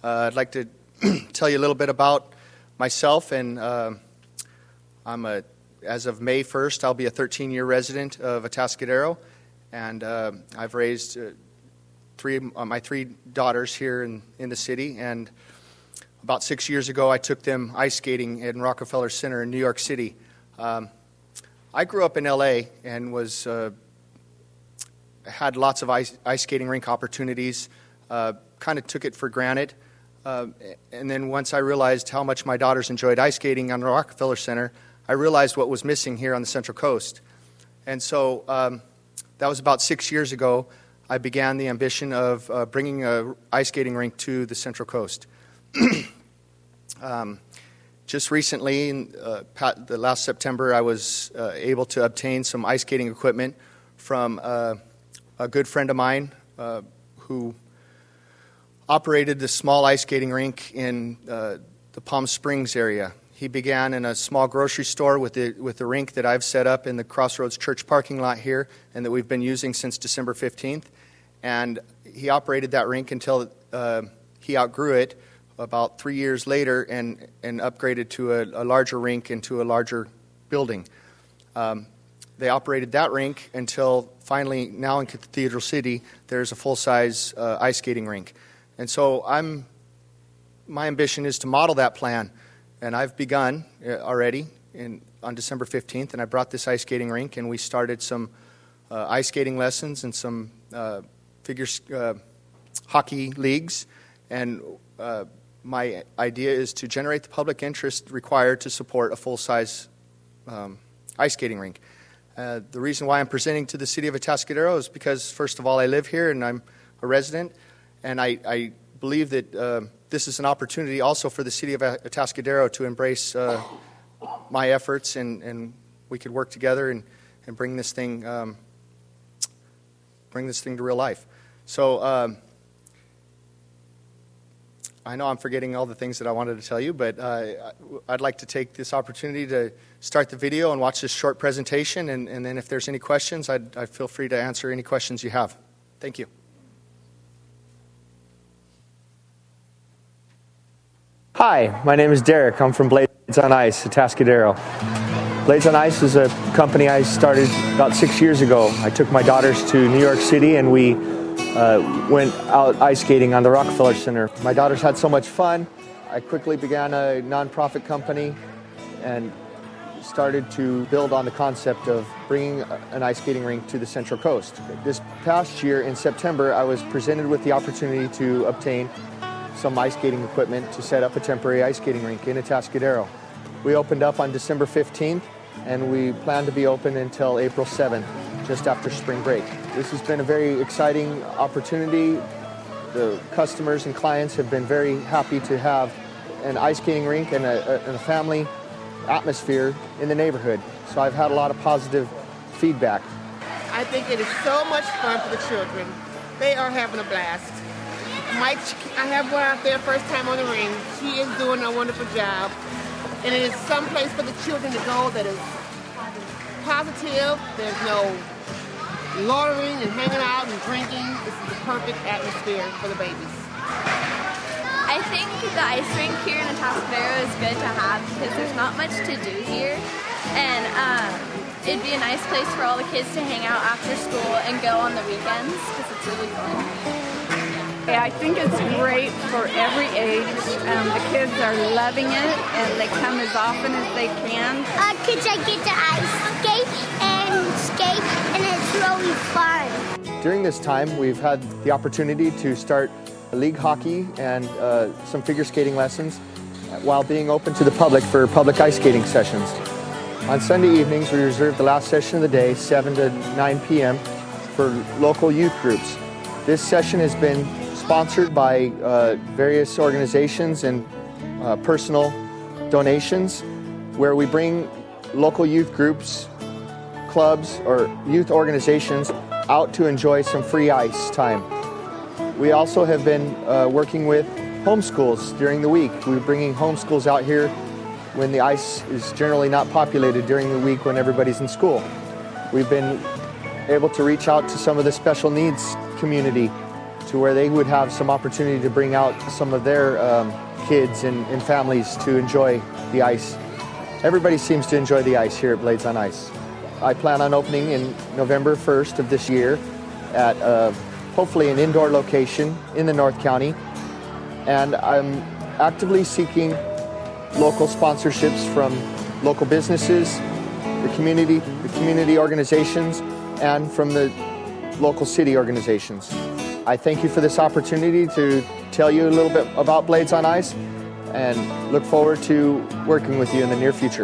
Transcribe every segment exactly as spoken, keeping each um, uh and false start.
Uh, I'd like to tell you a little bit about myself, and uh, I'm a, as of May first, I'll be a thirteen-year resident of Atascadero, and uh, I've raised uh, three uh, my three daughters here in, in the city, and about six years ago I took them ice skating in Rockefeller Center in New York City. Um, I grew up in L A and was uh, had lots of ice, ice skating rink opportunities, uh, kind of took it for granted. Uh, and then once I realized how much my daughters enjoyed ice skating on the Rockefeller Center, I realized what was missing here on the Central Coast. And so um, that was about six years ago, I began the ambition of uh, bringing an ice skating rink to the Central Coast. um, just recently, in, uh, the last September, I was uh, able to obtain some ice skating equipment from uh, a good friend of mine uh, who operated this small ice skating rink in uh, the Palm Springs area. He began in a small grocery store with the with the rink that I've set up in the Crossroads Church parking lot here, and that we've been using since December fifteenth. And he operated that rink until uh, he outgrew it about three years later, and and upgraded to a, a larger rink and to a larger building. Um, they operated that rink until finally, now in Cathedral City, there's a full-size uh, ice skating rink. And so I'm, my ambition is to model that plan, and I've begun already in, on December fifteenth, and I brought this ice skating rink, and we started some uh, ice skating lessons and some uh, figure uh, hockey leagues, and uh, my idea is to generate the public interest required to support a full-size um, ice skating rink. Uh, the reason why I'm presenting to the city of Atascadero is because, first of all, I live here and I'm a resident. And I, I believe that uh, this is an opportunity also for the city of Atascadero to embrace uh, my efforts, and, and we could work together and, and bring this thing um, bring this thing to real life. So um, I know I'm forgetting all the things that I wanted to tell you, but uh, I'd like to take this opportunity to start the video and watch this short presentation, and, and then if there's any questions, I'd, I'd feel free to answer any questions you have. Thank you. Hi, my name is Derek. I'm from Blades on Ice, Atascadero. Blades on Ice is a company I started about six years ago. I took my daughters to New York City, and we uh, went out ice skating on the Rockefeller Center. My daughters had so much fun, I quickly began a nonprofit company and started to build on the concept of bringing an ice skating rink to the Central Coast. This past year in September, I was presented with the opportunity to obtain some ice skating equipment to set up a temporary ice skating rink in Atascadero. We opened up on December fifteenth, and we plan to be open until April seventh, just after spring break. This has been a very exciting opportunity. The customers and clients have been very happy to have an ice skating rink and a, a, and a family atmosphere in the neighborhood. So I've had a lot of positive feedback. I think it is so much fun for the children. They are having a blast. Mike, I have one out there first time on the ring. She is doing a wonderful job. And it is some place for the children to go that is positive. There's no loitering and hanging out and drinking. This is the perfect atmosphere for the babies. I think the ice rink here in Atascadero is good to have because there's not much to do here. And um, it'd be a nice place for all the kids to hang out after school and go on the weekends because it's really fun. Yeah, I think it's great for every age. Um, the kids are loving it, and they come as often as they can. Uh, kids, I get to ice skate and skate, and it's really fun. During this time, we've had the opportunity to start league hockey and uh, some figure skating lessons while being open to the public for public ice skating sessions. On Sunday evenings, we reserve the last session of the day, seven to nine p m, for local youth groups. This session has been sponsored by uh, various organizations and uh, personal donations, where we bring local youth groups, clubs, or youth organizations out to enjoy some free ice time. We also have been uh, working with homeschools during the week. We're bringing homeschools out here when the ice is generally not populated during the week when everybody's in school. We've been able to reach out to some of the special needs community to where they would have some opportunity to bring out some of their um, kids and, and families to enjoy the ice. Everybody seems to enjoy the ice here at Blades on Ice. I plan on opening in November first of this year at uh, hopefully an indoor location in the North County. And I'm actively seeking local sponsorships from local businesses, the community, the community organizations, and from the local city organizations. I thank you for this opportunity to tell you a little bit about Blades on Ice and look forward to working with you in the near future.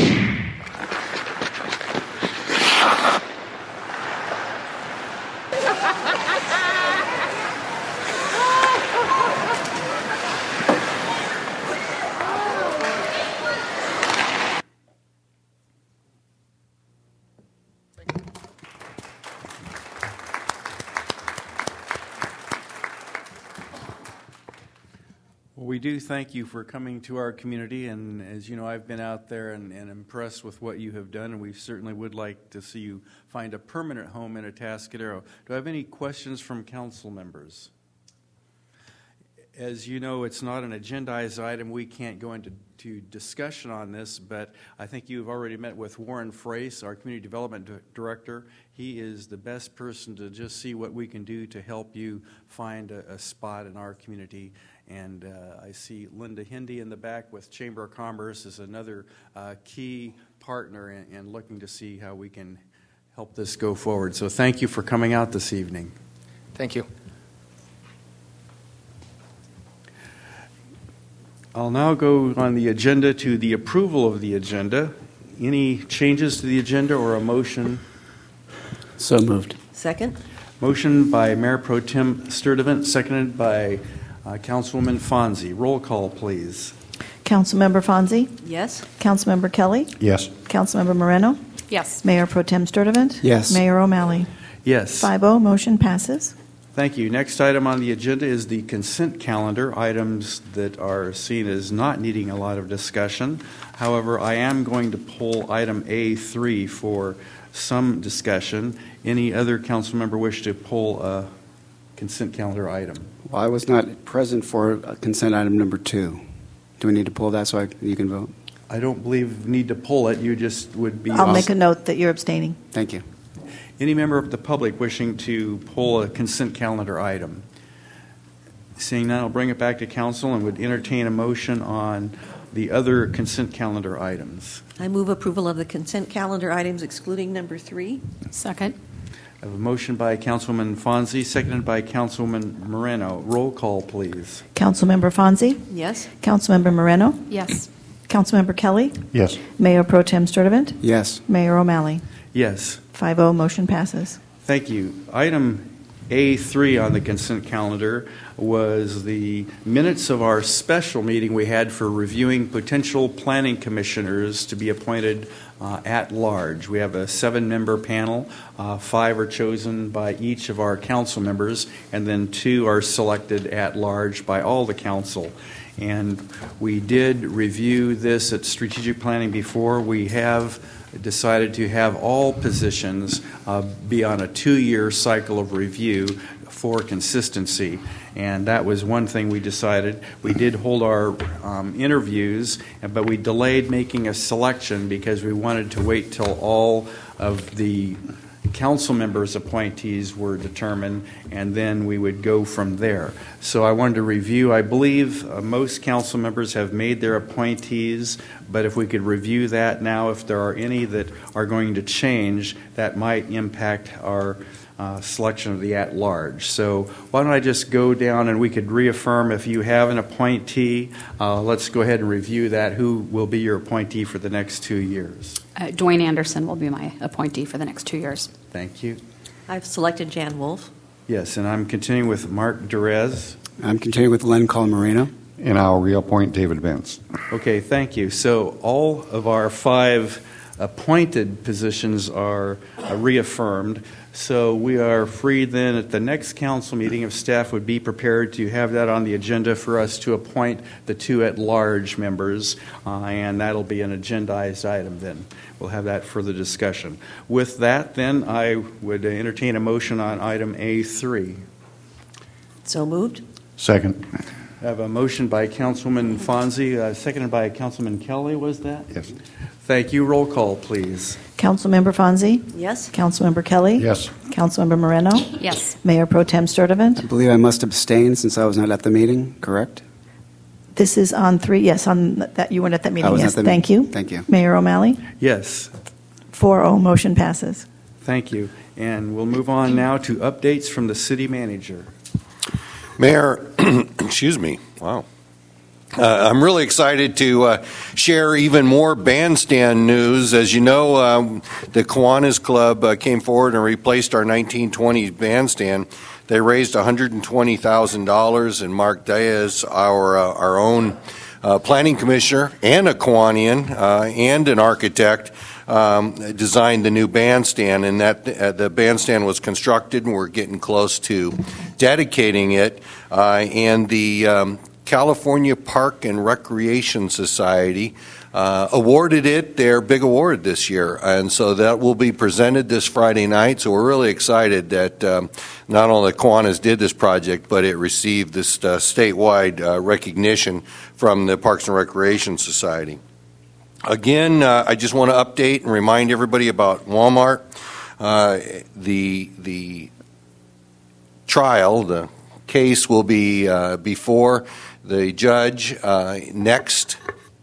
We do thank you for coming to our community, and as you know, I've been out there and, and impressed with what you have done, and we certainly would like to see you find a permanent home in Atascadero. Do I have any questions from council members? As you know, it's not an agendized item. We can't go into to discussion on this, but I think you've already met with Warren Frace, our Community Development Director. He is the best person to just see what we can do to help you find a, a spot in our community. And uh, I see Linda Hindy in the back with Chamber of Commerce as another uh, key partner in, in looking to see how we can help this go forward. So thank you for coming out this evening. Thank you. I'll now go on the agenda to the approval of the agenda. Any changes to the agenda or a motion? So moved. Second. Motion by Mayor Pro Tem Sturdivant, seconded by uh, Councilwoman Fonzie. Roll call, please. Councilmember Fonzie? Yes. Councilmember Kelly? Yes. Councilmember Moreno? Yes. Mayor Pro Tem Sturdivant? Yes. Mayor O'Malley? Yes. five oh, motion passes. Thank you. Next item on the agenda is the consent calendar, items that are seen as not needing a lot of discussion. However, I am going to pull item A three for some discussion. Any other council member wish to pull a consent calendar item? Well, I was not present for consent item number two. Do we need to pull that so I, you can vote? I don't believe we need to pull it. You just would be... I'll make a note that you're abstaining. Thank you. Any member of the public wishing to pull a consent calendar item? Seeing none, I'll bring it back to council and would entertain a motion on the other consent calendar items. I move approval of the consent calendar items excluding number three. Second. I have a motion by Councilwoman Fonzie, seconded by Councilwoman Moreno. Roll call, please. Councilmember Fonzie? Yes. Councilmember Moreno? Yes. Councilmember Kelly? Yes. Mayor Pro Tem Sturdivant? Yes. Mayor O'Malley? Yes. five oh, motion passes. Thank you. Item A three on the consent calendar was the minutes of our special meeting we had for reviewing potential planning commissioners to be appointed uh, at large. We have a seven-member panel. Uh, five are chosen by each of our council members, and then two are selected at large by all the council. And we did review this at strategic planning before. We have decided to have all positions uh, be on a two-year cycle of review for consistency, and that was one thing we decided. We did hold our um, interviews, but we delayed making a selection because we wanted to wait till all of the council members' appointees were determined, and then we would go from there. So I wanted to review. I believe uh, most council members have made their appointees, but if we could review that now, if there are any that are going to change, that might impact our uh, selection of the at-large. So why don't I just go down and we could reaffirm if you have an appointee. Uh, let's go ahead and review that. Who will be your appointee for the next two years? Uh, Dwayne Anderson will be my appointee for the next two years. Thank you. I've selected Jan Wolf. Yes, and I'm continuing with Mark Derez. I'm continuing with Len Colmarino. And I'll reappoint David Vince. Okay, thank you. So all of our five appointed positions are uh, reaffirmed. So we are free then at the next council meeting if staff would be prepared to have that on the agenda for us to appoint the two at-large members, uh, and that'll be an agendized item then. We'll have that for the discussion. With that, then, I would entertain a motion on item A three. So moved. Second. I have a motion by Councilwoman Fonzie, uh, seconded by Councilman Kelly, was that? Yes. Thank you. Roll call, please. Councilmember Fonzie? Yes. Councilmember Kelly? Yes. Councilmember Moreno? Yes. Mayor Pro Tem Sturtevant? I believe I must abstain since I was not at the meeting, correct? This is on three, yes, on that, you weren't at that meeting, I was yes. at the Thank meeting. you. Thank you. Mayor O'Malley? Yes. four oh, motion passes. Thank you. And we'll move on now to updates from the city manager. Mayor, excuse me, wow. Uh, I'm really excited to uh, share even more bandstand news. As you know, um, the Kiwanis Club uh, came forward and replaced our nineteen twenties bandstand. They raised one hundred twenty thousand dollars, and Mark Diaz, our uh, our own uh, planning commissioner and a Kiwanian uh, and an architect, um, designed the new bandstand. And that uh, the bandstand was constructed, and we're getting close to dedicating it. Uh, and the um, California Park and Recreation Society uh, awarded it their big award this year, and so that will be presented this Friday night. So we're really excited that um, not only the Kiwanis did this project, but it received this uh, statewide uh, recognition from the Parks and Recreation Society. Again, uh, I just want to update and remind everybody about Walmart. Uh, the the trial, the case will be uh, before the judge uh, next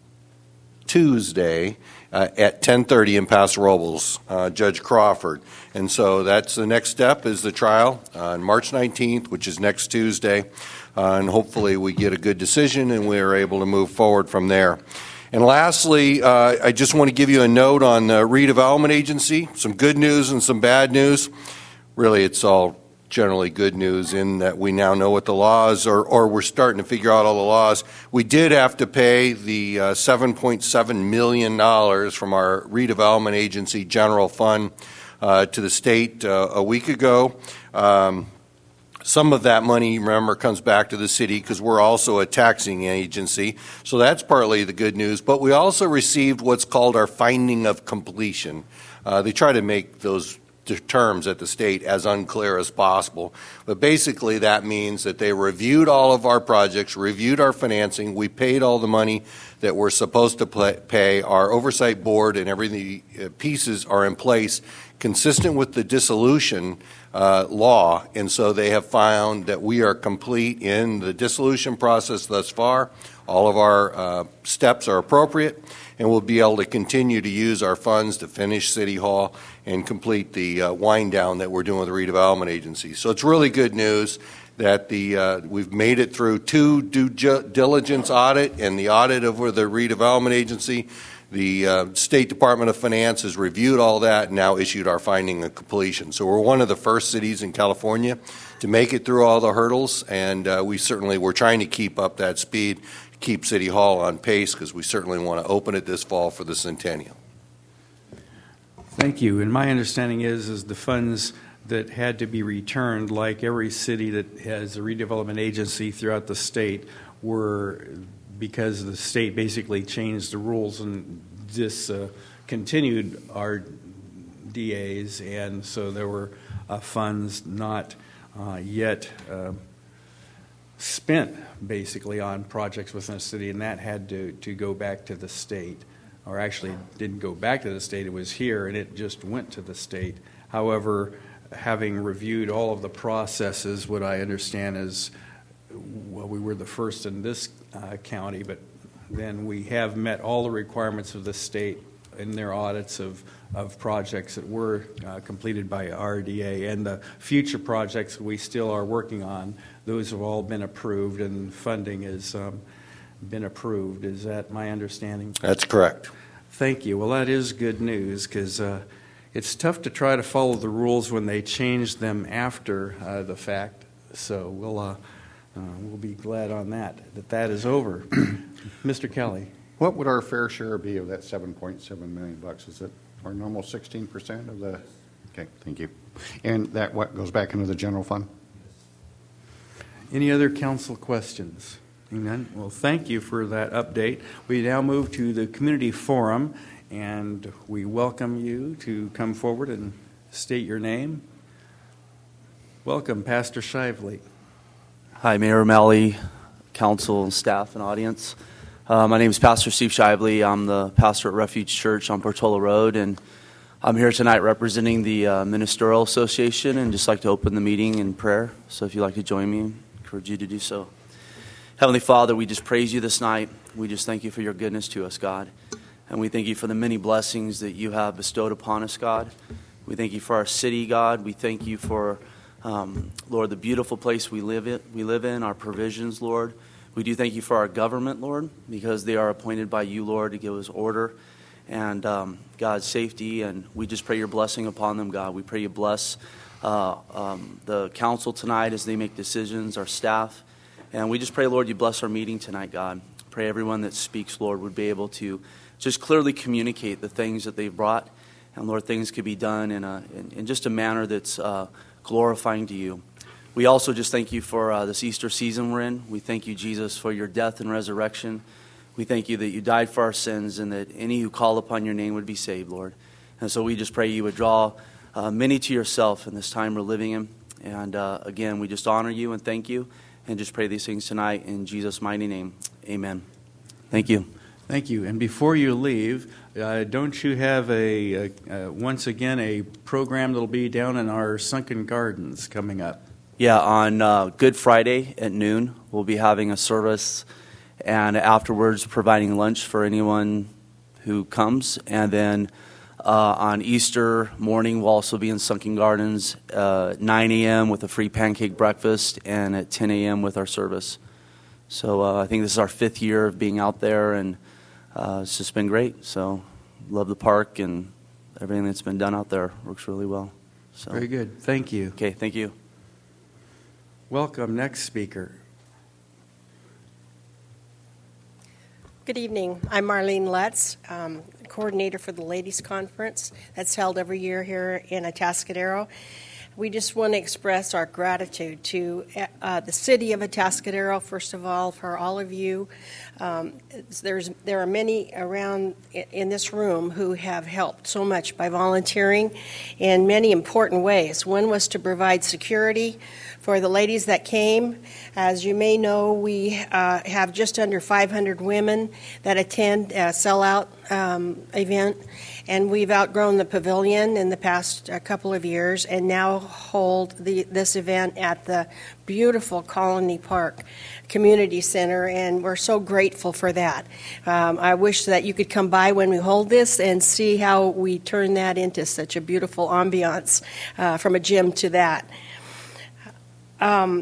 Tuesday uh, at ten thirty in Paso Robles, uh, Judge Crawford. And so that's the next step is the trial on March nineteenth, which is next Tuesday. Uh, and hopefully we get a good decision and we are able to move forward from there. And lastly, uh, I just want to give you a note on the redevelopment agency. Some good news and some bad news. Really, it's all generally good news in that we now know what the laws are, or we're starting to figure out all the laws. We did have to pay the uh, seven point seven million dollars from our redevelopment agency general fund uh, to the state uh, a week ago. Um, some of that money, remember, comes back to the city because we're also a taxing agency. So that's partly the good news. But we also received what's called our finding of completion. Uh, they try to make those terms at the state as unclear as possible. But basically that means that they reviewed all of our projects, reviewed our financing, we paid all the money that we're supposed to pay, our oversight board and everything uh, pieces are in place consistent with the dissolution uh, law, and so they have found that we are complete in the dissolution process thus far. All of our uh, steps are appropriate, and we'll be able to continue to use our funds to finish City Hall and complete the uh, wind down that we're doing with the redevelopment agency. So it's really good news that the uh, we've made it through two due diligence audit and the audit over the redevelopment agency. The uh, State Department of Finance has reviewed all that and now issued our finding of completion. So we're one of the first cities in California to make it through all the hurdles, and uh, we certainly we're trying to keep up that speed, keep City Hall on pace, because we certainly want to open it this fall for the centennial. Thank you. And my understanding is, is the funds that had to be returned, like every city that has a redevelopment agency throughout the state, were because the state basically changed the rules and discontinued uh, our D As, and so there were uh, funds not uh, yet uh, spent basically on projects within the city, and that had to, to go back to the state. Or actually didn't go back to the state, it was here and it just went to the state. However, having reviewed all of the processes, what I understand is, well, we were the first in this uh, county, but then we have met all the requirements of the state in their audits of, of projects that were uh, completed by R D A, and the future projects we still are working on, those have all been approved and funding has um, been approved. Is that my understanding? That's correct. Thank you. Well, that is good news, because uh, it's tough to try to follow the rules when they change them after uh, the fact. So we'll uh, uh, we'll be glad on that that that is over. Mister Kelly, what would our fair share be of that seven point seven million bucks? Is it our normal sixteen percent of the? Okay, thank you. And that what goes back into the general fund? Any other council questions? None? Well, thank you for that update. We now move to the community forum, and we welcome you to come forward and state your name. Welcome, Pastor Shively. Hi, Mayor O'Malley, council and staff and audience. Uh, my name is Pastor Steve Shively. I'm the pastor at Refuge Church on Portola Road, and I'm here tonight representing the uh, Ministerial Association and just like to open the meeting in prayer. So if you'd like to join me, I encourage you to do so. Heavenly Father, we just praise you this night. We just thank you for your goodness to us, God. And we thank you for the many blessings that you have bestowed upon us, God. We thank you for our city, God. We thank you for Um, Lord, the beautiful place we live in, we live in, our provisions, Lord. We do thank you for our government, Lord, because they are appointed by you, Lord, to give us order and, um, God, safety. And we just pray your blessing upon them, God. We pray you bless uh, um, the council tonight as they make decisions, our staff. And we just pray, Lord, you bless our meeting tonight, God. Pray everyone that speaks, Lord, would be able to just clearly communicate the things that they've brought. And, Lord, things could be done in, a, in, in just a manner that's uh, glorifying to you. We also just thank you for uh, this Easter season we're in. We thank you, Jesus, for your death and resurrection. We thank you that you died for our sins and that any who call upon your name would be saved, Lord. And so we just pray you would draw uh, many to yourself in this time we're living in. And uh, again, we just honor you and thank you and just pray these things tonight in Jesus' mighty name. Amen. Thank you. Thank you. And before you leave, uh, don't you have a, a uh, once again a program that'll be down in our Sunken Gardens coming up? Yeah, on uh, Good Friday at noon, we'll be having a service, and afterwards providing lunch for anyone who comes. And then uh, on Easter morning, we'll also be in Sunken Gardens, uh, nine a.m. with a free pancake breakfast, and at ten a.m. with our service. So uh, I think this is our fifth year of being out there, and Uh, it's just been great. So, love the park and everything that's been done out there. Works really well. So. Very good. Thank you. Okay, thank you. Welcome. Next speaker. Good evening. I'm Marlene Lutz, um, coordinator for the Ladies Conference that's held every year here in Atascadero. We just want to express our gratitude to uh, the city of Atascadero, first of all, for all of you. Um, there's there are many around in this room who have helped so much by volunteering in many important ways. One was to provide security for the ladies that came. As you may know, we uh, have just under five hundred women that attend a sellout um, event. And we've outgrown the pavilion in the past uh, couple of years and now hold the, this event at the beautiful Colony Park Community Center, and we're so grateful for that. Um, I wish that you could come by when we hold this and see how we turn that into such a beautiful ambiance uh, from a gym to that. Um,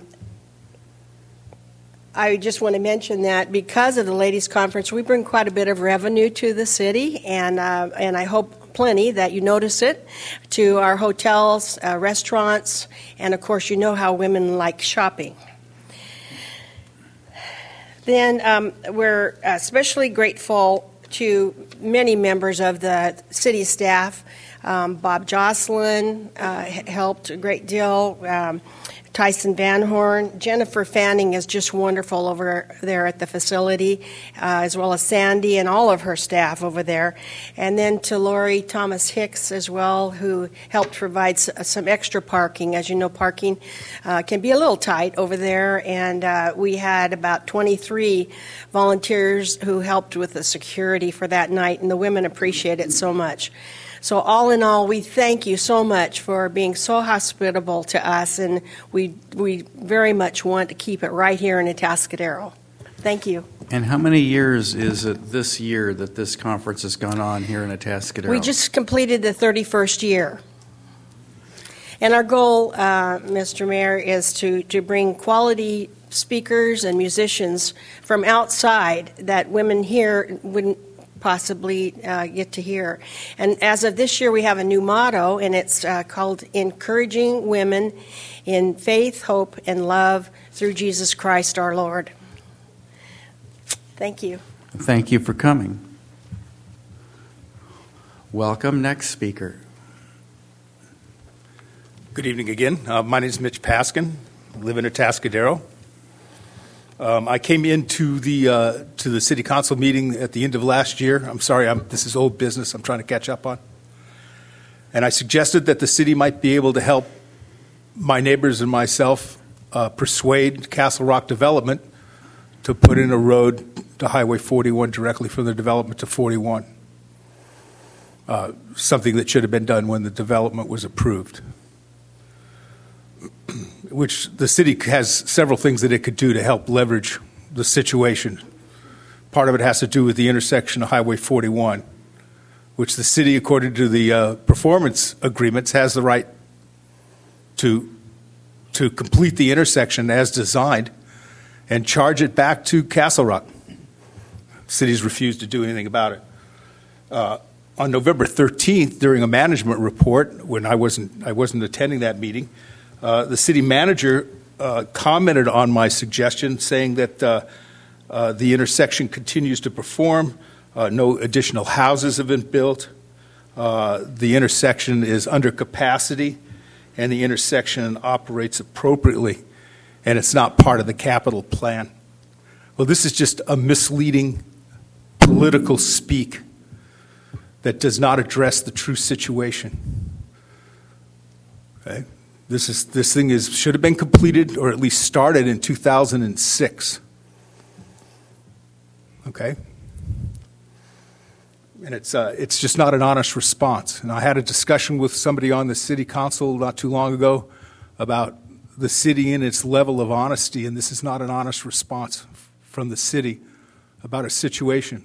I just want to mention that because of the Ladies Conference, we bring quite a bit of revenue to the city, and uh, and I hope plenty that you notice it, to our hotels, uh, restaurants, and of course you know how women like shopping. Then um, we're especially grateful to many members of the city staff. Um, Bob Jocelyn uh, helped a great deal. Um, Tyson Van Horn. Jennifer Fanning is just wonderful over there at the facility, uh, as well as Sandy and all of her staff over there. And then to Lori Thomas Hicks as well, who helped provide some extra parking. As you know, parking uh, can be a little tight over there, and uh, we had about twenty-three volunteers who helped with the security for that night, and the women appreciate it so much. So all in all, we thank you so much for being so hospitable to us, and we we very much want to keep it right here in Atascadero. Thank you. And how many years is it this year that this conference has gone on here in Atascadero? We just completed the thirty-first year. And our goal, uh, Mister Mayor, is to, to bring quality speakers and musicians from outside that women here wouldn't possibly uh, get to hear. And as of this year, we have a new motto, and it's uh, called Encouraging Women in Faith, Hope, and Love through Jesus Christ our Lord. Thank you. Thank you for coming. Welcome. Next speaker. Good evening again. Uh, my name is Mitch Paskin. I live in Atascadero. Um, I came into the uh, to the city council meeting at the end of last year. I'm sorry, I'm, this is old business I'm trying to catch up on. And I suggested that the city might be able to help my neighbors and myself uh, persuade Castle Rock Development to put in a road to Highway forty-one directly from the development to forty-one. Uh, something that should have been done when the development was approved. Which the city has several things that it could do to help leverage the situation. Part of it has to do with the intersection of Highway forty-one, which the city, according to the uh, performance agreements, has the right to, to complete the intersection as designed and charge it back to Castle Rock. Cities refused to do anything about it. Uh, on November thirteenth, during a management report, when I wasn't, I wasn't attending that meeting, uh, the city manager uh, commented on my suggestion, saying that uh, uh, the intersection continues to perform, uh, no additional houses have been built, uh, the intersection is under capacity, and the intersection operates appropriately, and it's not part of the capital plan. Well, this is just a misleading political speak that does not address the true situation. Okay? This is this thing is should have been completed or at least started in two thousand six. Okay? And it's uh, it's just not an honest response. And I had a discussion with somebody on the city council not too long ago about the city and its level of honesty, and this is not an honest response from the city about a situation.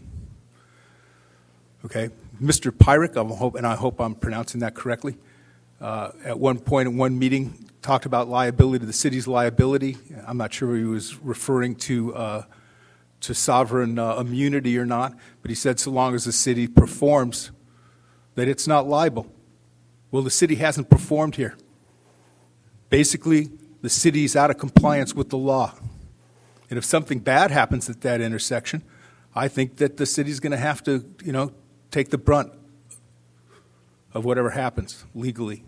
Okay? Mister Pyrick, I hope, and I hope I'm pronouncing that correctly, uh, at one point in one meeting talked about liability, the city's liability. I'm not sure he was referring to uh, to sovereign uh, immunity or not, but he said so long as the city performs, that it's not liable. Well, the city hasn't performed here. Basically, the city's out of compliance with the law. And if something bad happens at that intersection, I think that the city's going to have to, you know, take the brunt of whatever happens legally.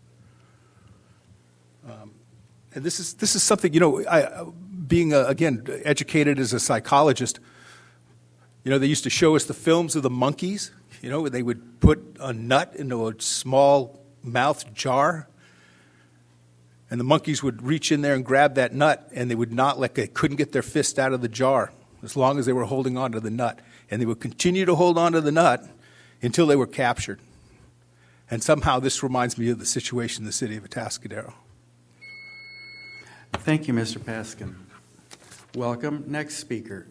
Um, and this is this is something, you know, I, being a, again educated as a psychologist, you know, they used to show us the films of the monkeys. You know, they would put a nut into a small mouth jar, and the monkeys would reach in there and grab that nut, and they would not let, they couldn't get their fist out of the jar as long as they were holding on to the nut. And they would continue to hold on to the nut until they were captured. And somehow this reminds me of the situation in the city of Atascadero. Thank you, Mister Paskin. Welcome. Next speaker.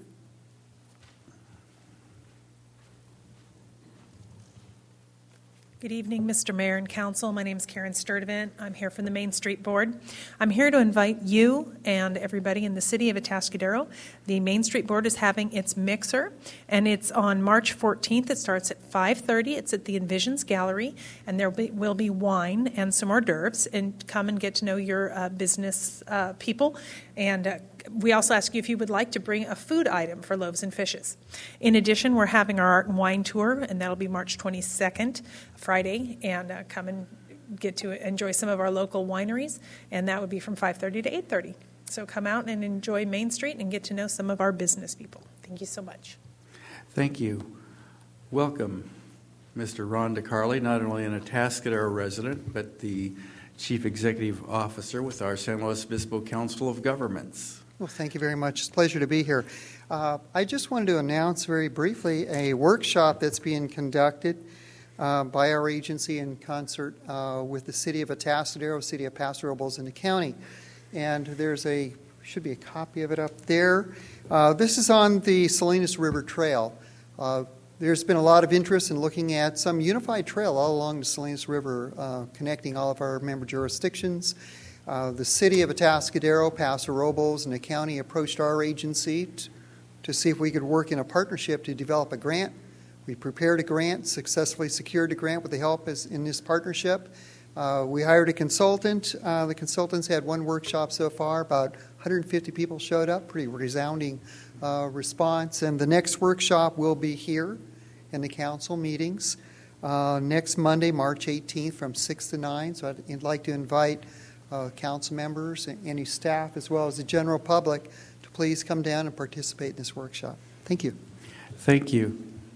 Good evening, Mister Mayor and Council. My name is Karen Sturdivant. I'm here from the Main Street Board. I'm here to invite you and everybody in the city of Atascadero. The Main Street Board is having its mixer, and it's on March fourteenth. It starts at five thirty. It's at the Envisions Gallery, and there will be wine and some hors d'oeuvres, and come and get to know your uh, business uh, people. And uh, we also ask you if you would like to bring a food item for Loaves and Fishes. In addition, we're having our art and wine tour, and that'll be March twenty-second, Friday, and uh, come and get to enjoy some of our local wineries, and that would be from five thirty to eight thirty. So come out and enjoy Main Street and get to know some of our business people. Thank you so much. Thank you. Welcome, Mister Ron DeCarli, not only an Atascadero resident, but the Chief Executive Officer with our San Luis Obispo Council of Governments. Well, thank you very much. It's a pleasure to be here. Uh, I just wanted to announce very briefly a workshop that's being conducted uh, by our agency in concert uh, with the City of Atascadero, City of Paso Robles, and the county. And there's a, should be a copy of it up there. Uh, this is on the Salinas River Trail. Uh, there's been a lot of interest in looking at some unified trail all along the Salinas River, uh, connecting all of our member jurisdictions. Uh, the City of Atascadero, Paso Robles, and the county approached our agency t- to see if we could work in a partnership to develop a grant. We prepared a grant, successfully secured a grant with the help as, in this partnership. Uh, we hired a consultant. Uh, the consultants had one workshop so far. About one hundred fifty people showed up, pretty resounding uh, response. And the next workshop will be here in the council meetings uh, next Monday, March eighteenth from six to nine. So I'd, I'd like to invite Uh, council members, any staff, as well as the general public, to please come down and participate in this workshop. Thank you. Thank you.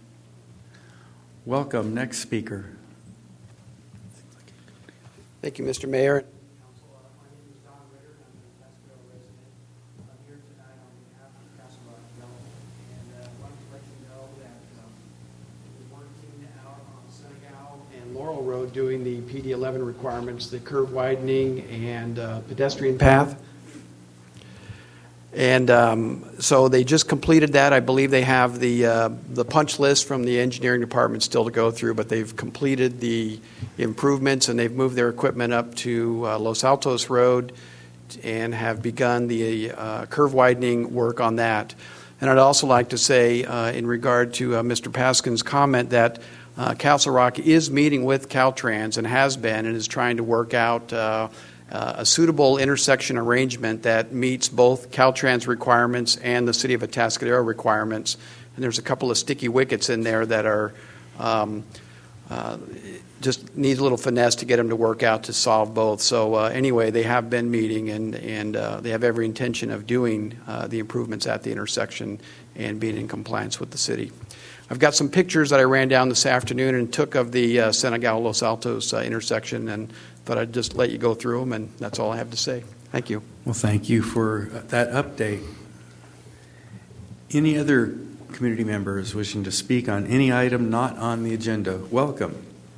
Welcome. Next speaker. Thank you, Mister Mayor. Road doing the P D eleven requirements, the curve widening and uh, pedestrian path. And um, so they just completed that. I believe they have the uh, the punch list from the engineering department still to go through, but they've completed the improvements and they've moved their equipment up to uh, Los Altos Road and have begun the uh, curve widening work on that. And I'd also like to say, uh, in regard to uh, Mister Paskin's comment, that uh, Castle Rock is meeting with Caltrans and has been and is trying to work out uh, Uh, a suitable intersection arrangement that meets both Caltrans requirements and the City of Atascadero requirements. And there's a couple of sticky wickets in there that are um, uh, just need a little finesse to get them to work out to solve both. So uh, anyway, they have been meeting and, and uh, they have every intention of doing uh, the improvements at the intersection and being in compliance with the city. I've got some pictures that I ran down this afternoon and took of the uh, Senegal Los Altos uh, intersection, and thought I'd just let you go through them, and that's all I have to say. Thank you. Well, thank you for that update. Any other community members wishing to speak on any item not on the agenda? Welcome.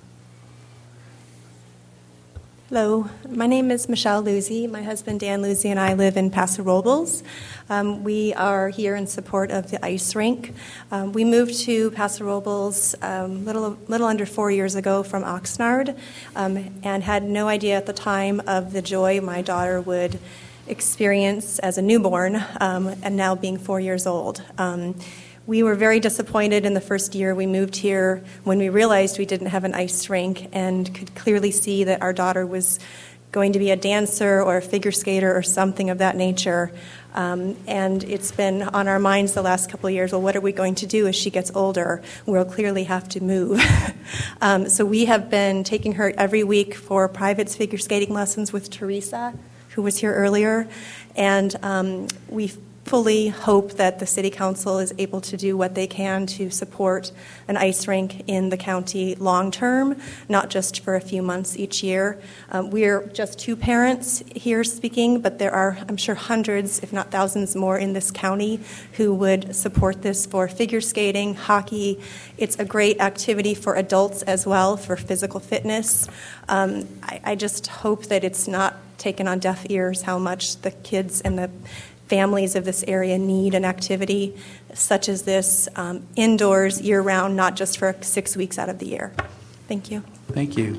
Hello, my name is Michelle Luzzi. My husband Dan Luzzi and I live in Paso Robles. Um, we are here in support of the ice rink. Um, we moved to Paso Robles um, little little under four years ago from Oxnard, um, and had no idea at the time of the joy my daughter would experience as a newborn, um, and now being four years old. Um, We were very disappointed in the first year we moved here when we realized we didn't have an ice rink and could clearly see that our daughter was going to be a dancer or a figure skater or something of that nature. Um, and it's been on our minds the last couple of years, well, what are we going to do as she gets older? We'll clearly have to move. um, so we have been taking her every week for private figure skating lessons with Teresa, who was here earlier. And um, we've fully hope that the City Council is able to do what they can to support an ice rink in the county long term, not just for a few months each year. Um, we're just two parents here speaking, but there are, I'm sure, hundreds, if not thousands more in this county who would support this for figure skating, hockey. It's a great activity for adults as well, for physical fitness. Um, I, I just hope that it's not taken on deaf ears how much the kids and the families of this area need an activity such as this, um, indoors, year-round, not just for six weeks out of the year. Thank you. Thank you.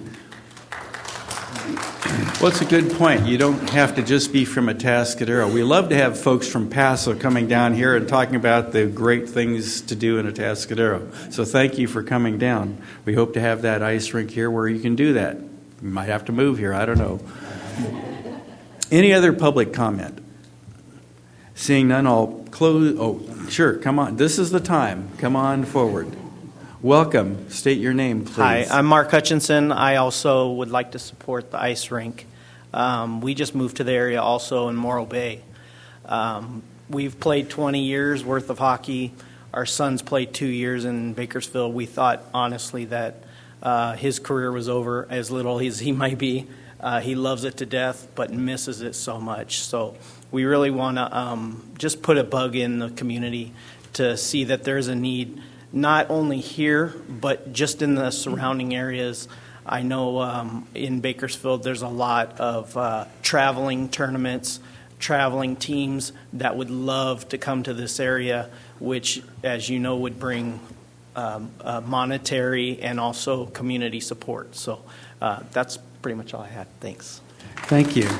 Well, it's a good point. You don't have to just be from Atascadero. We love to have folks from Paso coming down here and talking about the great things to do in Atascadero. So thank you for coming down. We hope to have that ice rink here where you can do that. You might have to move here. I don't know. Any other public comment? Seeing none, I'll close. Oh, sure. Come on. This is the time. Come on forward. Welcome. State your name, please. Hi, I'm Mark Hutchinson. I also would like to support the ice rink. Um, we just moved to the area also in Morro Bay. Um, we've played twenty years worth of hockey. Our son's played two years in Bakersfield. We thought, honestly, that uh, his career was over, as little as he might be. Uh, he loves it to death, but misses it so much. So we really want to um, just put a bug in the community to see that there's a need, not only here, but just in the surrounding areas. I know um, in Bakersfield there's a lot of uh, traveling tournaments, traveling teams that would love to come to this area, which, as you know, would bring um, uh, monetary and also community support. So uh, that's pretty much all I had. Thanks. Thank you.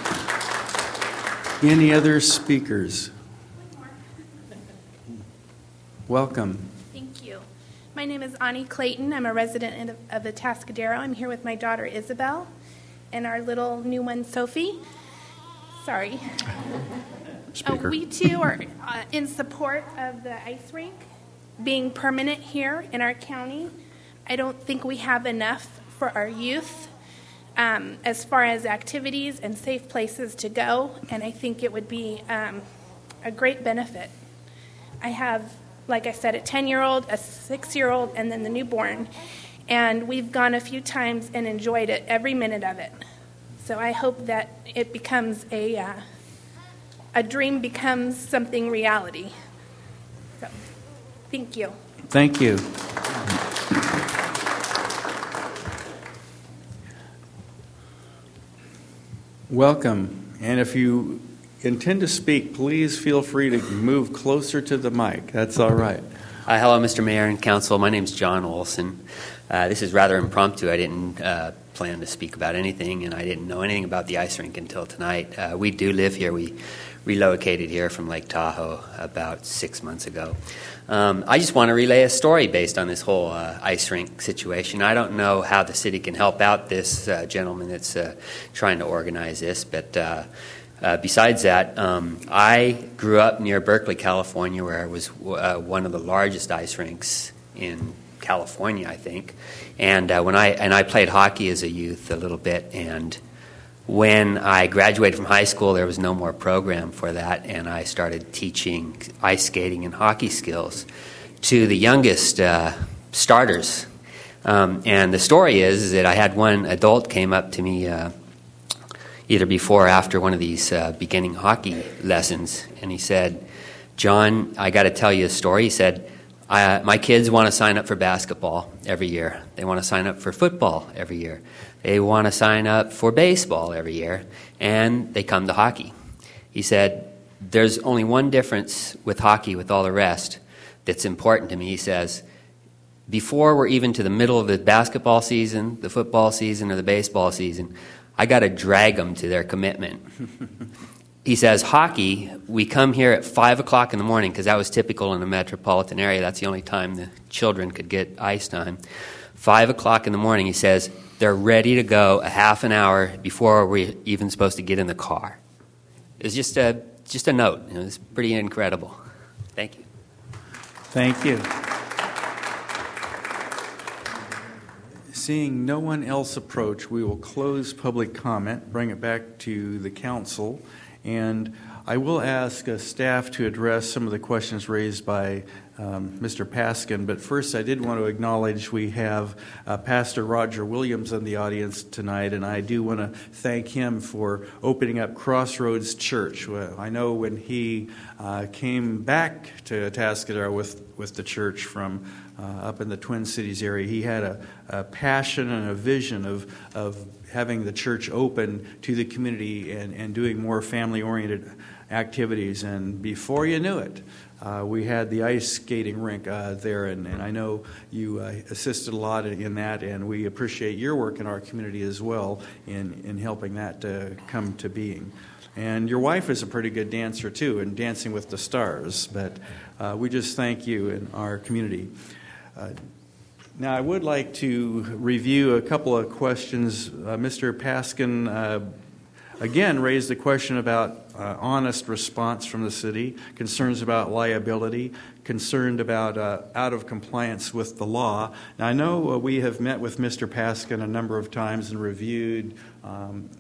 Any other speakers? Welcome. Thank you. My name is Ani Clayton. I'm a resident of Atascadero. I'm here with my daughter Isabel and our little new one Sophie. Sorry. Uh, we too are uh, in support of the ice rink being permanent here in our county. I don't think we have enough for our youth um, as far as activities and safe places to go, and I think it would be um, a great benefit. I have, like I said, a ten-year-old, a six-year-old, and then the newborn, and we've gone a few times and enjoyed it, every minute of it. So I hope that it becomes a uh, a dream becomes something reality. So, thank you. Thank you. Welcome. And if you intend to speak, please feel free to move closer to the mic. That's all right. Uh, hello, Mister Mayor and Council. My name is John Olson. Uh, this is rather impromptu. I didn't uh, plan to speak about anything, and I didn't know anything about the ice rink until tonight. Uh, we do live here. We relocated here from Lake Tahoe about six months ago. Um, I just want to relay a story based on this whole uh, ice rink situation. I don't know how the city can help out this uh, gentleman that's uh, trying to organize this, but uh, uh, besides that, um, I grew up near Berkeley, California, where it was uh, one of the largest ice rinks in California, I think. And uh, when I and I played hockey as a youth a little bit, and when I graduated from high school, there was no more program for that, and I started teaching ice skating and hockey skills to the youngest uh, starters. Um, and the story is, is that I had one adult came up to me uh, either before or after one of these uh, beginning hockey lessons, and he said, "John, I got to tell you a story." He said, I, my kids want to sign up for basketball every year. They want to sign up for football every year. They want to sign up for baseball every year, and they come to hockey. He said, there's only one difference with hockey with all the rest that's important to me. He says, before we're even to the middle of the basketball season, the football season, or the baseball season, I got to drag them to their commitment. He says, hockey, we come here at five o'clock in the morning, because that was typical in the metropolitan area. That's the only time the children could get ice time. five o'clock in the morning, he says, they're ready to go a half an hour before we're even supposed to get in the car. It's just a, just a note. You know, it's pretty incredible. Thank you. Thank you. Seeing no one else approach, we will close public comment, bring it back to the council, and I will ask uh, staff to address some of the questions raised by um, Mister Paskin. But first, I did want to acknowledge we have uh, Pastor Roger Williams in the audience tonight, and I do want to thank him for opening up Crossroads Church. Well, I know when he uh, came back to Atascadero with, with the church from uh, up in the Twin Cities area, he had a, a passion and a vision of, of having the church open to the community and, and doing more family-oriented activities. And before you knew it, uh, we had the ice skating rink uh, there, and, and I know you uh, assisted a lot in, in that, and we appreciate your work in our community as well in, in helping that to come to being. And your wife is a pretty good dancer, too, in Dancing with the Stars, but uh, we just thank you in our community. Uh, Now, I would like to review a couple of questions. Uh, Mister Paskin, uh, again, raised a question about uh, honest response from the city, concerns about liability, concerned about uh, out of compliance with the law. Now, I know uh, we have met with Mister Paskin a number of times and reviewed um,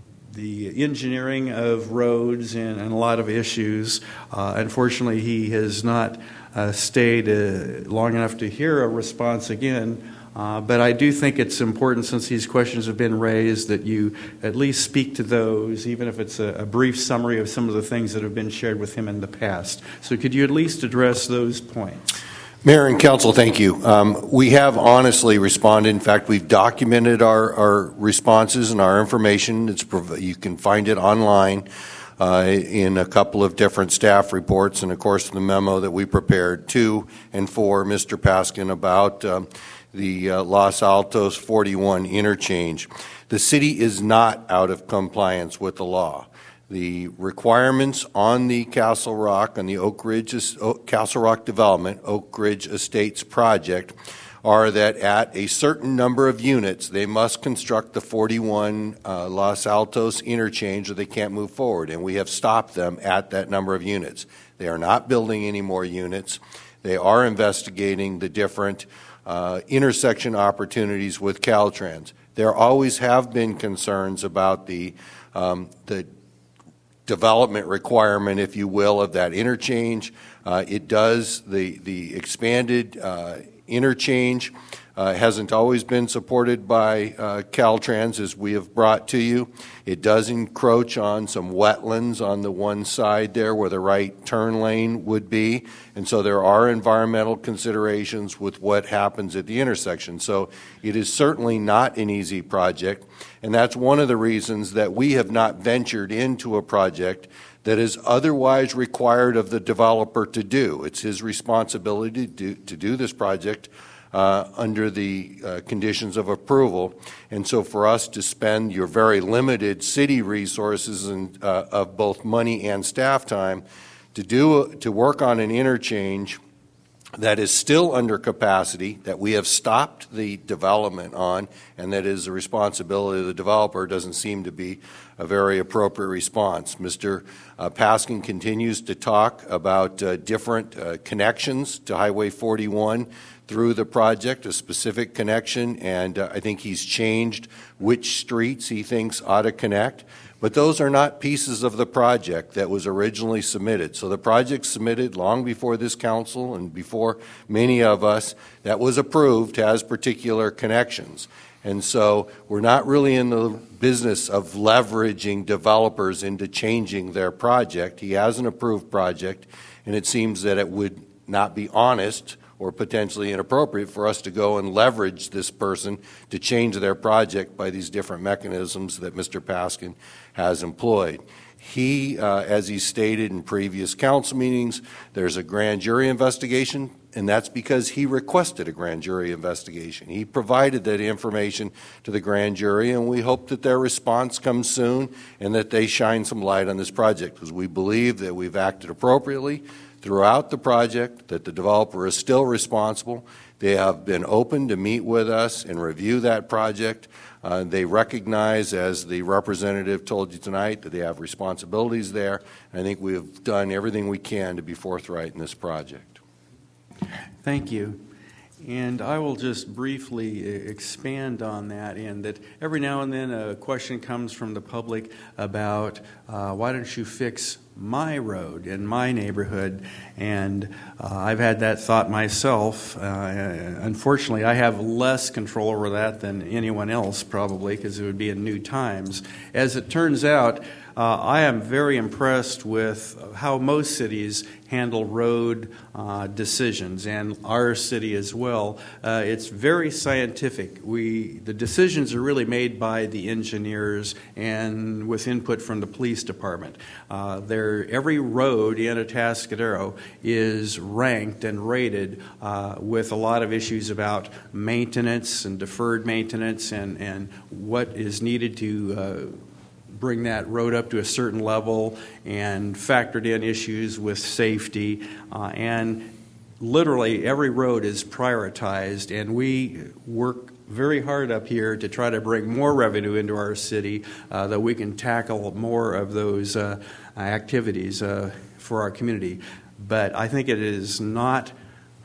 the engineering of roads and, and a lot of issues. Uh, unfortunately, he has not uh, stayed uh, long enough to hear a response again. Uh, but I do think it's important, since these questions have been raised, that you at least speak to those, even if it's a, a brief summary of some of the things that have been shared with him in the past. So could you at least address those points? Mayor and Council, thank you. Um, we have honestly responded. In fact, we've documented our, our responses and our information. It's, you can find it online uh, in a couple of different staff reports, and of course the memo that we prepared to and for Mister Paskin about um, the uh, Los Altos forty-one interchange. The city is not out of compliance with the law. The requirements on the Castle Rock, on the Oak Ridge, Castle Rock development, Oak Ridge Estates project, are that at a certain number of units, they must construct the forty-one uh, Los Altos interchange, or they can't move forward. And we have stopped them at that number of units. They are not building any more units. They are investigating the different uh, intersection opportunities with Caltrans. There always have been concerns about the um, the development requirement, if you will, of that interchange. Uh, it does, the, the expanded uh, interchange uh, hasn't always been supported by uh, Caltrans, as we have brought to you. It does encroach on some wetlands on the one side there where the right turn lane would be, and so there are environmental considerations with what happens at the intersection. So it is certainly not an easy project, and that's one of the reasons that we have not ventured into a project that is otherwise required of the developer to do. It's his responsibility to do, to do this project uh, under the uh, conditions of approval. And so for us to spend your very limited city resources and, uh, of both money and staff time to do to work on an interchange that is still under capacity, that we have stopped the development on, and that is the responsibility of the developer, doesn't seem to be a very appropriate response. Mister Uh, Paskin continues to talk about uh, different uh, connections to Highway forty-one through the project, a specific connection, and uh, I think he's changed which streets he thinks ought to connect. But those are not pieces of the project that was originally submitted. So the project submitted long before this council and before many of us that was approved has particular connections. And so we're not really in the business of leveraging developers into changing their project. He has an approved project, and it seems that it would not be honest or potentially inappropriate for us to go and leverage this person to change their project by these different mechanisms that Mister Paskin has employed. He, uh, as he stated in previous council meetings, there's a grand jury investigation, and that's because he requested a grand jury investigation. He provided that information to the grand jury, and we hope that their response comes soon and that they shine some light on this project, because we believe that we've acted appropriately throughout the project, that the developer is still responsible. They have been open to meet with us and review that project. Uh, they recognize, as the representative told you tonight, that they have responsibilities there. And I think we have done everything we can to be forthright in this project. Thank you. And I will just briefly expand on that, in that every now and then a question comes from the public about uh, why don't you fix my road in my neighborhood? And uh, I've had that thought myself. Uh, unfortunately, I have less control over that than anyone else, probably, because it would be in new times. As it turns out, Uh, I am very impressed with how most cities handle road uh, decisions, and our city as well. Uh, it's very scientific. We the decisions are really made by the engineers and with input from the police department. Uh, there, every road in Atascadero is ranked and rated uh, with a lot of issues about maintenance and deferred maintenance and, and what is needed to uh, bring that road up to a certain level, and factored in issues with safety. Uh, and literally every road is prioritized, and we work very hard up here to try to bring more revenue into our city, uh, that we can tackle more of those uh, activities uh, for our community. But I think it is not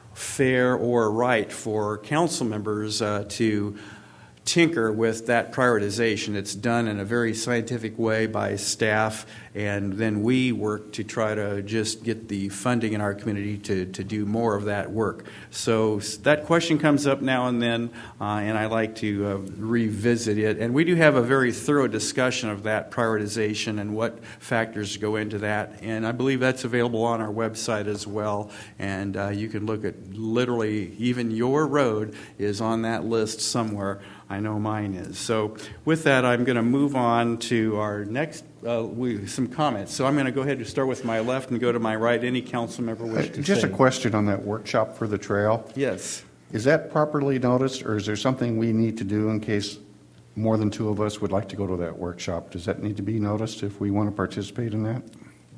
fair or right for council members uh, to tinker with that prioritization. It's done in a very scientific way by staff, and then we work to try to just get the funding in our community to, to do more of that work. So that question comes up now and then, uh, and I like to uh, revisit it. And we do have a very thorough discussion of that prioritization and what factors go into that. And I believe that's available on our website as well. And uh, you can look at literally even your road is on that list somewhere. I know mine is. So with that, I'm going to move on to our next, uh, we, some comments. So I'm going to go ahead and start with my left and go to my right. Any council member wish to Just say? a question on that workshop for the trail. Yes. Is that properly noticed, or is there something we need to do in case more than two of us would like to go to that workshop? Does that need to be noticed if we want to participate in that?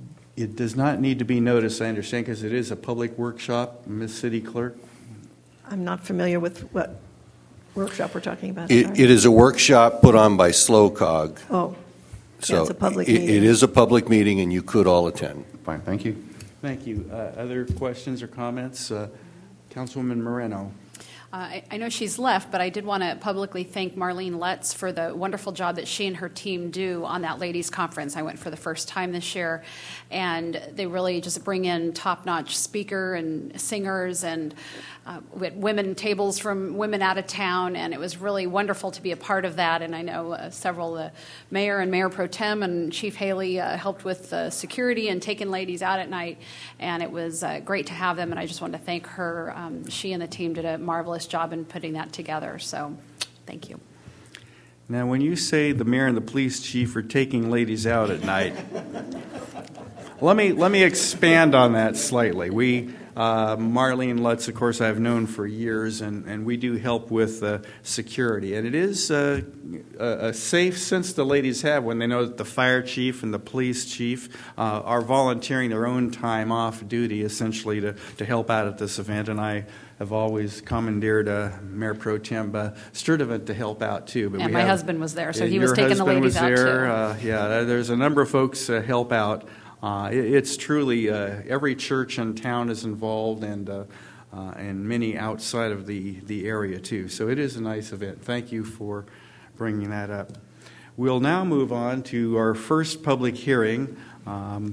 It does not need to be noticed, I understand, because it is a public workshop, Miz City Clerk. I'm not familiar with what workshop we're talking about. It, it is a workshop put on by SlowCog. Oh, so yeah, it's a public it, meeting. It is a public meeting, and you could all attend. Fine, thank you. Thank you. Uh, other questions or comments? Uh, Councilwoman Moreno. I, I know she's left, but I did want to publicly thank Marlene Letts for the wonderful job that she and her team do on that ladies' conference. I went for the first time this year, and they really just bring in top-notch speaker and singers, and uh, we had women tables from women out of town, and it was really wonderful to be a part of that. And I know uh, several, the uh, mayor and Mayor Pro Tem and Chief Haley uh, helped with uh, security and taking ladies out at night, and it was uh, great to have them, and I just wanted to thank her. Um, she and the team did a marvelous job in putting that together, so thank you. Now, when you say the mayor and the police chief are taking ladies out at night, let me let me expand on that slightly. We, uh, Marlene Lutz, of course, I've known for years, and, and we do help with uh, security. And it is uh, a, a safe sense the ladies have when they know that the fire chief and the police chief uh, are volunteering their own time off duty, essentially, to, to help out at this event. And I have always commandeered uh, Mayor Pro Tem uh, Sturdivant to help out, too. But and we my have, husband was there, so uh, he was taking the ladies was out, there. too. Uh, yeah, there's a number of folks uh, help out. Uh, it, it's truly, uh, every church in town is involved, and uh, uh, and many outside of the, the area, too. So it is a nice event. Thank you for bringing that up. We'll now move on to our first public hearing, um,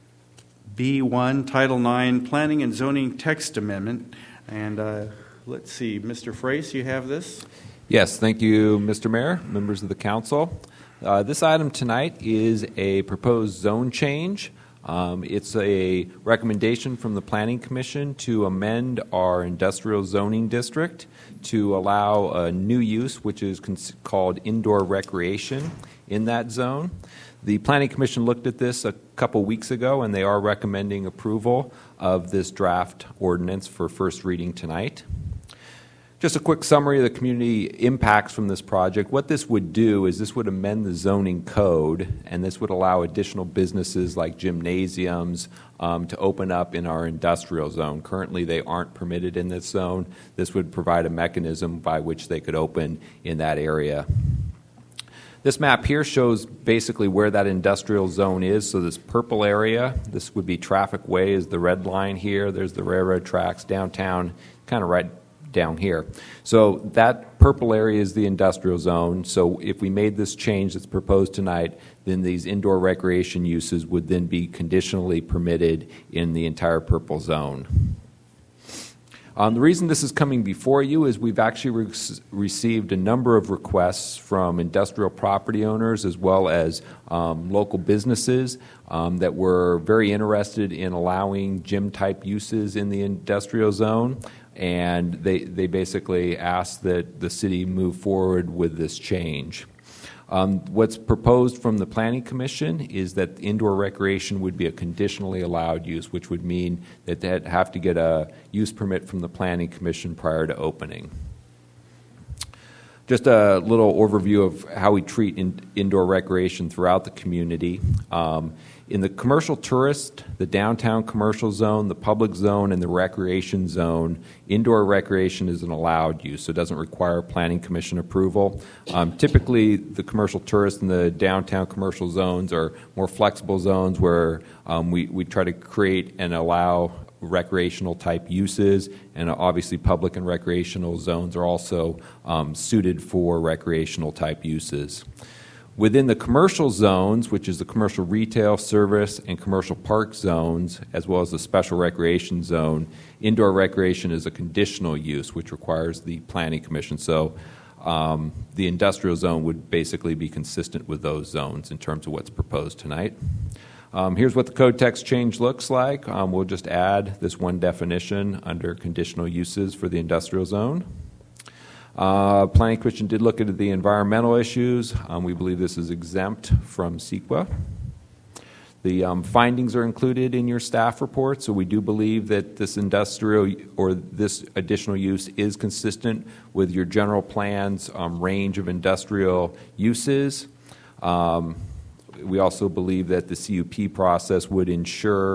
B one, Title nine, Planning and Zoning Text Amendment. And uh, let's see, Mister Frace, you have this? Yes, thank you, Mister Mayor, members of the council. Uh, this item tonight is a proposed zone change. Um, it's a recommendation from the Planning Commission to amend our industrial zoning district to allow a new use, which is cons- called indoor recreation in that zone. The Planning Commission looked at this a couple weeks ago, and they are recommending approval of this draft ordinance for first reading tonight. Just a quick summary of the community impacts from this project. What this would do is this would amend the zoning code, and this would allow additional businesses like gymnasiums um, to open up in our industrial zone. Currently, they aren't permitted in this zone. This would provide a mechanism by which they could open in that area. This map here shows basically where that industrial zone is. So this purple area, this would be Traffic Way is the red line here. There's the railroad tracks downtown, kind of right down here. So that purple area is the industrial zone. So if we made this change that's proposed tonight, then these indoor recreation uses would then be conditionally permitted in the entire purple zone. Um, the reason this is coming before you is we've actually re- received a number of requests from industrial property owners as well as um, local businesses um, that were very interested in allowing gym-type uses in the industrial zone, and they, they basically asked that the city move forward with this change. Um, what's proposed from the Planning Commission is that indoor recreation would be a conditionally allowed use, which would mean that they'd have to get a use permit from the Planning Commission prior to opening. Just a little overview of how we treat in, indoor recreation throughout the community. Um, in the commercial tourist, the downtown commercial zone, the public zone, and the recreation zone, indoor recreation is an allowed use, so it doesn't require Planning Commission approval. Um, typically, the commercial tourist and the downtown commercial zones are more flexible zones where um, we, we try to create and allow recreational type uses, and obviously public and recreational zones are also um, suited for recreational type uses. Within the commercial zones, which is the commercial retail, service, and commercial park zones, as well as the special recreation zone, indoor recreation is a conditional use, which requires the Planning Commission. So um, the industrial zone would basically be consistent with those zones in terms of what's proposed tonight. Um, here's what the code text change looks like. Um, we'll just add this one definition under conditional uses for the industrial zone. Uh, Planning Commission did look into the environmental issues. Um, we believe this is exempt from C E Q A. The um, findings are included in your staff report, so we do believe that this industrial or this additional use is consistent with your general plan's um, range of industrial uses. Um, we also believe that the C U P process would ensure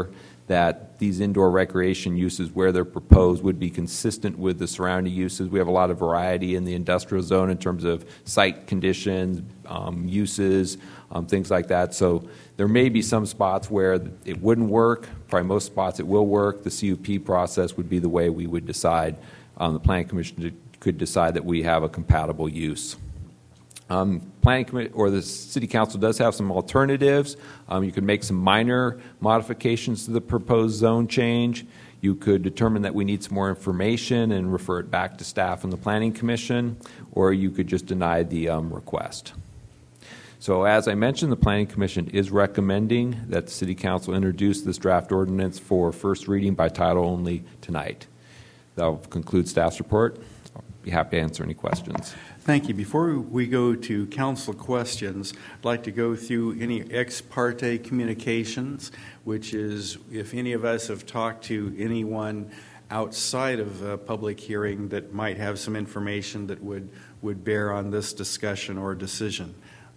that these indoor recreation uses, where they're proposed, would be consistent with the surrounding uses. We have a lot of variety in the industrial zone in terms of site conditions, um, uses, um, things like that. So there may be some spots where it wouldn't work. Probably most spots it will work. The C U P process would be the way we would decide. Um, the Planning Commission could decide that we have a compatible use. Um, planning committee or the City Council does have some alternatives. Um, you could make some minor modifications to the proposed zone change. You could determine that we need some more information and refer it back to staff and the Planning Commission, or you could just deny the um, request. So as I mentioned, the Planning Commission is recommending that the City Council introduce this draft ordinance for first reading by title only tonight. That will conclude staff's report. I'll be happy to answer any questions. Thank you. Before we go to council questions, I'd like to go through any ex parte communications, which is if any of us have talked to anyone outside of a public hearing that might have some information that would, would bear on this discussion or decision.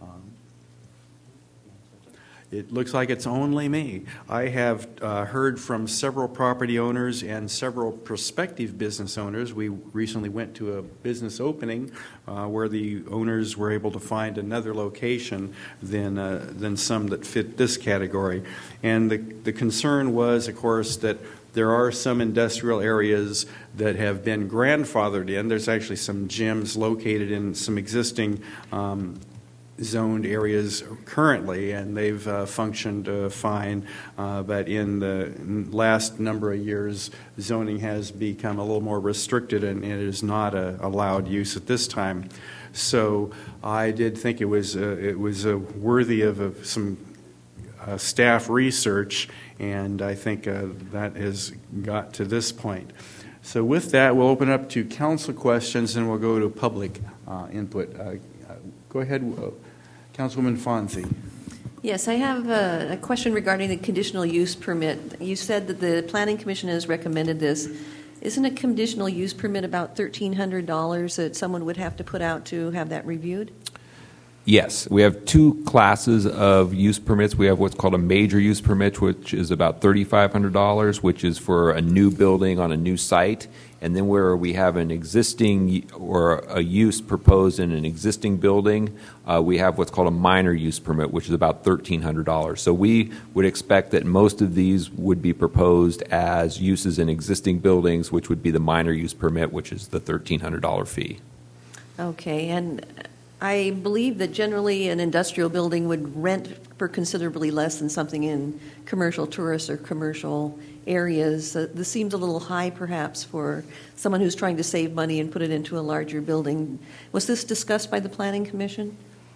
It looks like it's only me. I have uh, heard from several property owners and several prospective business owners. We recently went to a business opening uh, where the owners were able to find another location than uh, than some that fit this category. And the, the concern was, of course, that there are some industrial areas that have been grandfathered in. There's actually some gyms located in some existing um, zoned areas currently, and they've uh, functioned uh, fine, uh, but in the last number of years, zoning has become a little more restricted, and it is not a allowed use at this time. So I did think it was uh, it was uh, worthy of uh, some uh, staff research, and I think uh, that has got to this point. So with that, we'll open up to council questions, and we'll go to public uh, input. Uh, go ahead. Uh, Councilwoman Fonzie. Yes, I have a, a question regarding the conditional use permit. You said that the Planning Commission has recommended this. Isn't a conditional use permit about thirteen hundred dollars that someone would have to put out to have that reviewed? Yes, we have two classes of use permits. We have what's called a major use permit, which is about thirty-five hundred dollars, which is for a new building on a new site. And then where we have an existing or a use proposed in an existing building, uh, we have what's called a minor use permit, which is about thirteen hundred dollars. So we would expect that most of these would be proposed as uses in existing buildings, which would be the minor use permit, which is the thirteen hundred dollars fee. Okay, and I believe that generally an industrial building would rent for considerably less than something in commercial tourist or commercial areas. Uh, this seems a little high, perhaps, for someone who's trying to save money and put it into a larger building. Was this discussed by the Planning Commission?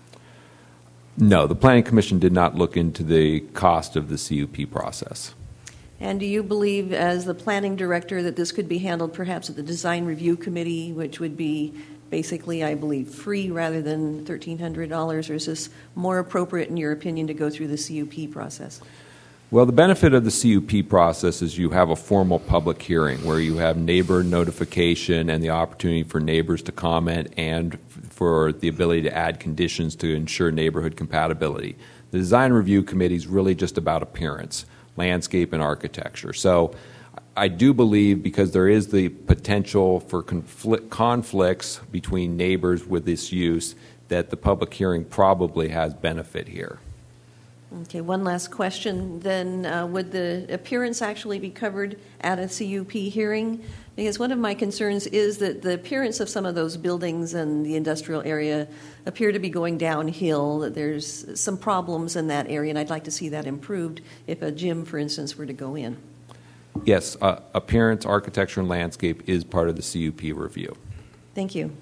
No, the Planning Commission did not look into the cost of the C U P process. And do you believe, as the planning director, that this could be handled perhaps at the Design Review Committee, which would be basically, I believe, free rather than thirteen hundred dollars, or is this more appropriate, in your opinion, to go through the C U P process? Well, the benefit of the C U P process is you have a formal public hearing where you have neighbor notification and the opportunity for neighbors to comment and for the ability to add conditions to ensure neighborhood compatibility. The Design Review Committee is really just about appearance, landscape, and architecture. So I do believe, because there is the potential for conflict, conflicts between neighbors with this use, that the public hearing probably has benefit here. Okay, one last question. Then uh, would the appearance actually be covered at a C U P hearing? Because one of my concerns is that the appearance of some of those buildings and the industrial area appear to be going downhill, that there's some problems in that area, and I'd like to see that improved if a gym, for instance, were to go in. Yes, uh, appearance, architecture, and landscape is part of the C U P review. Thank you.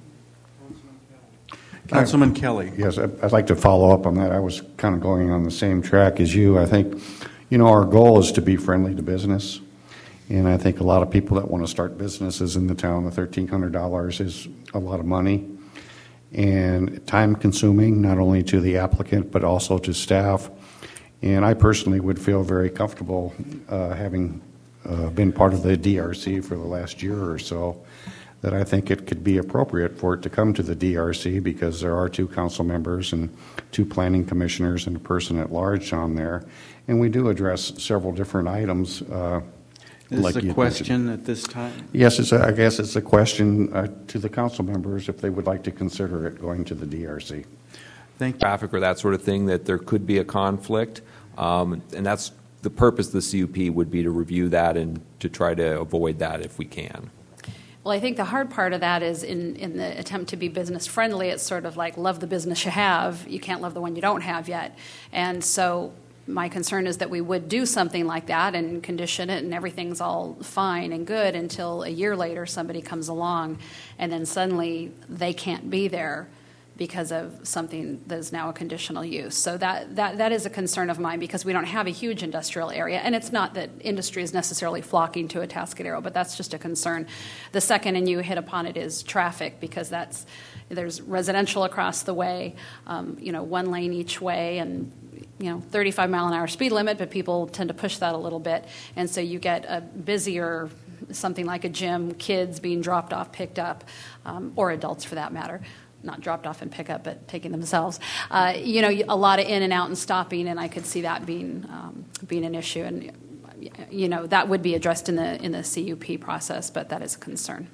Councilman Kelly. Yes, I'd like to follow up on that. I was kind of going on the same track as you. I think, you know, our goal is to be friendly to business. And I think a lot of people that want to start businesses in the town, the thirteen hundred dollars is a lot of money and time consuming, not only to the applicant, but also to staff. And I personally would feel very comfortable uh, having uh, been part of the D R C for the last year or so, that I think it could be appropriate for it to come to the D R C because there are two council members and two planning commissioners and a person at large on there. And we do address several different items. Uh, Is like this a you question mentioned. at this time? Yes, it's a, I guess it's a question uh, to the council members if they would like to consider it going to the D R C. Thank you. Traffic or that sort of thing, that there could be a conflict. Um, and that's the purpose of the C U P would be to review that and to try to avoid that if we can. Well, I think the hard part of that is in, in the attempt to be business friendly, it's sort of like love the business you have. You can't love the one you don't have yet. And so my concern is that we would do something like that and condition it and everything's all fine and good until a year later somebody comes along and then suddenly they can't be there because of something that is now a conditional use. So that, that, that is a concern of mine because we don't have a huge industrial area. And it's not that industry is necessarily flocking to Atascadero, but that's just a concern. The second, and you hit upon it, is traffic because that's there's residential across the way, um, you know, one lane each way and, you know, thirty-five mile an hour speed limit, but people tend to push that a little bit. And so you get a busier, something like a gym, kids being dropped off, picked up, um, or adults for that matter. Not dropped off and pick up, but taking themselves. Uh, you know, a lot of in and out and stopping, and I could see that being um, being an issue. And you know, that would be addressed in the in the C U P process, but that is a concern.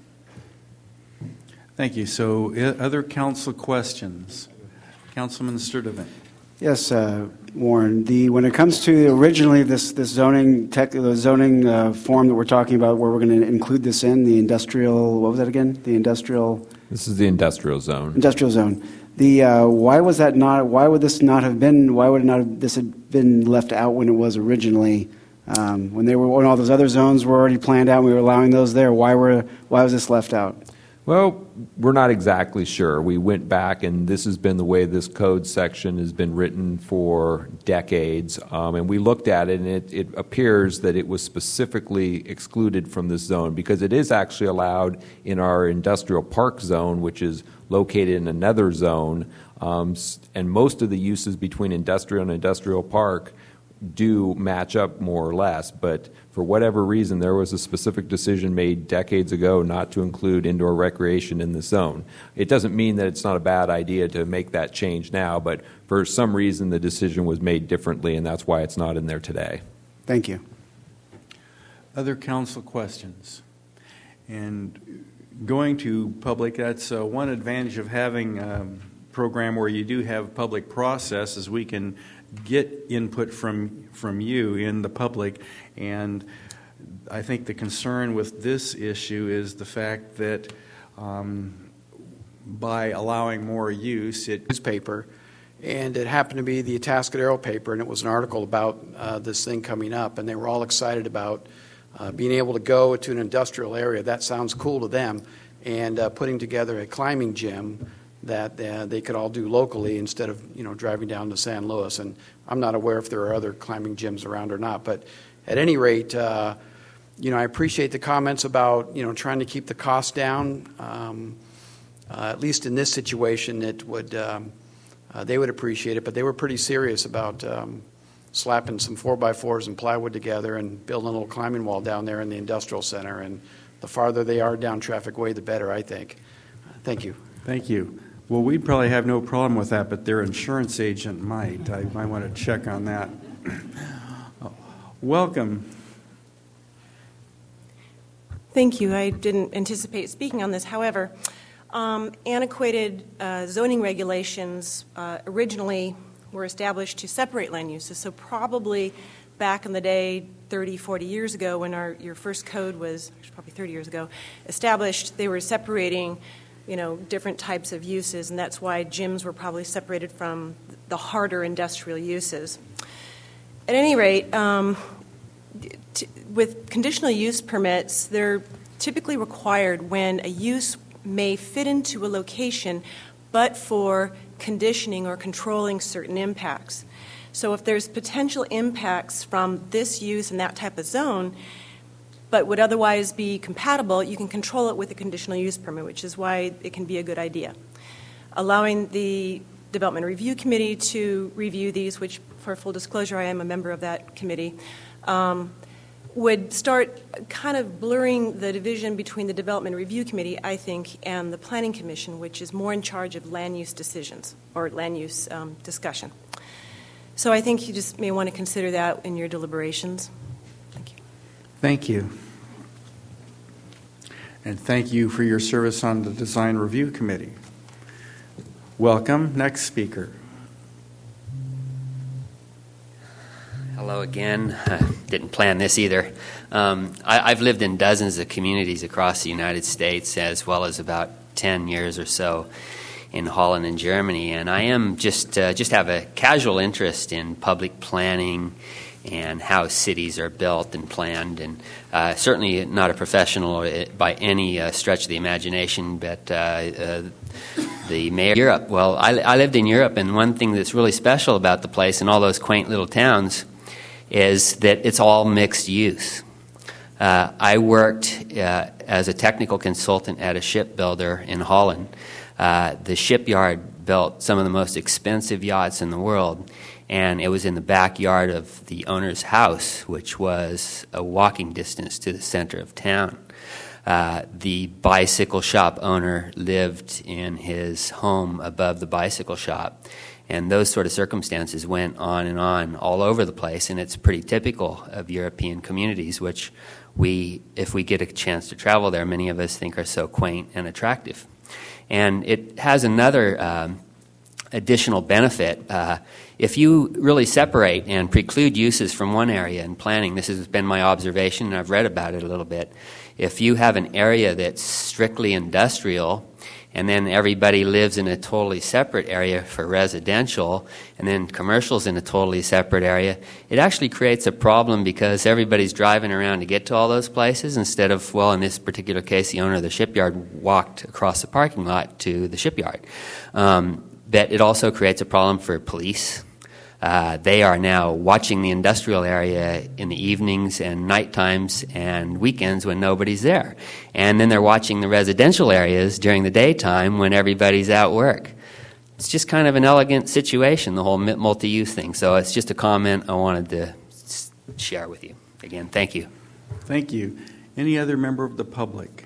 Thank you. So, uh, other council questions? Councilman Sturdivant. Yes, uh, Warren. The when it comes to originally this this zoning tech, the zoning uh, form that we're talking about, where we're going to include this in the industrial. What was that again? The industrial. This is the industrial zone. Industrial zone. The uh, why was that not? Why would this not have been? Why would it not have, this have been left out when it was originally? Um, when they were when all those other zones were already planned out, and we were allowing those there. Why were why was this left out? Well, we're not exactly sure. We went back, and this has been the way this code section has been written for decades. Um, and we looked at it, and it, it appears that it was specifically excluded from this zone because it is actually allowed in our industrial park zone, which is located in another zone. Um, and most of the uses between industrial and industrial park do match up more or less, but for whatever reason, there was a specific decision made decades ago not to include indoor recreation in the zone. It doesn't mean that it's not a bad idea to make that change now, but for some reason the decision was made differently, and that's why it's not in there today. Thank you. Other council questions? And going to public, that's uh, one advantage of having a program where you do have public process is we can get input from from you in the public, and I think the concern with this issue is the fact that um, by allowing more use, it newspaper, and it happened to be the Atascadero paper, and it was an article about uh, this thing coming up, and they were all excited about uh, being able to go to an industrial area. That sounds cool to them, and uh, putting together a climbing gym that uh, they could all do locally instead of, you know, driving down to San Luis. And I'm not aware if there are other climbing gyms around or not. But at any rate, uh, you know, I appreciate the comments about, you know, trying to keep the cost down. Um, uh, at least in this situation, it would um, uh, they would appreciate it. But they were pretty serious about um, slapping some four by fours and plywood together and building a little climbing wall down there in the industrial center. And the farther they are down Traffic Way, the better, I think. Thank you. Thank you. Well, we'd probably have no problem with that, but their insurance agent might. I might want to check on that. Welcome. Thank you. I didn't anticipate speaking on this. However, um, antiquated uh, zoning regulations uh, originally were established to separate land uses. So probably back in the day, thirty, forty years ago, when our your first code was, actually probably thirty years ago, established, they were separating, you know, different types of uses, and that's why gyms were probably separated from the harder industrial uses. At any rate, um, t- with conditional use permits, they're typically required when a use may fit into a location, but for conditioning or controlling certain impacts. So if there's potential impacts from this use in that type of zone, but would otherwise be compatible, you can control it with a conditional use permit, which is why it can be a good idea. Allowing the Development Review Committee to review these, which, for full disclosure, I am a member of that committee, um, would start kind of blurring the division between the Development Review Committee, I think, and the Planning Commission, which is more in charge of land use decisions or land use um, discussion. So I think you just may want to consider that in your deliberations. Thank you. Thank you. And thank you for your service on the Design Review Committee. Welcome. Next speaker. Hello again. I didn't plan this either. Um, I, I've lived in dozens of communities across the United States, as well as about ten years or so in Holland and Germany, and I am just uh, just have a casual interest in public planning and how cities are built and planned, and uh, certainly not a professional by any uh, stretch of the imagination, but uh, uh, the mayor of Europe. Well, I, I lived in Europe, and one thing that's really special about the place and all those quaint little towns is that it's all mixed use. Uh, I worked uh, as a technical consultant at a shipbuilder in Holland. Uh, the shipyard built some of the most expensive yachts in the world, and it was in the backyard of the owner's house, which was a walking distance to the center of town. Uh, the bicycle shop owner lived in his home above the bicycle shop. And those sort of circumstances went on and on all over the place, and it's pretty typical of European communities, which we, if we get a chance to travel there, many of us think are so quaint and attractive. And it has another um, additional benefit. Uh, if you really separate and preclude uses from one area in planning, this has been my observation, and I've read about it a little bit. If you have an area that's strictly industrial, and then everybody lives in a totally separate area for residential, and then commercial's in a totally separate area, it actually creates a problem because everybody's driving around to get to all those places instead of, well, in this particular case, the owner of the shipyard walked across the parking lot to the shipyard. Um, but it also creates a problem for police. Uh, they are now watching the industrial area in the evenings and night times and weekends when nobody's there. And then they're watching the residential areas during the daytime when everybody's at work. It's just kind of an elegant situation, the whole multi-use thing. So it's just a comment I wanted to share with you. Again, thank you. Thank you. Any other member of the public?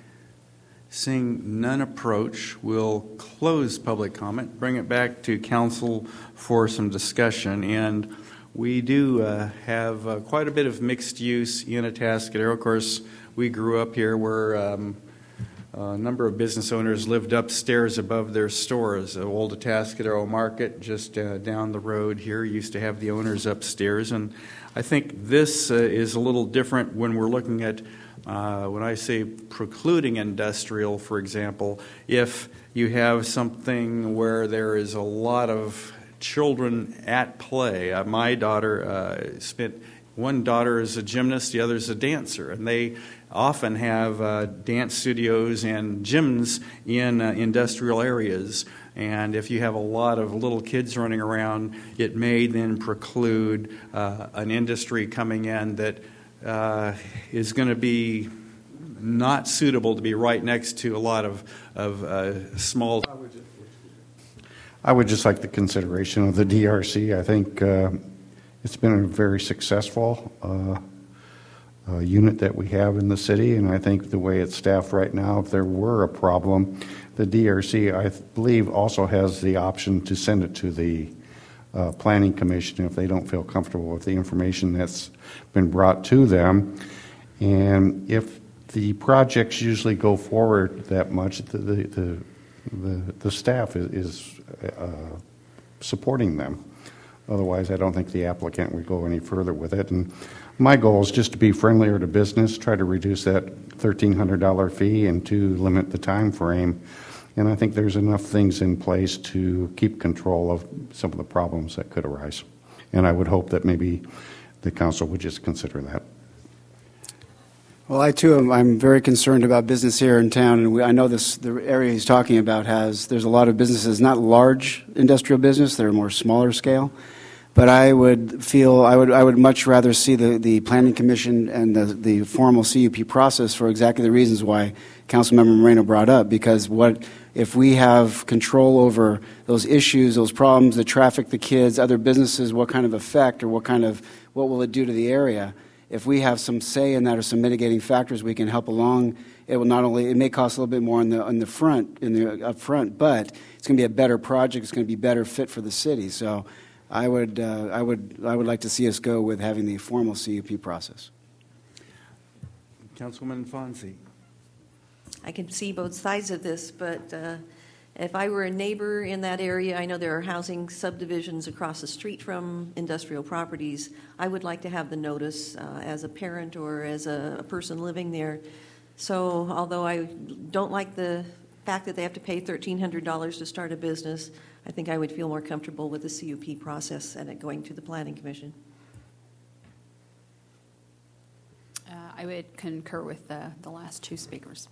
Seeing none approach, we'll close public comment, bring it back to council for some discussion. And we do uh, have uh, quite a bit of mixed use in Atascadero. Of course, we grew up here where um, a number of business owners lived upstairs above their stores. The old Atascadero Market just uh, down the road here used to have the owners upstairs. And I think this uh, is a little different when we're looking at Uh, when I say precluding industrial, for example, if you have something where there is a lot of children at play. Uh, my daughter uh, spent, one daughter is a gymnast, the other is a dancer, and they often have uh, dance studios and gyms in uh, industrial areas. And if you have a lot of little kids running around, it may then preclude uh, an industry coming in that Uh, is going to be not suitable to be right next to a lot of, of uh, small. I would just like the consideration of the D R C. I think uh, it's been a very successful uh, uh, unit that we have in the city, and I think the way it's staffed right now, if there were a problem, the D R C, I believe, also has the option to send it to the Uh, Planning Commission if they don't feel comfortable with the information that's been brought to them. And if the projects usually go forward that much, the the the, the, the staff is, is uh, supporting them. Otherwise, I don't think the applicant would go any further with it. And my goal is just to be friendlier to business, try to reduce that thirteen hundred dollars fee, and to limit the time frame. And I think there's enough things in place to keep control of some of the problems that could arise. And I would hope that maybe the council would just consider that. Well, I too am I'm very concerned about business here in town, and we, I know this the area he's talking about has there's a lot of businesses, not large industrial business, they're more smaller scale. But I would feel I would I would much rather see the, the Planning Commission and the, the formal C U P process for exactly the reasons why Councilmember Moreno brought up. Because what if we have control over those issues, those problems, the traffic, the kids, other businesses, what kind of effect or what kind of what will it do to the area? if we have some say in that or some mitigating factors, we can help along. It will not only, it may cost a little bit more on the on the front, in the up front, but it's going to be a better project. It's going to be better fit for the city. So I would, uh, I would, I would like to see us go with having the formal C U P process. Councilwoman Fonzie. I can see both sides of this, but uh, if I were a neighbor in that area, I know there are housing subdivisions across the street from industrial properties. I would like to have the notice uh, as a parent or as a, a person living there. So although I don't like the fact that they have to pay thirteen hundred dollars to start a business, I think I would feel more comfortable with the C U P process and it going to the Planning Commission. Uh, I would concur with the, the last two speakers.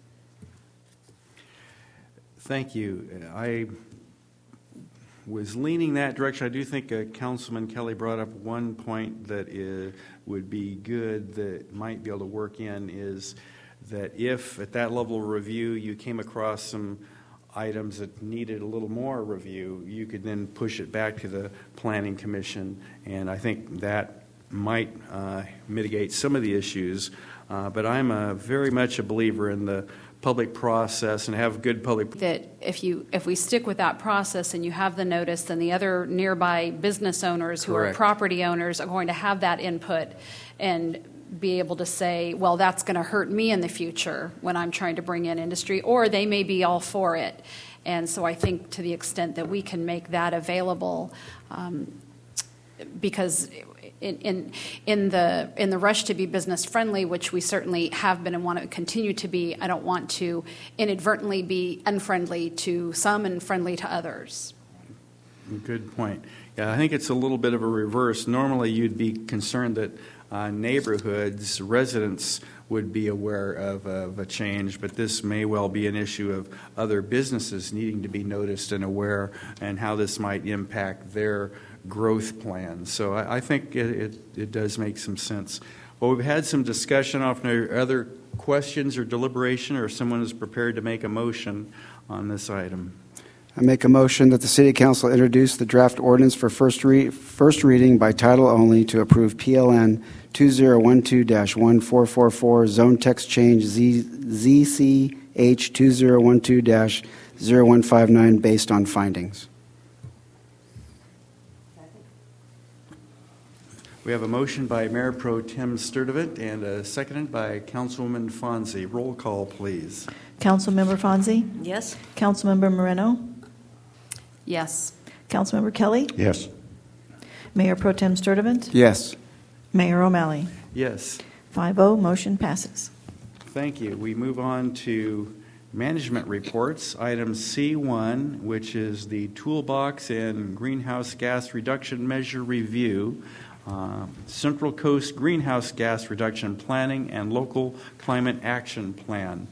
Thank you. I was leaning that direction. I do think uh, Councilman Kelly brought up one point that is, would be good that might be able to work in is that if at that level of review you came across some items that needed a little more review, you could then push it back to the Planning Commission, and I think that might uh, mitigate some of the issues. Uh, but I'm a, very much a believer in the public process and have good public. That if you if we stick with that process and you have the notice, then the other nearby business owners who Correct. are property owners are going to have that input and be able to say, well, that's going to hurt me in the future when I'm trying to bring in industry, or they may be all for it. And so I think to the extent that we can make that available, um, because in, in in the in the rush to be business friendly, which we certainly have been and want to continue to be, I don't want to inadvertently be unfriendly to some and friendly to others. Good point. Yeah, I think it's a little bit of a reverse. Normally, you'd be concerned that uh, neighborhoods, residents would be aware of, of a change, but this may well be an issue of other businesses needing to be noticed and aware, and how this might impact their growth plans. So I, I think it, it, it does make some sense. Well, we've had some discussion. Often are other questions or deliberation, or someone is prepared to make a motion on this item. I make a motion that the City Council introduce the draft ordinance for first, re- first reading by title only to approve P L N two zero one two dash one four four four zone text change Z- Z C H two zero one two dash zero one five nine based on findings. We have a motion by Mayor Pro Tem Sturdivant and a seconded by Councilwoman Fonzie. Roll call, please. Councilmember Fonzie? Yes. Councilmember Moreno? Yes. Councilmember Kelly? Yes. Mayor Pro Tem Sturdivant? Yes. Mayor O'Malley? Yes. five oh, motion passes. Thank you. We move on to management reports. Item C one, which is the toolbox and greenhouse gas reduction measure review. Uh, Central Coast Greenhouse Gas Reduction Planning and Local Climate Action Plan.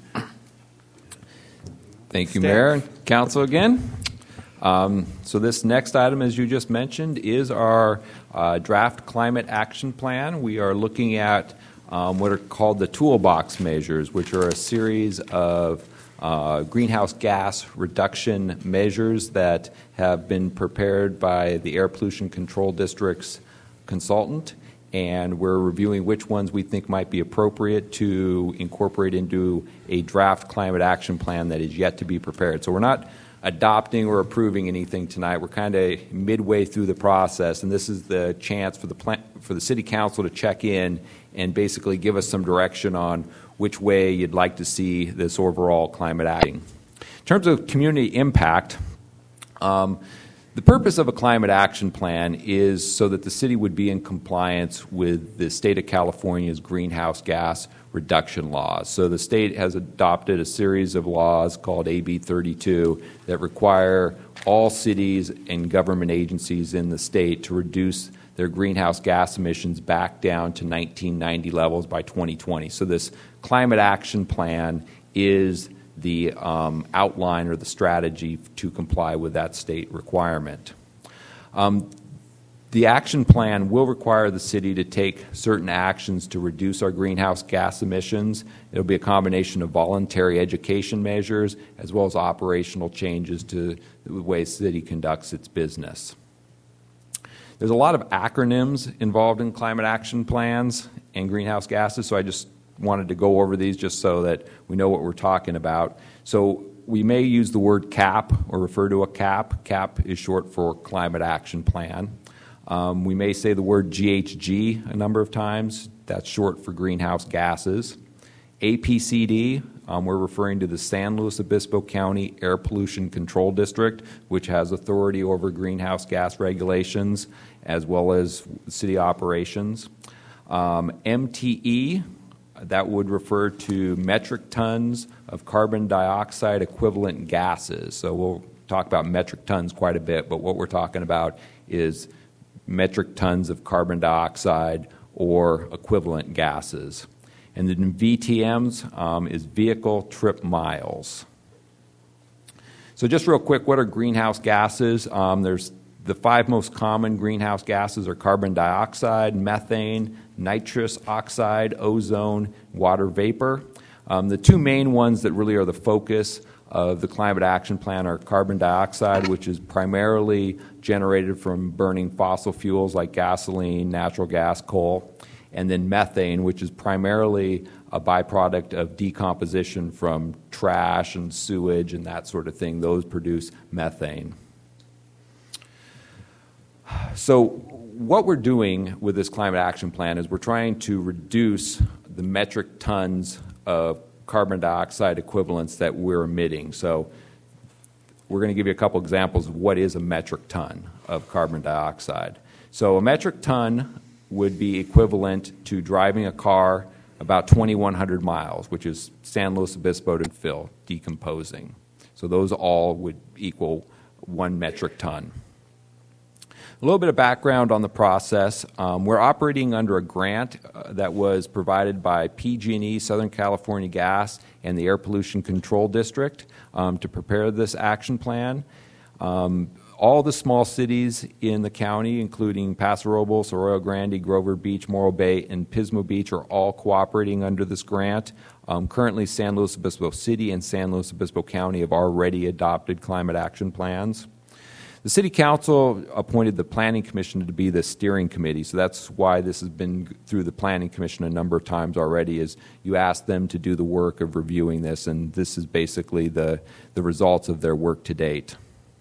Thank you, Staff. Mayor and Council again. Um, so this next item, as you just mentioned, is our uh, draft climate action plan. We are looking at um, what are called the toolbox measures, which are a series of uh, greenhouse gas reduction measures that have been prepared by the Air Pollution Control District's consultant, and we're reviewing which ones we think might be appropriate to incorporate into a draft climate action plan that is yet to be prepared. So we're not adopting or approving anything tonight. We're kind of midway through the process, and this is the chance for the plan, for the City Council to check in and basically give us some direction on which way you'd like to see this overall climate action. In terms of community impact, um, the purpose of a climate action plan is so that the city would be in compliance with the state of California's greenhouse gas reduction laws. So the state has adopted a series of laws called A B thirty-two that require all cities and government agencies in the state to reduce their greenhouse gas emissions back down to nineteen ninety levels by twenty twenty. So this climate action plan is the um, outline or the strategy to comply with that state requirement. Um, the action plan will require the city to take certain actions to reduce our greenhouse gas emissions. It will be a combination of voluntary education measures as well as operational changes to the way the city conducts its business. There's a lot of acronyms involved in climate action plans and greenhouse gases, so I just wanted to go over these just so that we know what we're talking about. So we may use the word CAP or refer to a CAP. CAP is short for Climate Action Plan. Um, we may say the word G H G a number of times. That's short for greenhouse gases. A P C D, um, we're referring to the San Luis Obispo County Air Pollution Control District, which has authority over greenhouse gas regulations as well as city operations. Um, M T E, that would refer to metric tons of carbon dioxide equivalent gases. So we'll talk about metric tons quite a bit, but what we're talking about is metric tons of carbon dioxide or equivalent gases. And then V T Ms um, is vehicle trip miles. So just real quick, what are greenhouse gases? Um, there's the five most common greenhouse gases are carbon dioxide, methane, nitrous oxide, ozone, water vapor. Um, the two main ones that really are the focus of the Climate Action Plan are carbon dioxide, which is primarily generated from burning fossil fuels like gasoline, natural gas, coal, and then methane, which is primarily a byproduct of decomposition from trash and sewage and that sort of thing. Those produce methane. So what we're doing with this Climate Action Plan is we're trying to reduce the metric tons of carbon dioxide equivalents that we're emitting. So we're going to give you a couple examples of what is a metric ton of carbon dioxide. So a metric ton would be equivalent to driving a car about twenty-one hundred miles, which is San Luis Obispo to Phil, decomposing. So those all would equal one metric ton. A little bit of background on the process. Um, we're operating under a grant uh, that was provided by P G and E, Southern California Gas, and the Air Pollution Control District um, to prepare this action plan. Um, all the small cities in the county, including Paso Robles, Arroyo Grande, Grover Beach, Morro Bay, and Pismo Beach, are all cooperating under this grant. Um, currently, San Luis Obispo City and San Luis Obispo County have already adopted climate action plans. The City Council appointed the Planning Commission to be the steering committee, so that's why this has been through the Planning Commission a number of times already, is you ask them to do the work of reviewing this, and this is basically the, the results of their work to date.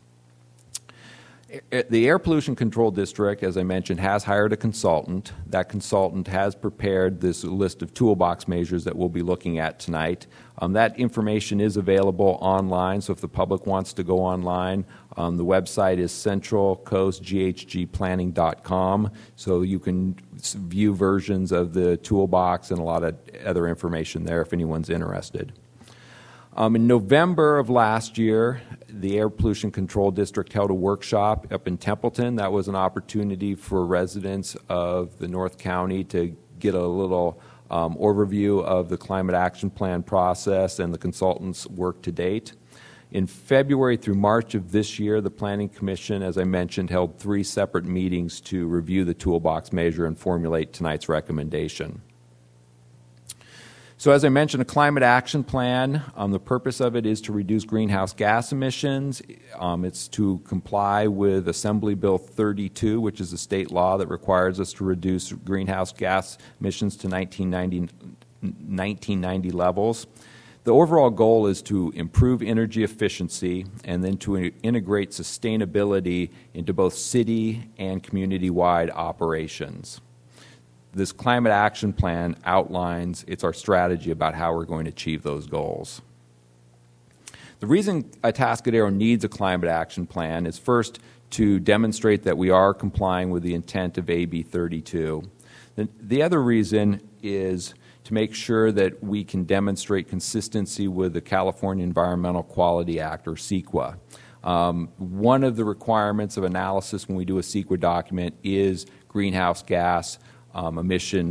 The Air Pollution Control District, as I mentioned, has hired a consultant. That consultant has prepared this list of toolbox measures that we'll be looking at tonight. Um, that information is available online, so if the public wants to go online, um, the website is central coast g h g planning dot com, so you can view versions of the toolbox and a lot of other information there if anyone's interested. Um, in November of last year, the Air Pollution Control District held a workshop up in Templeton. That was an opportunity for residents of the North County to get a little um, overview of the Climate Action Plan process and the consultants' work to date. In February through March of this year, the Planning Commission, as I mentioned, held three separate meetings to review the toolbox measure and formulate tonight's recommendation. So as I mentioned, a climate action plan, um, the purpose of it is to reduce greenhouse gas emissions. Um, it's to comply with Assembly Bill thirty-two, which is a state law that requires us to reduce greenhouse gas emissions to nineteen ninety levels. The overall goal is to improve energy efficiency and then to integrate sustainability into both city and community-wide operations. This climate action plan outlines, it's our strategy about how we're going to achieve those goals. The reason Atascadero needs a climate action plan is first to demonstrate that we are complying with the intent of A B thirty-two. The, the other reason is to make sure that we can demonstrate consistency with the California Environmental Quality Act, or CEQA. Um, one of the requirements of analysis when we do a CEQA document is greenhouse gas Um, emission re-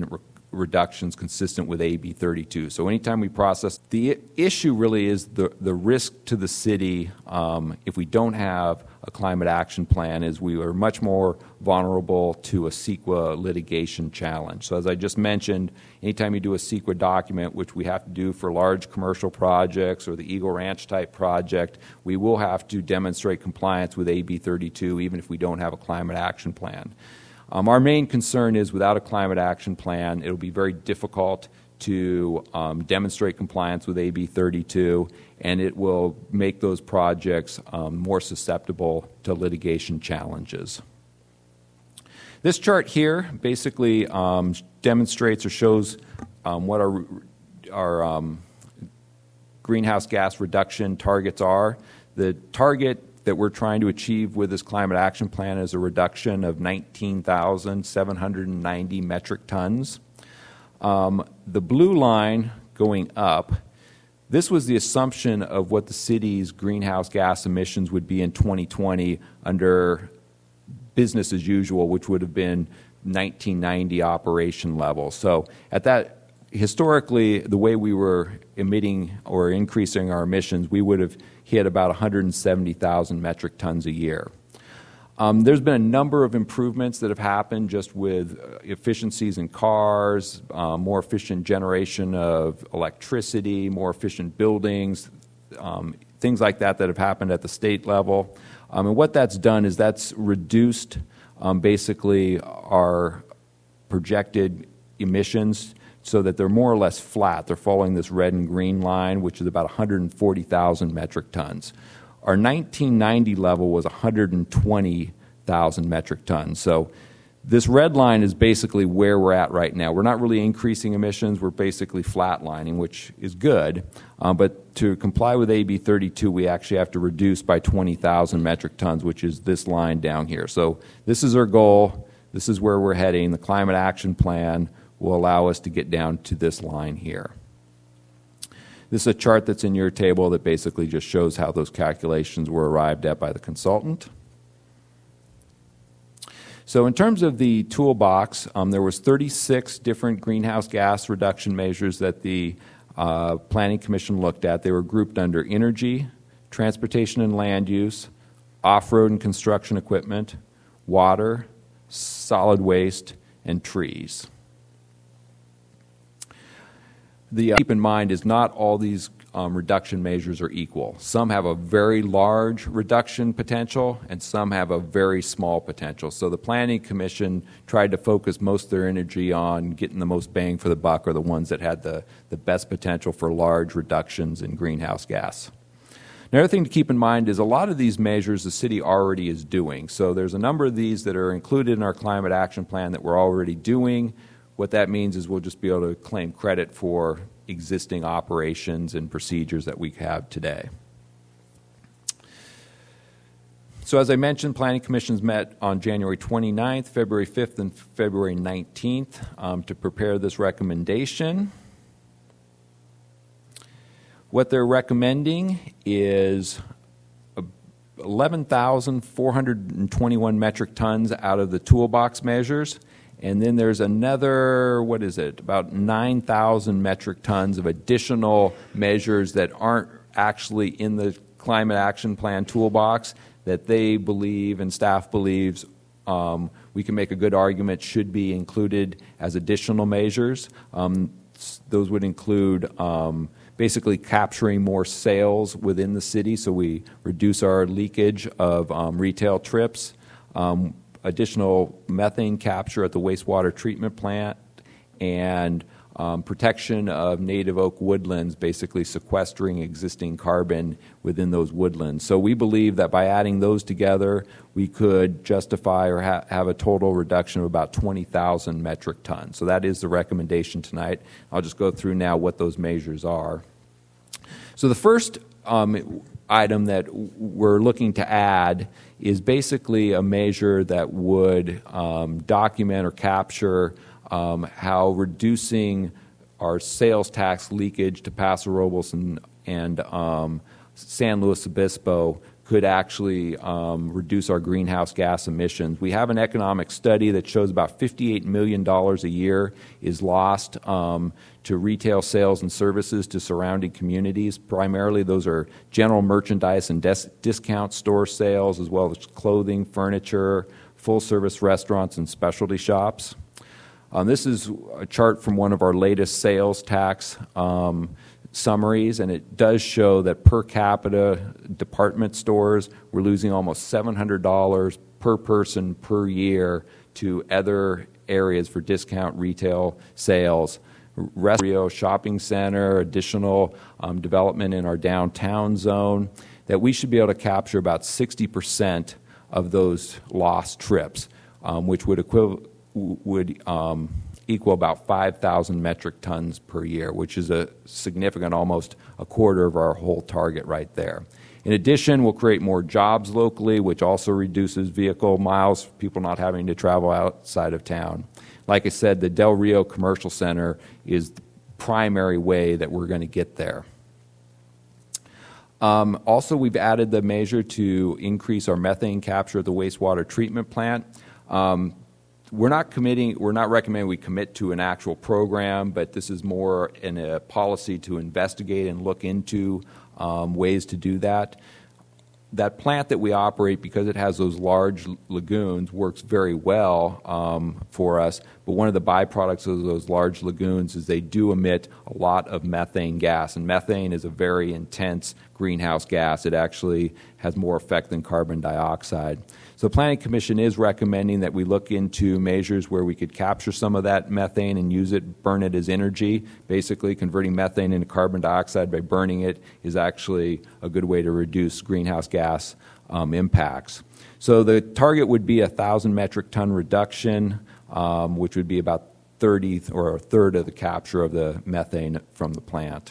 reductions consistent with A B thirty-two. So anytime we process, the I- issue really is the, the risk to the city um, if we don't have a climate action plan is we are much more vulnerable to a CEQA litigation challenge. So as I just mentioned, anytime you do a CEQA document, which we have to do for large commercial projects or the Eagle Ranch type project, we will have to demonstrate compliance with A B thirty-two even if we don't have a climate action plan. Um, our main concern is without a climate action plan, it'll be very difficult to um, demonstrate compliance with A B thirty-two, and it will make those projects um, more susceptible to litigation challenges. This chart here basically um, demonstrates or shows um, what our, our um, greenhouse gas reduction targets are. The target that we're trying to achieve with this climate action plan is a reduction of nineteen thousand seven hundred ninety metric tons. Um, the blue line going up, this was the assumption of what the city's greenhouse gas emissions would be in twenty twenty under business as usual, which would have been nineteen ninety operation level. So at that, historically, the way we were emitting or increasing our emissions, we would have hit about one hundred seventy thousand metric tons a year. Um, there's been a number of improvements that have happened just with efficiencies in cars, uh, more efficient generation of electricity, more efficient buildings, um, things like that that have happened at the state level. Um, and what that's done is that's reduced um, basically our projected emissions so that they're more or less flat. They're following this red and green line, which is about one hundred forty thousand metric tons. Our nineteen ninety level was one hundred twenty thousand metric tons. So this red line is basically where we're at right now. We're not really increasing emissions. We're basically flatlining, which is good. Um, but to comply with A B thirty-two, we actually have to reduce by twenty thousand metric tons, which is this line down here. So this is our goal. This is where we're heading. The Climate Action Plan will allow us to get down to this line here. This is a chart that's in your table that basically just shows how those calculations were arrived at by the consultant. So in terms of the toolbox, um, there was thirty-six different greenhouse gas reduction measures that the uh, Planning Commission looked at. They were grouped under energy, transportation and land use, off-road and construction equipment, water, solid waste, and trees. The uh, keep in mind is not all these um, reduction measures are equal. Some have a very large reduction potential, and some have a very small potential. So the Planning Commission tried to focus most of their energy on getting the most bang for the buck, or the ones that had the, the best potential for large reductions in greenhouse gas. Another thing to keep in mind is a lot of these measures the city already is doing. So there's a number of these that are included in our Climate Action Plan that we're already doing. What that means is we'll just be able to claim credit for existing operations and procedures that we have today. So as I mentioned, Planning Commissions met on January twenty-ninth, February fifth, and February nineteenth um, to prepare this recommendation. What they're recommending is eleven thousand four hundred twenty-one metric tons out of the toolbox measures. And then there's another, what is it, about nine thousand metric tons of additional measures that aren't actually in the Climate Action Plan toolbox that they believe and staff believes um, we can make a good argument should be included as additional measures. Um, those would include um, basically capturing more sales within the city so we reduce our leakage of um, retail trips. Um, additional methane capture at the wastewater treatment plant, and um, protection of native oak woodlands, basically sequestering existing carbon within those woodlands. So we believe that by adding those together, we could justify or ha- have a total reduction of about twenty thousand metric tons. So that is the recommendation tonight. I'll just go through now what those measures are. So the first um, item that we're looking to add is basically a measure that would um, document or capture um, how reducing our sales tax leakage to Paso Robles and, and um, San Luis Obispo could actually um, reduce our greenhouse gas emissions. We have an economic study that shows about fifty-eight million dollars a year is lost um, to retail sales and services to surrounding communities. Primarily, those are general merchandise and dis- discount store sales, as well as clothing, furniture, full-service restaurants, and specialty shops. Um, this is a chart from one of our latest sales tax um, summaries, and it does show that per capita department stores were losing almost seven hundred dollars per person per year to other areas for discount retail sales. Rio shopping center, additional um, development in our downtown zone, that we should be able to capture about sixty percent of those lost trips, um, which would equiv- would um, equal about five thousand metric tons per year, which is a significant, almost a quarter of our whole target right there. In addition, we'll create more jobs locally, which also reduces vehicle miles, people not having to travel outside of town. Like I said, the Del Rio Commercial Center is the primary way that we're going to get there. Um, also, we've added the measure to increase our methane capture at the wastewater treatment plant. Um, We're not committing, we're not recommending we commit to an actual program, but this is more in a policy to investigate and look into um, ways to do that. That plant that we operate, because it has those large lagoons, works very well um, for us, but one of the byproducts of those large lagoons is they do emit a lot of methane gas, and methane is a very intense greenhouse gas. It actually has more effect than carbon dioxide. So the Planning Commission is recommending that we look into measures where we could capture some of that methane and use it, burn it as energy. Basically, converting methane into carbon dioxide by burning it is actually a good way to reduce greenhouse gas um, impacts. So the target would be a one thousand metric ton reduction, um, which would be about thirty or a third of the capture of the methane from the plant.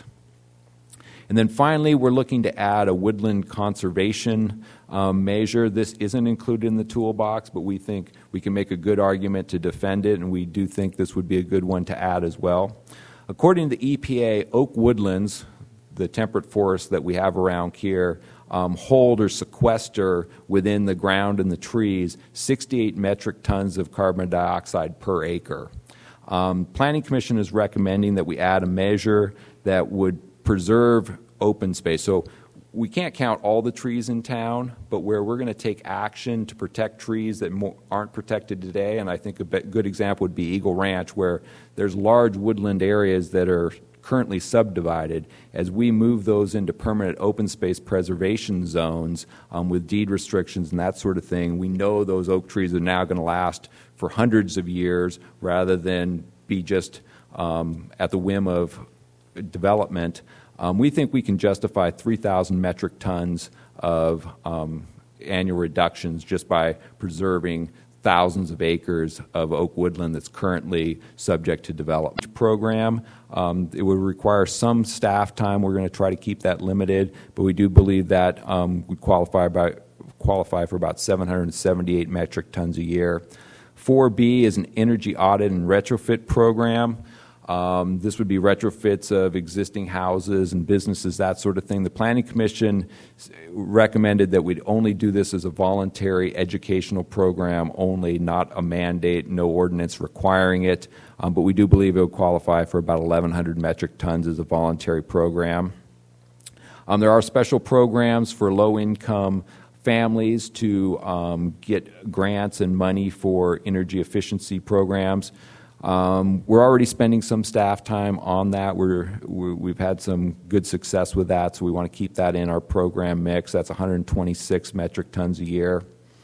And then finally, we're looking to add a woodland conservation um, measure. This isn't included in the toolbox, but we think we can make a good argument to defend it, and we do think this would be a good one to add as well. According to the E P A, oak woodlands, the temperate forests that we have around here, um, hold or sequester within the ground and the trees sixty-eight metric tons of carbon dioxide per acre. Um, Planning Commission is recommending that we add a measure that would preserve open space. So we can't count all the trees in town, but where we're going to take action to protect trees that mo- aren't protected today, and I think a good example would be Eagle Ranch, where there's large woodland areas that are currently subdivided. As we move those into permanent open space preservation zones um, with deed restrictions and that sort of thing, we know those oak trees are now going to last for hundreds of years rather than be just um, at the whim of development. Um, we think we can justify three thousand metric tons of um, annual reductions just by preserving thousands of acres of oak woodland that's currently subject to development program. Um, it would require some staff time. We're going to try to keep that limited, but we do believe that um, would qualify by qualify for about seven hundred seventy-eight metric tons a year. four B is an energy audit and retrofit program. Um, this would be retrofits of existing houses and businesses, that sort of thing. The Planning Commission recommended that we'd only do this as a voluntary educational program only, not a mandate, no ordinance requiring it. Um, but we do believe it would qualify for about eleven hundred metric tons as a voluntary program. Um, there are special programs for low-income families to um, get grants and money for energy efficiency programs. Um, we're already spending some staff time on that. We're, we're, we've had some good success with that, so we want to keep that in our program mix. That's one hundred twenty-six metric tons a year.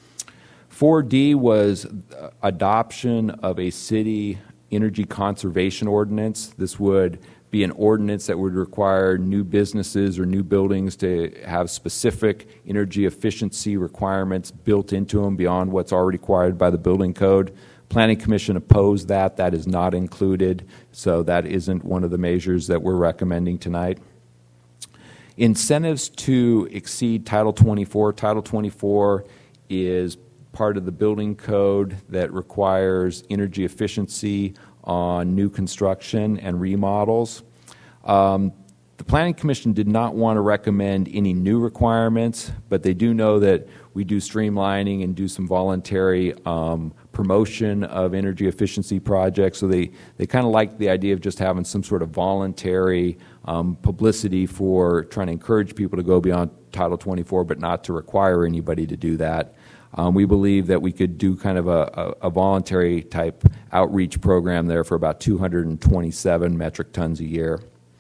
four D was adoption of a city energy conservation ordinance. This would be an ordinance that would require new businesses or new buildings to have specific energy efficiency requirements built into them beyond what's already required by the building code. Planning Commission opposed that. That is not included, so that isn't one of the measures that we're recommending tonight. Incentives to exceed Title twenty-four. Title twenty-four is part of the building code that requires energy efficiency on new construction and remodels. Um, the Planning Commission did not want to recommend any new requirements, but they do know that we do streamlining and do some voluntary um, promotion of energy efficiency projects. So they, they kind of like the idea of just having some sort of voluntary um, publicity for trying to encourage people to go beyond Title twenty-four, but not to require anybody to do that. Um, we believe that we could do kind of a, a, a voluntary type outreach program there for about two hundred twenty-seven metric tons a year.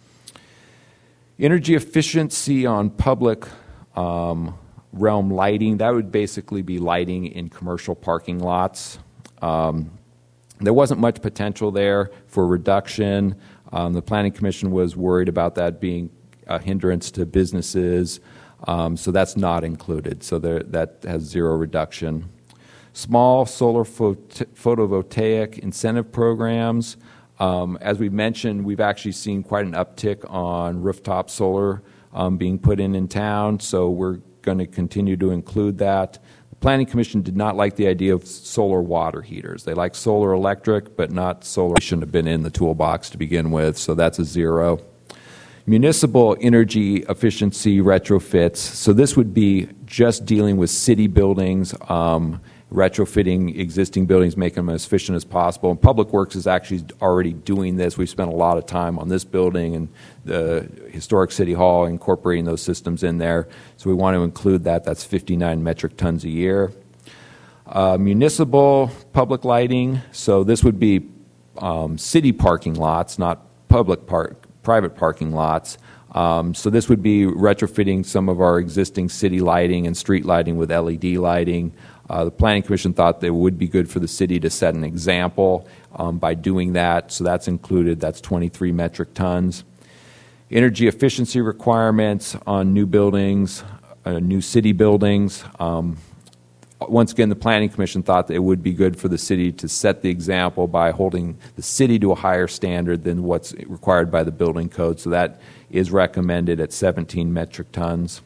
Energy efficiency on public um, realm lighting, that would basically be lighting in commercial parking lots. Um, there wasn't much potential there for reduction. Um, the Planning Commission was worried about that being a hindrance to businesses, um, so that's not included. So there, that has zero reduction. Small solar phot- photovoltaic incentive programs. Um, as we mentioned, we've actually seen quite an uptick on rooftop solar um, being put in in town, so we're going to continue to include that. The Planning Commission did not like the idea of solar water heaters. They like solar electric, but not solar. They shouldn't have been in the toolbox to begin with, so that's a zero. Municipal energy efficiency retrofits. So this would be just dealing with city buildings, um, retrofitting existing buildings, making them as efficient as possible. And Public Works is actually already doing this. We've spent a lot of time on this building and the historic City Hall, incorporating those systems in there. So we want to include that. That's fifty-nine metric tons a year. Uh, municipal public lighting. So this would be um, city parking lots, not public park, private parking lots. Um, so this would be retrofitting some of our existing city lighting and street lighting with L E D lighting. Uh, the Planning Commission thought that it would be good for the city to set an example um, by doing that, so that's included. That's twenty-three metric tons. Energy efficiency requirements on new buildings, uh, new city buildings. Um, once again, the Planning Commission thought that it would be good for the city to set the example by holding the city to a higher standard than what's required by the building code, so that is recommended at seventeen metric tons.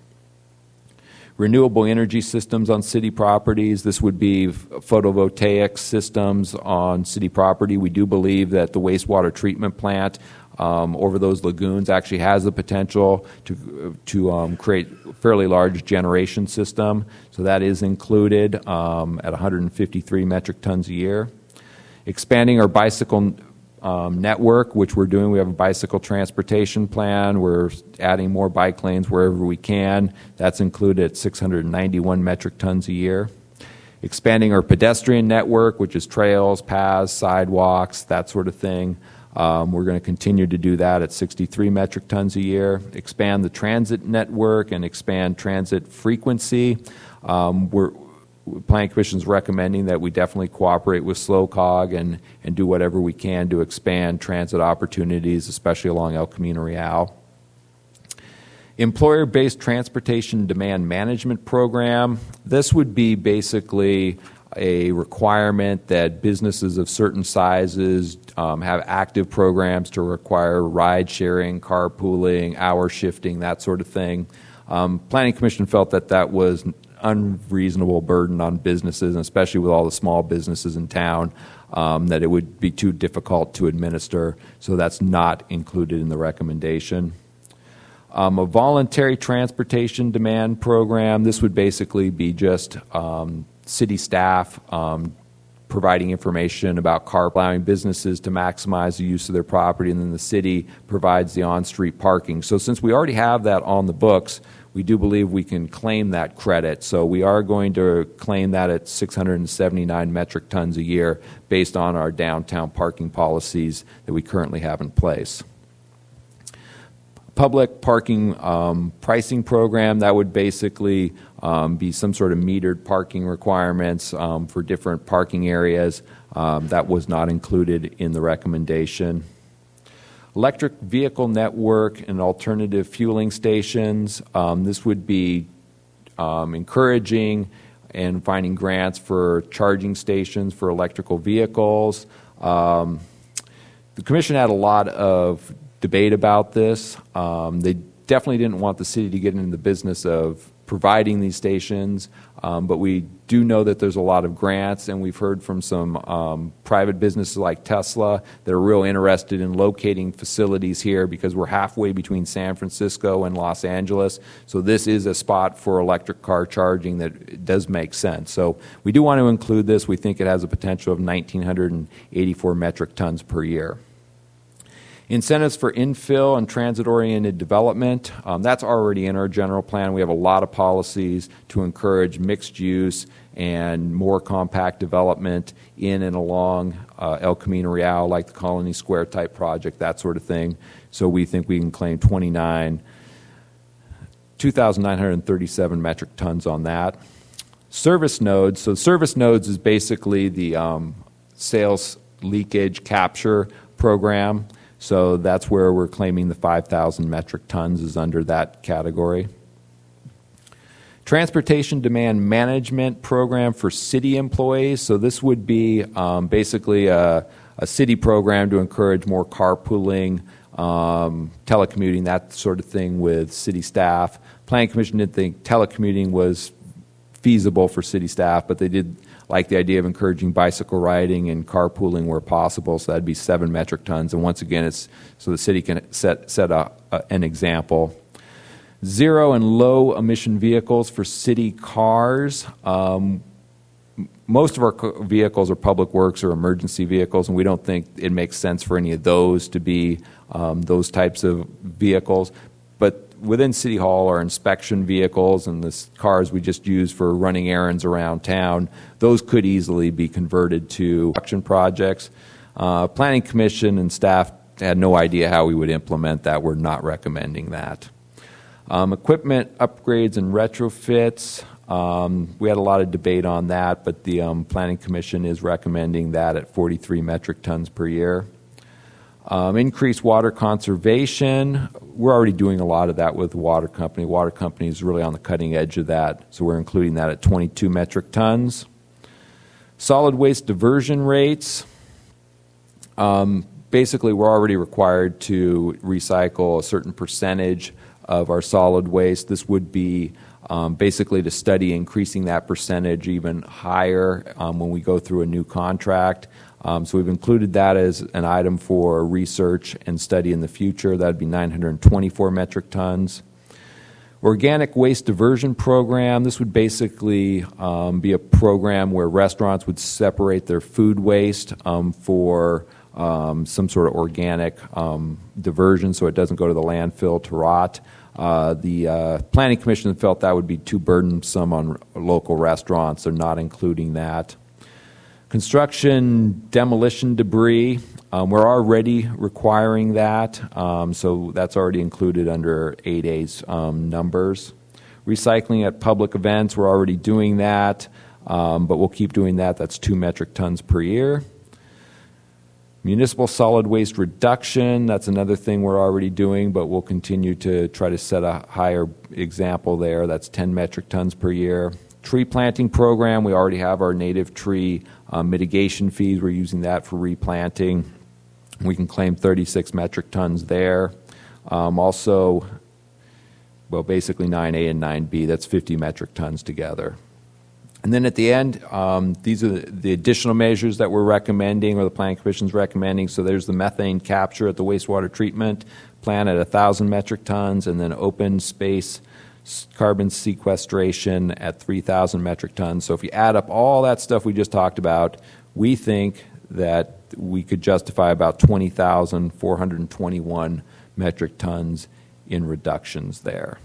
Renewable energy systems on city properties. This would be photovoltaic systems on city property. We do believe that the wastewater treatment plant um, over those lagoons actually has the potential to, to um, create a fairly large generation system. So that is included um, at one hundred fifty-three metric tons a year. Expanding our bicycle Um, network, which we're doing. We have a bicycle transportation plan. We're adding more bike lanes wherever we can. That's included at six hundred ninety-one metric tons a year. Expanding our pedestrian network, which is trails, paths, sidewalks, that sort of thing. Um, we're going to continue to do that at sixty-three metric tons a year. Expand the transit network and expand transit frequency. Um, we're Planning Commission is recommending that we definitely cooperate with SLOCOG and, and do whatever we can to expand transit opportunities, especially along El Camino Real. Employer-based transportation demand management program. This would be basically a requirement that businesses of certain sizes um, have active programs to require ride sharing, carpooling, hour shifting, that sort of thing. Um, Planning Commission felt that that was unreasonable burden on businesses, and especially with all the small businesses in town, um, that it would be too difficult to administer. So that's not included in the recommendation. Um, a voluntary transportation demand program. This would basically be just um, city staff um, providing information about car, allowing businesses to maximize the use of their property, and then the city provides the on-street parking. So since we already have that on the books, we do believe we can claim that credit. So we are going to claim that at six hundred seventy-nine metric tons a year based on our downtown parking policies that we currently have in place. Public parking um, pricing program, that would basically um, be some sort of metered parking requirements um, for different parking areas. Um, that was not included in the recommendation. Electric vehicle network and alternative fueling stations. Um, this would be um, encouraging and finding grants for charging stations for electrical vehicles. Um, the Commission had a lot of debate about this. Um, they definitely didn't want the city to get into the business of providing these stations, um, but we do know that there's a lot of grants, and we've heard from some um, private businesses like Tesla that are real interested in locating facilities here because we're halfway between San Francisco and Los Angeles. So this is a spot for electric car charging that does make sense. So we do want to include this. We think it has a potential of one thousand nine hundred eighty-four metric tons per year. Incentives for infill and transit-oriented development, um, that's already in our general plan. We have a lot of policies to encourage mixed use and more compact development in and along uh, El Camino Real, like the Colony Square type project, that sort of thing. So we think we can claim twenty-nine, two thousand nine hundred thirty-seven metric tons on that. Service nodes, so service nodes is basically the um, sales leakage capture program. So that's where we're claiming the five thousand metric tons is under that category. Transportation demand management program for city employees. So this would be um, basically a, a city program to encourage more carpooling, um, telecommuting, that sort of thing with city staff. Planning Commission didn't think telecommuting was feasible for city staff, but they did like the idea of encouraging bicycle riding and carpooling where possible, so that'd be seven metric tons. And once again, it's so the city can set, set a, a, an example. Zero and low emission vehicles for city cars. Um, most of our vehicles are public works or emergency vehicles, and we don't think it makes sense for any of those to be um, those types of vehicles. But within City Hall are inspection vehicles and the cars we just use for running errands around town. Those could easily be converted to construction projects. Uh, Planning Commission and staff had no idea how we would implement that. We're not recommending that. Um, equipment upgrades and retrofits. Um, we had a lot of debate on that, but the um, Planning Commission is recommending that at forty-three metric tons per year. Um, increased water conservation. We're already doing a lot of that with the water company. Water company is really on the cutting edge of that, so we're including that at twenty-two metric tons. Solid waste diversion rates. Um, basically, we're already required to recycle a certain percentage of our solid waste. This would be um, basically to study increasing that percentage even higher um, when we go through a new contract. Um, so we've included that as an item for research and study in the future. That would be nine hundred twenty-four metric tons. Organic waste diversion program. This would basically um, be a program where restaurants would separate their food waste um, for um, some sort of organic um, diversion so it doesn't go to the landfill to rot. Uh, the uh, Planning Commission felt that would be too burdensome on local restaurants. They're not including that. Construction demolition debris, um, we're already requiring that, um, so that's already included under eight A's um, numbers. Recycling at public events, we're already doing that, um, but we'll keep doing that. That's two metric tons per year. Municipal solid waste reduction, that's another thing we're already doing, but we'll continue to try to set a higher example there. That's ten metric tons per year. Tree planting program, we already have our native tree uh, mitigation fees. We're using that for replanting. We can claim thirty-six metric tons there. Um, also, well, basically nine A and nine B, that's fifty metric tons together. And then at the end, um, these are the, the additional measures that we're recommending or the Planning Commission's recommending. So there's the methane capture at the wastewater treatment plant at one thousand metric tons, and then open space carbon sequestration at three thousand metric tons. So if you add up all that stuff we just talked about, we think that we could justify about twenty thousand four hundred twenty-one metric tons in reductions there.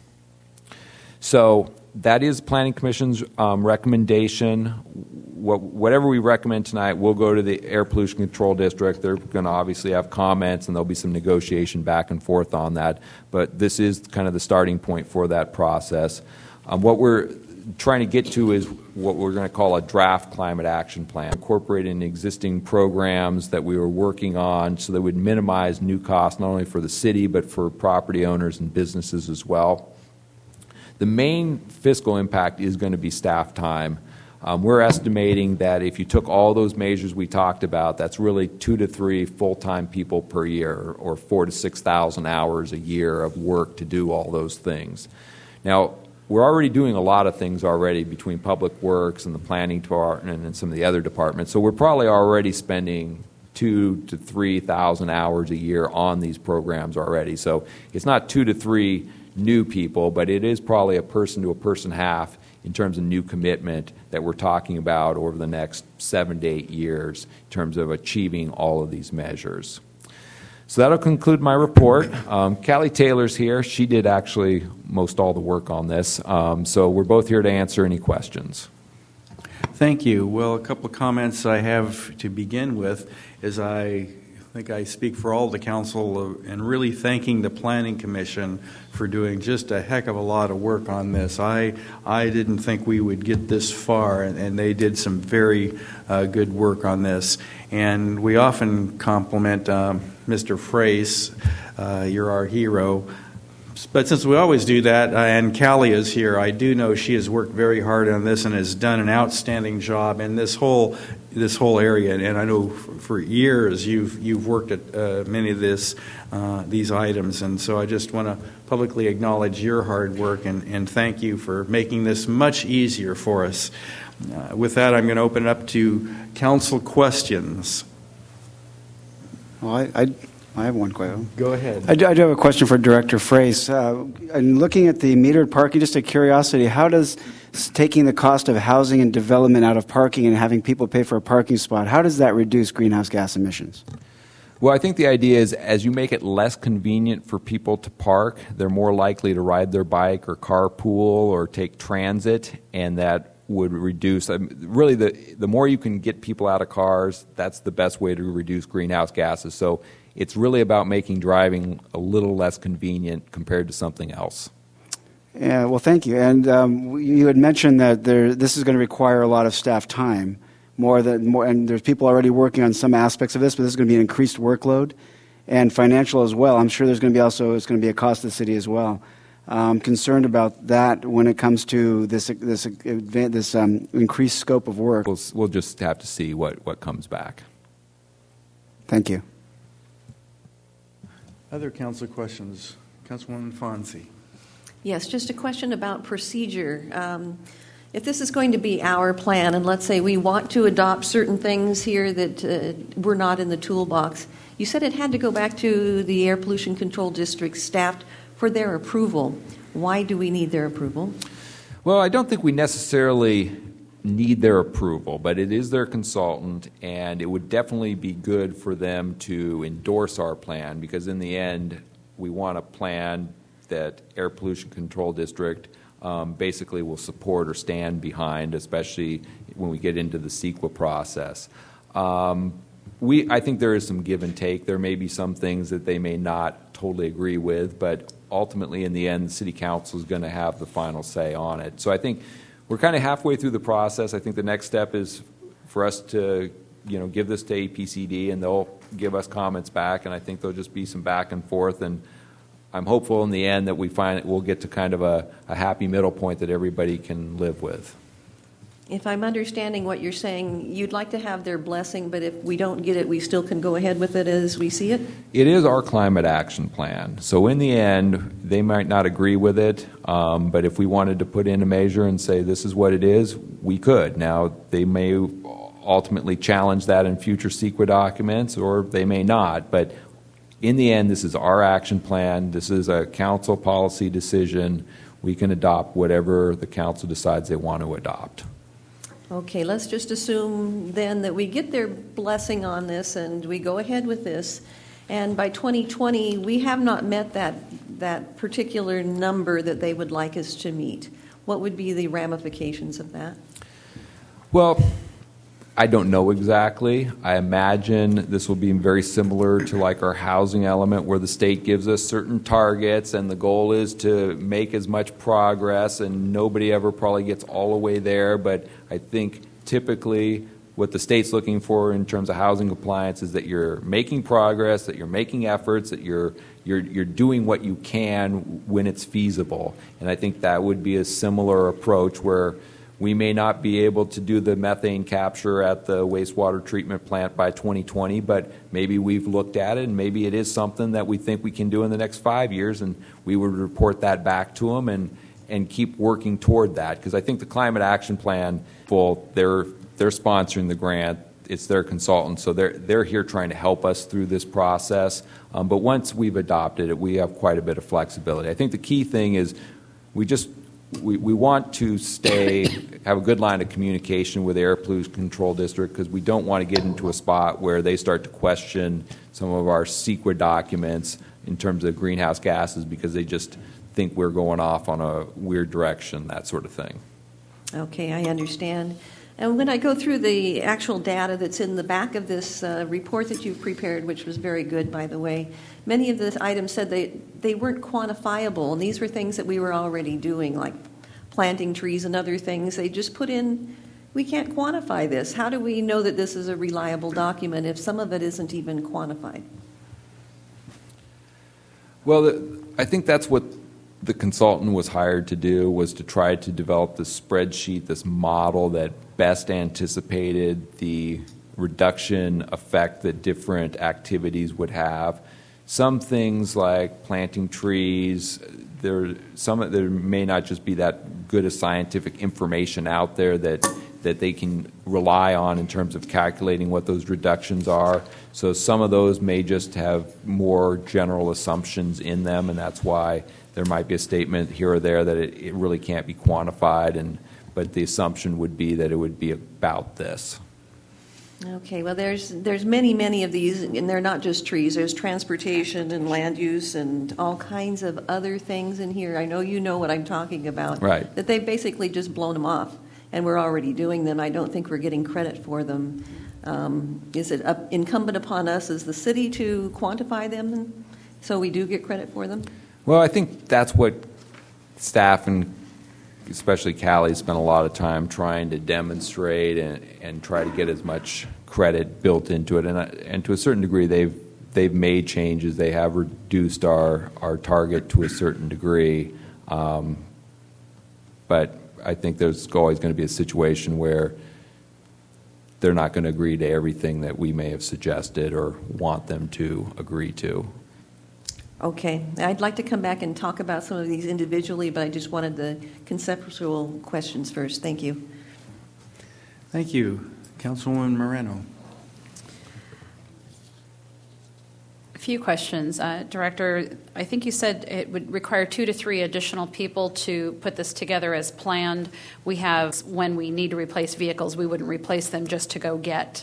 So that is Planning Commission's um, recommendation. What, whatever we recommend tonight will go to the Air Pollution Control District. They're going to obviously have comments, and there'll be some negotiation back and forth on that. But this is kind of the starting point for that process. Um, what we're trying to get to is what we're going to call a draft climate action plan, incorporating existing programs that we were working on so that would minimize new costs not only for the city but for property owners and businesses as well. The main fiscal impact is going to be staff time. Um, we're estimating that if you took all those measures we talked about, that's really two to three full-time people per year, or four to six thousand hours a year of work to do all those things. Now, we're already doing a lot of things already between Public Works and the Planning Department and some of the other departments. So we're probably already spending two to three thousand hours a year on these programs already. So it's not two to three new people, but it is probably a person to a person half in terms of new commitment that we're talking about over the next seven to eight years in terms of achieving all of these measures. So that'll conclude my report. Um, Callie Taylor's here. She did actually most all the work on this. Um, so we're both here to answer any questions. Thank you. Well, a couple of comments I have to begin with is I think I speak for all the council in really thanking the Planning Commission for doing just a heck of a lot of work on this. I I didn't think we would get this far, and, and they did some very uh, good work on this. And we often compliment um, Mister Frace, uh, you're our hero. But since we always do that, uh, and Callie is here, I do know she has worked very hard on this and has done an outstanding job in this whole this whole area. And I know for, for years you've you've worked at uh, many of this uh, these items, and so I just want to publicly acknowledge your hard work and, and thank you for making this much easier for us. Uh, with that, I'm going to open it up to council questions. Well, I. I I have one question. Go ahead. I do, I do have a question for Director Frace. Uh, and looking at the metered parking, just a curiosity, how does taking the cost of housing and development out of parking and having people pay for a parking spot, how does that reduce greenhouse gas emissions? Well, I think the idea is as you make it less convenient for people to park, they're more likely to ride their bike or carpool or take transit, and that would reduce, um, really the, the more you can get people out of cars, that's the best way to reduce greenhouse gases. So it's really about making driving a little less convenient compared to something else. Yeah, well, thank you. And um, you had mentioned that there, this is going to require a lot of staff time, more than more, and there's people already working on some aspects of this, but this is going to be an increased workload and financial as well. I'm sure there's going to be also it's going to be a cost to the city as well. I'm concerned about that when it comes to this this this um, increased scope of work. We'll, we'll just have to see what, what comes back. Thank you. Other council questions? Councilwoman Fonzie. Yes, just a question about procedure. Um, if this is going to be our plan, and let's say we want to adopt certain things here that uh, were not in the toolbox, you said it had to go back to the Air Pollution Control District staff for their approval. Why do we need their approval? Well, I don't think we necessarily need their approval, but it is their consultant, and it would definitely be good for them to endorse our plan, because in the end, we want a plan that Air Pollution Control District um, basically will support or stand behind, especially when we get into the CEQA process. Um, we, I think there is some give and take. There may be some things that they may not totally agree with, but ultimately, in the end, the City Council is going to have the final say on it. So I think we're kind of halfway through the process. I think the next step is for us to, you know, give this to A P C D, and they'll give us comments back, and I think there'll just be some back and forth, and I'm hopeful in the end that we find that we'll get to kind of a, a happy middle point that everybody can live with. If I'm understanding what you're saying, you'd like to have their blessing, but if we don't get it, we still can go ahead with it as we see it? It is our climate action plan. So in the end, they might not agree with it, um, but if we wanted to put in a measure and say this is what it is, we could. Now, they may ultimately challenge that in future CEQA documents, or they may not, but in the end, this is our action plan. This is a council policy decision. We can adopt whatever the council decides they want to adopt. Okay, let's just assume then that we get their blessing on this and we go ahead with this. And by twenty twenty, we have not met that, that particular number that they would like us to meet. What would be the ramifications of that? Well, I don't know exactly. I imagine this will be very similar to like our housing element, where the state gives us certain targets and the goal is to make as much progress, and nobody ever probably gets all the way there. But I think typically what the state's looking for in terms of housing compliance is that you're making progress, that you're making efforts, that you're you're you're doing what you can when it's feasible. And I think that would be a similar approach where we may not be able to do the methane capture at the wastewater treatment plant by twenty twenty, but maybe we've looked at it, and maybe it is something that we think we can do in the next five years, and we would report that back to them, and, and keep working toward that, because I think the Climate Action Plan, well, they're they're sponsoring the grant. It's their consultant, so they're they're here trying to help us through this process. Um, but once we've adopted it, we have quite a bit of flexibility. I think the key thing is we just we, we want to stay have a good line of communication with the Air Pollution Control District, because we don't want to get into a spot where they start to question some of our CEQA documents in terms of greenhouse gases because they just think we're going off on a weird direction, that sort of thing. Okay, I understand. And when I go through the actual data that's in the back of this uh, report that you've prepared, which was very good, by the way, many of the items said they, they weren't quantifiable, and these were things that we were already doing, like planting trees and other things. They just put in, we can't quantify this. How do we know that this is a reliable document if some of it isn't even quantified? Well, I think that's what the consultant was hired to do, was to try to develop this spreadsheet, this model that best anticipated the reduction effect that different activities would have. Some things like planting trees, there some there may not just be that good of scientific information out there that that they can rely on in terms of calculating what those reductions are. So some of those may just have more general assumptions in them, and that's why there might be a statement here or there that it, it really can't be quantified, and but the assumption would be that it would be about this. Okay, well, there's there's many, many of these, and they're not just trees. There's transportation and land use and all kinds of other things in here. I know you know what I'm talking about. Right. That they've basically just blown them off, and we're already doing them. I don't think we're getting credit for them. Um, is it up, incumbent upon us as the city to quantify them so we do get credit for them? Well, I think that's what staff and especially Callie spent a lot of time trying to demonstrate and, and try to get as much credit built into it. And, and to a certain degree, they've they've made changes. They have reduced our, our target to a certain degree. Um, but I think there's always going to be a situation where they're not going to agree to everything that we may have suggested or want them to agree to. Okay. I'd like to come back and talk about some of these individually, but I just wanted the conceptual questions first. Thank you. Thank you. Councilwoman Moreno. A few questions. Uh, Director, I think you said it would require two to three additional people to put this together as planned. We have, when we need to replace vehicles, we wouldn't replace them just to go get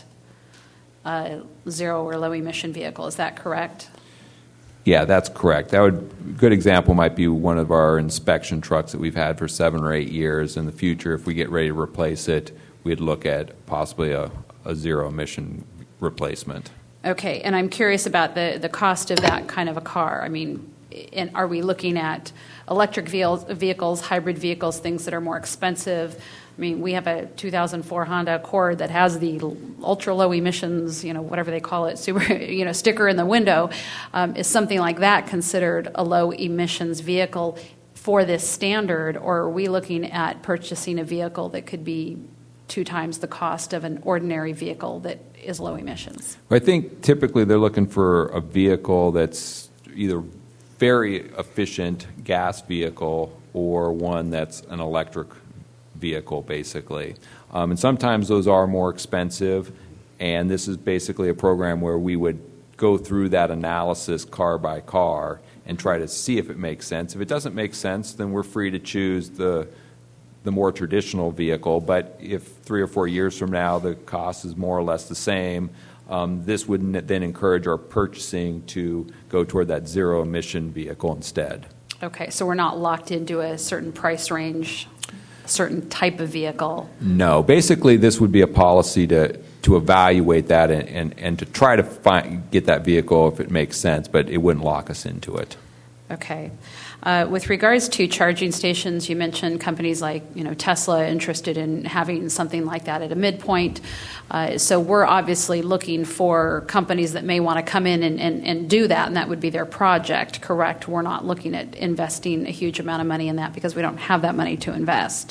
a zero or low emission vehicle. Is that correct? Yeah, that's correct. That would a good example might be one of our inspection trucks that we've had for seven or eight years. In the future, if we get ready to replace it, we'd look at possibly a, a zero emission replacement. Okay, and I'm curious about the, the cost of that kind of a car. I mean, and are we looking at electric vehicles, hybrid vehicles, things that are more expensive? I mean, we have a two thousand four Honda Accord that has the ultra low emissions, you know, whatever they call it, super, you know, sticker in the window. Um, is something like that considered a low emissions vehicle for this standard, or are we looking at purchasing a vehicle that could be two times the cost of an ordinary vehicle that is low emissions? I think typically they're looking for a vehicle that's either very efficient gas vehicle or one that's an electric vehicle, basically. Um, and sometimes those are more expensive, and this is basically a program where we would go through that analysis car by car and try to see if it makes sense. If it doesn't make sense, then we're free to choose the the more traditional vehicle. But if three or four years from now the cost is more or less the same, um, this would then encourage our purchasing to go toward that zero emission vehicle instead. Okay, so we're not locked into a certain price range, certain type of vehicle? No. Basically, this would be a policy to to evaluate that and, and, and to try to find, get that vehicle if it makes sense, but it wouldn't lock us into it. Okay. Uh, with regards to charging stations, you mentioned companies like, you know, Tesla interested in having something like that at a midpoint. Uh, so we're obviously looking for companies that may want to come in and, and, and do that, and that would be their project, correct? We're not looking at investing a huge amount of money in that because we don't have that money to invest.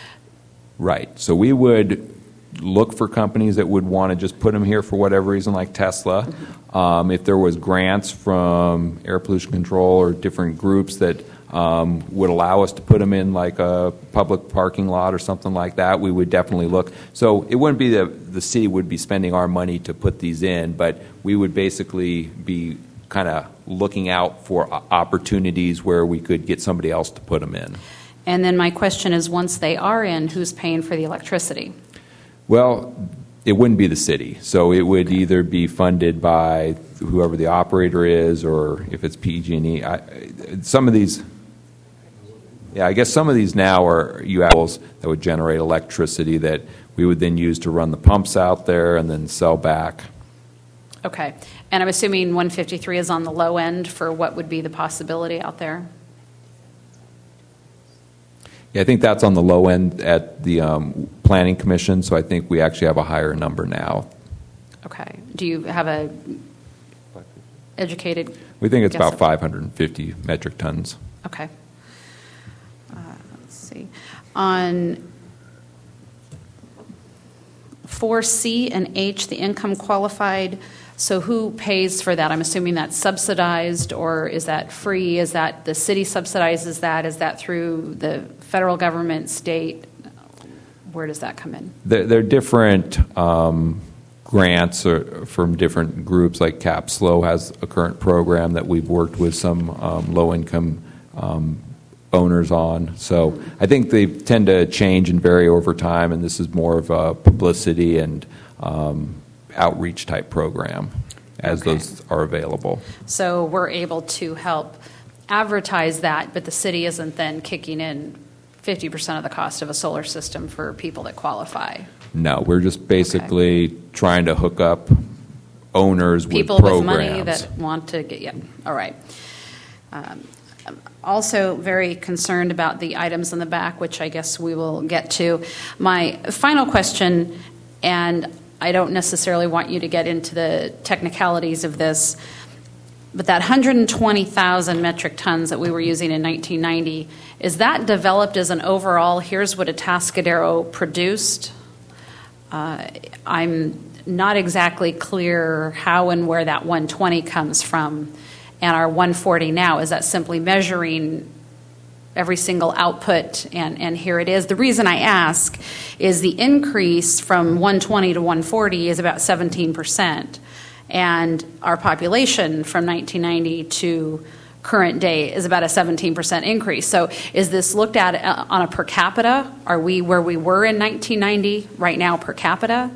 Right. So we would look for companies that would want to just put them here for whatever reason, like Tesla. Mm-hmm. Um, if there was grants from air pollution control or different groups that um, would allow us to put them in like a public parking lot or something like that, we would definitely look. So it wouldn't be that the city would be spending our money to put these in, but we would basically be kind of looking out for opportunities where we could get somebody else to put them in. And then my question is, once they are in, who's paying for the electricity? Well, it wouldn't be the city. So it would either be funded by whoever the operator is, or if it's P G and E. I, some of these, yeah, I guess some of these now are U A Ls that would generate electricity that we would then use to run the pumps out there and then sell back. Okay. And I'm assuming one fifty-three is on the low end for what would be the possibility out there? Yeah, I think that's on the low end at the um, Planning Commission, so I think we actually have a higher number now. Okay. Do you have a educated We think it's guess about of- five hundred fifty metric tons. Okay. Uh, let's see. On four C and H, the income qualified, so who pays for that? I'm assuming that's subsidized, or is that free? Is that the city subsidizes that? Is that through the federal government, state? Where does that come in? There, there are different um, grants or, from different groups, like CapSlow has a current program that we've worked with some um, low-income um, owners on. So I think they tend to change and vary over time, and this is more of a publicity and um, outreach type program as Okay. those are available. So we're able to help advertise that, but the city isn't then kicking in fifty percent of the cost of a solar system for people that qualify. No, we're just basically trying to hook up owners People with with programs. money that want to get, yeah, all right. Um, I'm also very concerned about the items in the back, which I guess we will get to. My final question, and I don't necessarily want you to get into the technicalities of this, but that one hundred twenty thousand metric tons that we were using in nineteen ninety, is that developed as an overall, here's what Atascadero produced? Uh, I'm not exactly clear how and where that one twenty comes from. And our one forty now, is that simply measuring every single output, and, and here it is? The reason I ask is the increase from one twenty to one forty is about seventeen percent. And our population from nineteen ninety to current day is about a seventeen percent increase. So is this looked at on a per capita? Are we where we were in nineteen ninety right now per capita?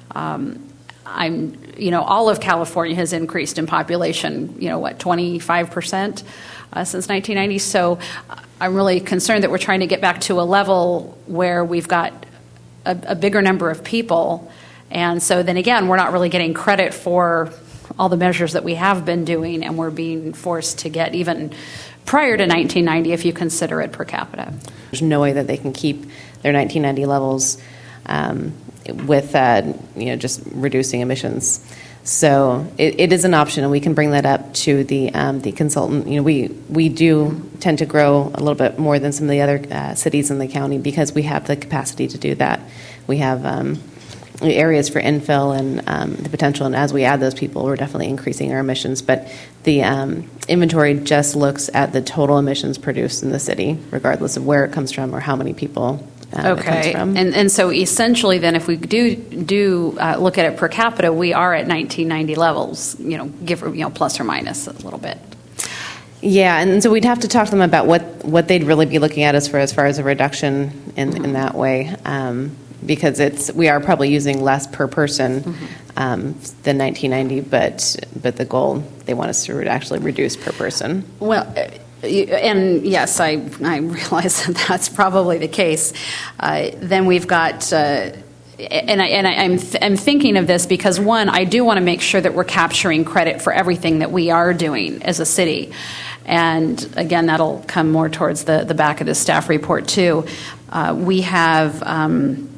Um, I'm, you know, all of California has increased in population, you know, what, twenty-five percent uh, since nineteen ninety. So I'm really concerned that we're trying to get back to a level where we've got a, a bigger number of people. And so then again, we're not really getting credit for all the measures that we have been doing, and we're being forced to get even prior to nineteen ninety if you consider it per capita. There's no way that they can keep their nineteen ninety levels um, with uh, you know, just reducing emissions. So it, it is an option, and we can bring that up to the um, the consultant. You know, we we do tend to grow a little bit more than some of the other uh, cities in the county because we have the capacity to do that. We have um, areas for infill and um, the potential, and as we add those people, we're definitely increasing our emissions. But the um, inventory just looks at the total emissions produced in the city, regardless of where it comes from or how many people uh, it comes Okay, from. and and so essentially, then, if we do do uh, look at it per capita, we are at nineteen ninety levels. You know, give you know plus or minus a little bit. Yeah, and so we'd have to talk to them about what, what they'd really be looking at as far as far as a reduction in, in that way, um, because it's we are probably using less per person Mm-hmm. um, than nineteen ninety, but but the goal they want us to actually reduce per person. Well, uh, and yes, I I realize that that's probably the case. Uh, then we've got. Uh, And, I, and I, I'm, th- I'm thinking of this because, one, I do want to make sure that we're capturing credit for everything that we are doing as a city. And, again, that'll come more towards the, the back of the staff report, too. Uh, we have, um,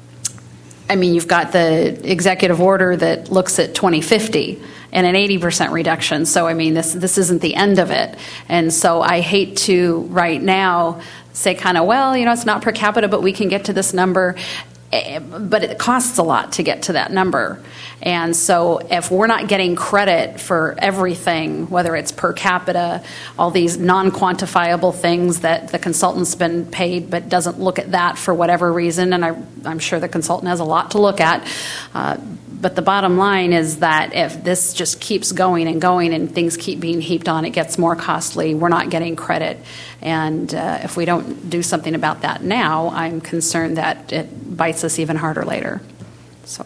I mean, you've got the executive order that looks at twenty fifty and an eighty percent reduction. So, I mean, this this isn't the end of it. And so I hate to, right now, say kind of, well, you know, it's not per capita, but we can get to this number. but it costs a lot to get to that number. And so if we're not getting credit for everything, whether it's per capita, all these non-quantifiable things that the consultant's been paid but doesn't look at that for whatever reason, and I, I'm sure the consultant has a lot to look at, uh, but the bottom line is that if this just keeps going and going and things keep being heaped on, it gets more costly. We're not getting credit. And uh, if we don't do something about that now, I'm concerned that it bites us even harder later. So.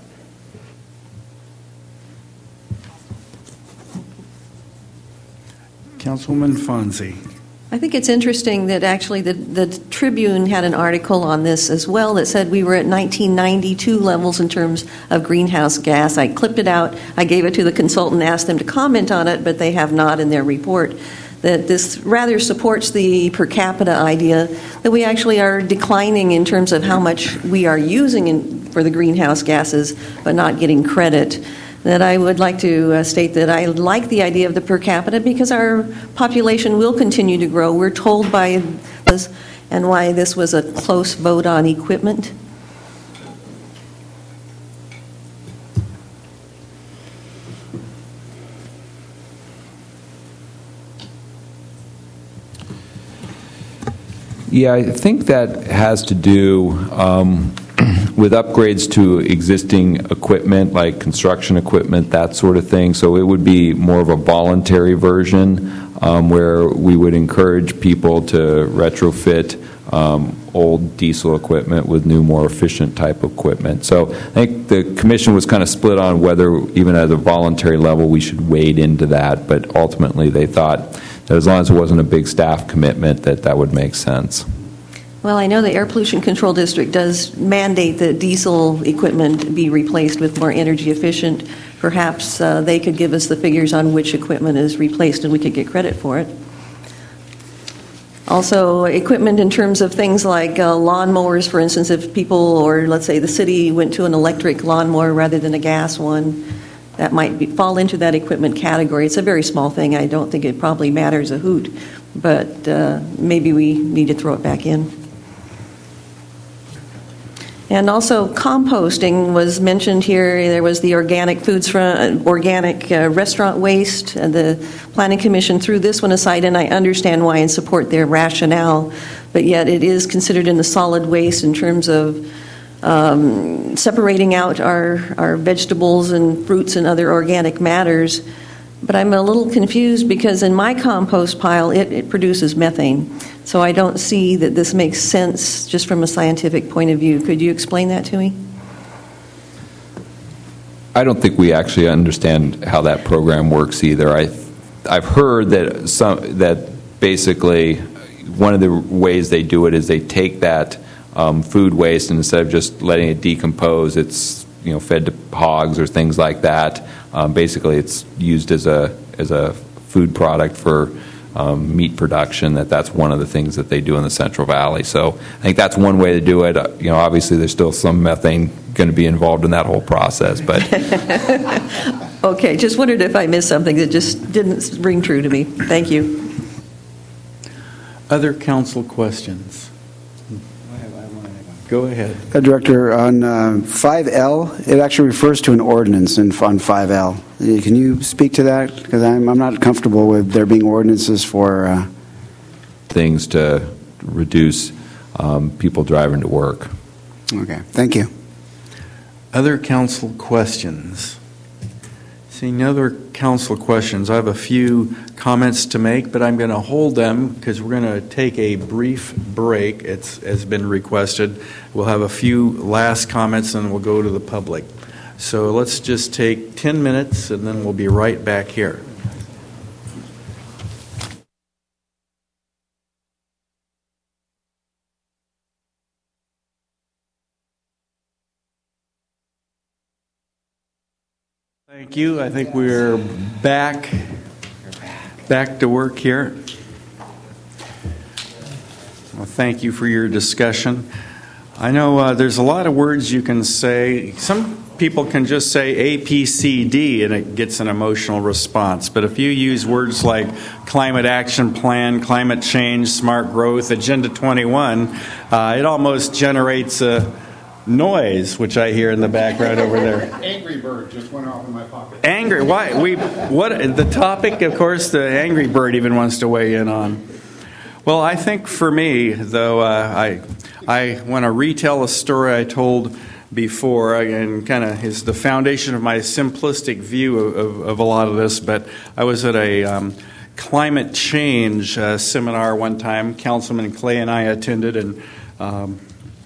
Councilwoman Fonzie. I think it's interesting that actually the, the Tribune had an article on this as well that said we were at nineteen ninety-two levels in terms of greenhouse gas. I clipped it out. I gave it to the consultant, asked them to comment on it, but they have not in their report. That this rather supports the per capita idea that we actually are declining in terms of how much we are using in, for the greenhouse gases, but not getting credit. That I would like to uh, state that I like the idea of the per capita because our population will continue to grow. We're told by this, and why this was a close vote on equipment. Yeah, I think that has to do um, with upgrades to existing equipment, like construction equipment, that sort of thing. So it would be more of a voluntary version um, where we would encourage people to retrofit um, old diesel equipment with new, more efficient type of equipment. So I think the commission was kind of split on whether, even at a voluntary level, we should wade into that. But ultimately, they thought that as long as it wasn't a big staff commitment, that that would make sense. Well, I know the Air Pollution Control District does mandate that diesel equipment be replaced with more energy efficient. Perhaps uh, they could give us the figures on which equipment is replaced and we could get credit for it. Also, equipment in terms of things like uh, lawnmowers, for instance, if people, or let's say the city went to an electric lawnmower rather than a gas one, that might be, fall into that equipment category. It's a very small thing. I don't think it probably matters a hoot, but uh, maybe we need to throw it back in. And also composting was mentioned here. There was the organic foods, from, organic uh, restaurant waste. And the Planning Commission threw this one aside, and I understand why and support their rationale. But yet it is considered in the solid waste in terms of um, separating out our, our vegetables and fruits and other organic matters. But I'm a little confused because in my compost pile, it, it produces methane. So I don't see that this makes sense just from a scientific point of view. Could you explain that to me? I don't think we actually understand how that program works either. I, I've heard that some that basically one of the ways they do it is they take that um, food waste, and instead of just letting it decompose, it's you know fed to hogs or things like that. Um, basically, it's used as a as a food product for um, meat production. That that's one of the things that they do in the Central Valley. So I think that's one way to do it. Uh, you know, obviously there's still some methane going to be involved in that whole process. But okay, just wondered if I missed something that just didn't ring true to me. Thank you. Other council questions? Go ahead. Uh, Director, on uh, five L, it actually refers to an ordinance in, on five L. Can you speak to that? Because I'm, I'm not comfortable with there being ordinances for... Uh... things to reduce um, people driving to work. Okay, thank you. Other council questions? Seeing no other council questions, I have a few comments to make, but I'm going to hold them because we're going to take a brief break. It's has been requested. We'll have a few last comments and we'll go to the public. So let's just take ten minutes and then we'll be right back here. Thank you. I think we're back, back to work here. Well, thank you for your discussion. I know uh, there's a lot of words you can say. Some people can just say A, P, C, D, and it gets an emotional response. But if you use words like climate action plan, climate change, smart growth, Agenda twenty-one, uh, it almost generates a noise, which I hear in the background over there. Angry Bird just went off in my pocket. Angry, why? We, what, the topic, of course, the Angry Bird even wants to weigh in on. Well, I think for me, though, uh, I, I want to retell a story I told before, and kind of is the foundation of my simplistic view of, of, of a lot of this, but I was at a um, climate change uh, seminar one time. Councilman Clay and I attended, and um,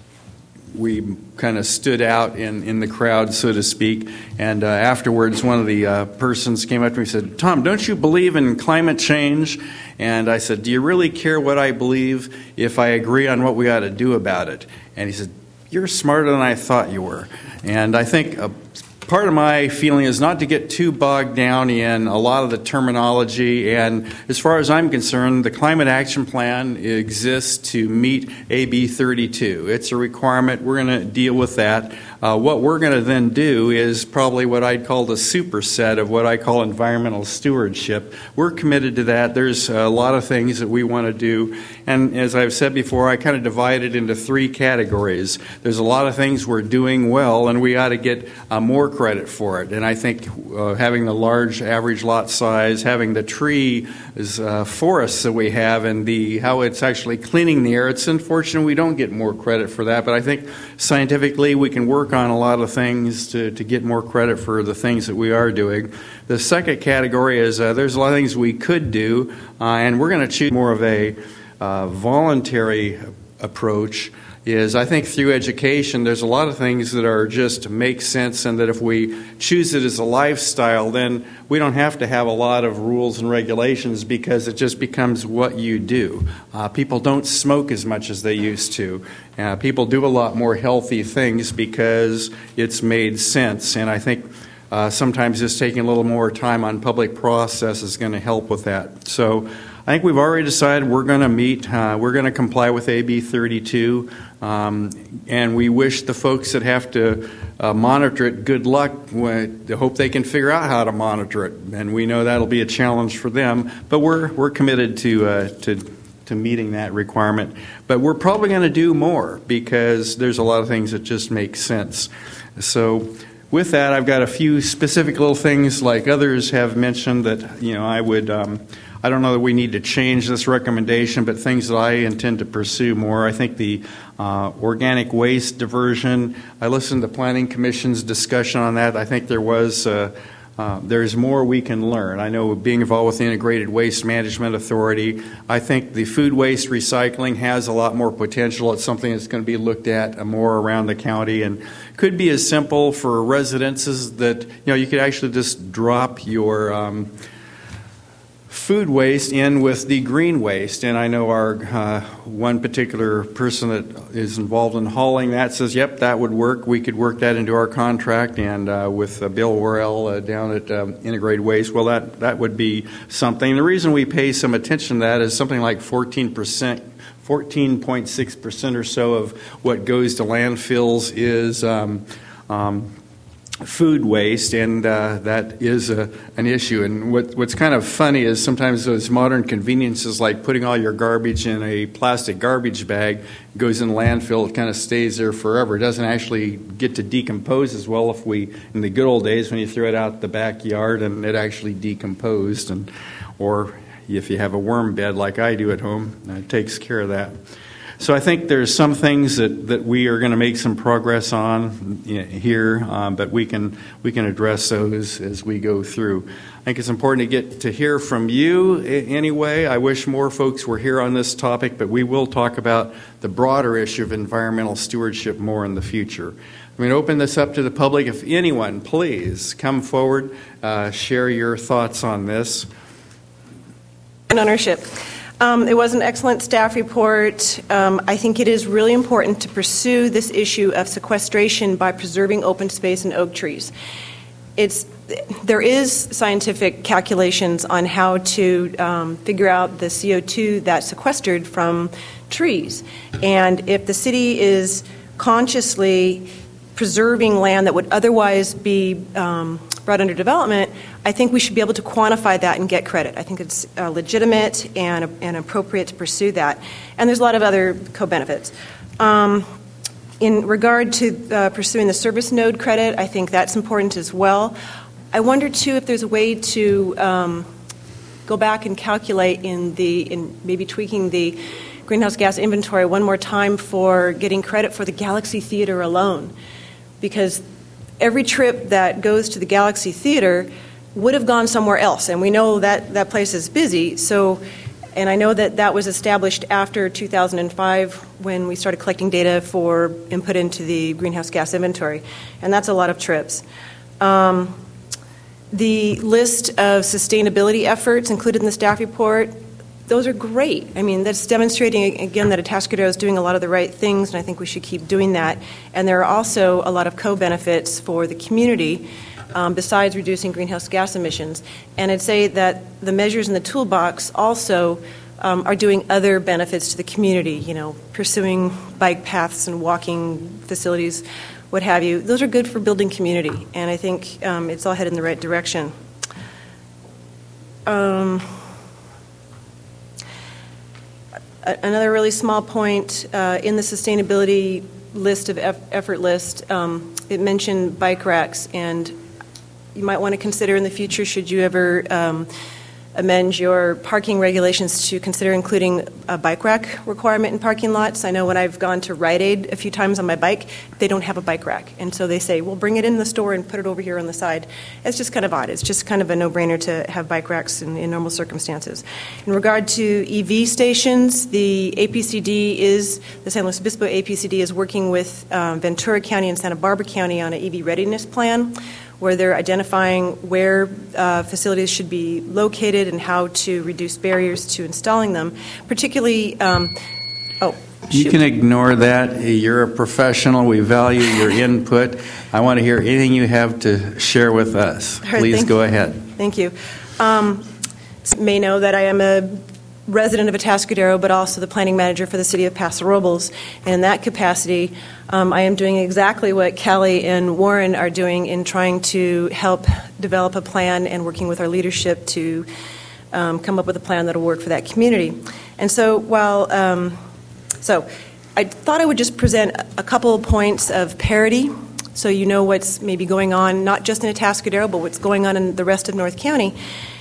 we kind of stood out in, in the crowd, so to speak. And uh, afterwards, one of the uh, persons came up to me and said, "Tom, don't you believe in climate change?" And I said, "Do you really care what I believe if I agree on what we ought to do about it?" And he said, "You're smarter than I thought you were." And I think uh, part of my feeling is not to get too bogged down in a lot of the terminology. And as far as I'm concerned, the Climate Action Plan exists to meet A B thirty-two. It's a requirement. We're going to deal with that. Uh, what we're going to then do is probably what I'd call the superset of what I call environmental stewardship. We're committed to that. There's a lot of things that we want to do. And as I've said before, I kind of divide it into three categories. There's a lot of things we're doing well, and we ought to get uh, more credit for it. And I think uh, having the large average lot size, having the tree uh, forests that we have, and the how it's actually cleaning the air, it's unfortunate we don't get more credit for that. But I think scientifically we can work on a lot of things to, to get more credit for the things that we are doing. The second category is uh, there's a lot of things we could do, uh, and we're going to choose more of a uh, voluntary approach. Is I think through education there's a lot of things that are just make sense, and that if we choose it as a lifestyle, then we don't have to have a lot of rules and regulations, because it just becomes what you do. Uh, people don't smoke as much as they used to. Uh, people do a lot more healthy things because it's made sense, and I think uh, sometimes just taking a little more time on public process is going to help with that. So I think we've already decided we're going to meet, uh, we're going to comply with A B thirty-two, um, and we wish the folks that have to uh, monitor it good luck. I hope they can figure out how to monitor it, and we know that'll be a challenge for them, but we're we're committed to uh, to to meeting that requirement. But we're probably going to do more, because there's a lot of things that just make sense. So with that, I've got a few specific little things like others have mentioned that, you know, I would um, I don't know that we need to change this recommendation, but things that I intend to pursue more. I think the uh, organic waste diversion, I listened to the Planning Commission's discussion on that. I think there was, uh, uh, there's more we can learn. I know being involved with the Integrated Waste Management Authority, I think the food waste recycling has a lot more potential. It's something that's going to be looked at more around the county, and could be as simple for residences that, you know, you could actually just drop your um, food waste in with the green waste. And I know our uh, one particular person that is involved in hauling that says, yep, that would work. We could work that into our contract. And uh, with uh, Bill Worrell uh, down at um, Integrated Waste, well, that, that would be something. The reason we pay some attention to that is something like fourteen percent, fourteen point six percent or so of what goes to landfills is um, um, food waste, and uh, that is a, an issue. And what, what's kind of funny is sometimes those modern conveniences, like putting all your garbage in a plastic garbage bag, goes in landfill, it kind of stays there forever. It doesn't actually get to decompose as well if we, in the good old days when you threw it out the backyard and it actually decomposed, and or if you have a worm bed like I do at home, it takes care of that. So I think there's some things that, that we are going to make some progress on here, um, but we can we can address those as we go through. I think it's important to get to hear from you anyway. I wish more folks were here on this topic, but we will talk about the broader issue of environmental stewardship more in the future. I'm going to open this up to the public. If anyone, please come forward, uh, share your thoughts on this. And ownership. Um, it was an excellent staff report. Um, I think it is really important to pursue this issue of sequestration by preserving open space and oak trees. It's, there is scientific calculations on how to um, figure out the C O two that's sequestered from trees. And if the city is consciously preserving land that would otherwise be um, brought under development, I think we should be able to quantify that and get credit. I think it's uh, legitimate and, and appropriate to pursue that. And there's a lot of other co-benefits. Um, in regard to uh, pursuing the service node credit, I think that's important as well. I wonder, too, if there's a way to um, go back and calculate in the, in maybe tweaking the greenhouse gas inventory one more time for getting credit for the Galaxy Theater alone. Because every trip that goes to the Galaxy Theater would have gone somewhere else, and we know that that place is busy. So, and I know that that was established after two thousand five when we started collecting data for input into the greenhouse gas inventory, and that's a lot of trips. Um, the list of sustainability efforts included in the staff report, those are great. I mean, that's demonstrating, again, that Atascadero is doing a lot of the right things, and I think we should keep doing that. And there are also a lot of co-benefits for the community um, besides reducing greenhouse gas emissions. And I'd say that the measures in the toolbox also um, are doing other benefits to the community, you know, pursuing bike paths and walking facilities, what have you. Those are good for building community, and I think um, it's all headed in the right direction. Um, Another really small point uh, in the sustainability list of effort list, um, it mentioned bike racks, and you might want to consider in the future, should you ever um, amend your parking regulations, to consider including a bike rack requirement in parking lots. I know when I've gone to Rite Aid a few times on my bike, they don't have a bike rack, and so they say, well, bring it in the store and put it over here on the side. It's just kind of odd. It's just kind of a no-brainer to have bike racks in, in normal circumstances. In regard to E V stations, the A P C D is, the San Luis Obispo A P C D is working with um, Ventura County and Santa Barbara County on an E V readiness plan, where they're identifying where uh, facilities should be located and how to reduce barriers to installing them, particularly, um, oh, You shoot. can ignore that. You're a professional. We value your input. I want to hear anything you have to share with us. All right, Please thank go you. ahead. Thank you. Um, you may know that I am a resident of Atascadero, but also the planning manager for the city of Paso Robles. And in that capacity, um, I am doing exactly what Callie and Warren are doing in trying to help develop a plan and working with our leadership to um, come up with a plan that will work for that community. And so while, um, so I thought I would just present a couple of points of parity so you know what's maybe going on, not just in Atascadero, but what's going on in the rest of North County.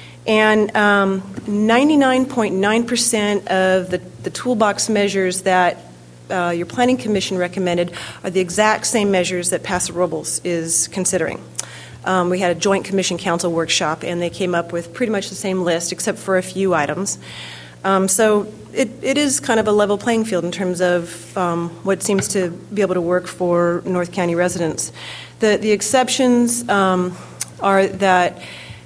And um, ninety-nine point nine percent of the, the toolbox measures that uh, your Planning Commission recommended are the exact same measures that Paso Robles is considering. Um, we had a joint commission council workshop, and they came up with pretty much the same list, except for a few items. Um, so it, it is kind of a level playing field in terms of um, what seems to be able to work for North County residents. The, the exceptions um, are that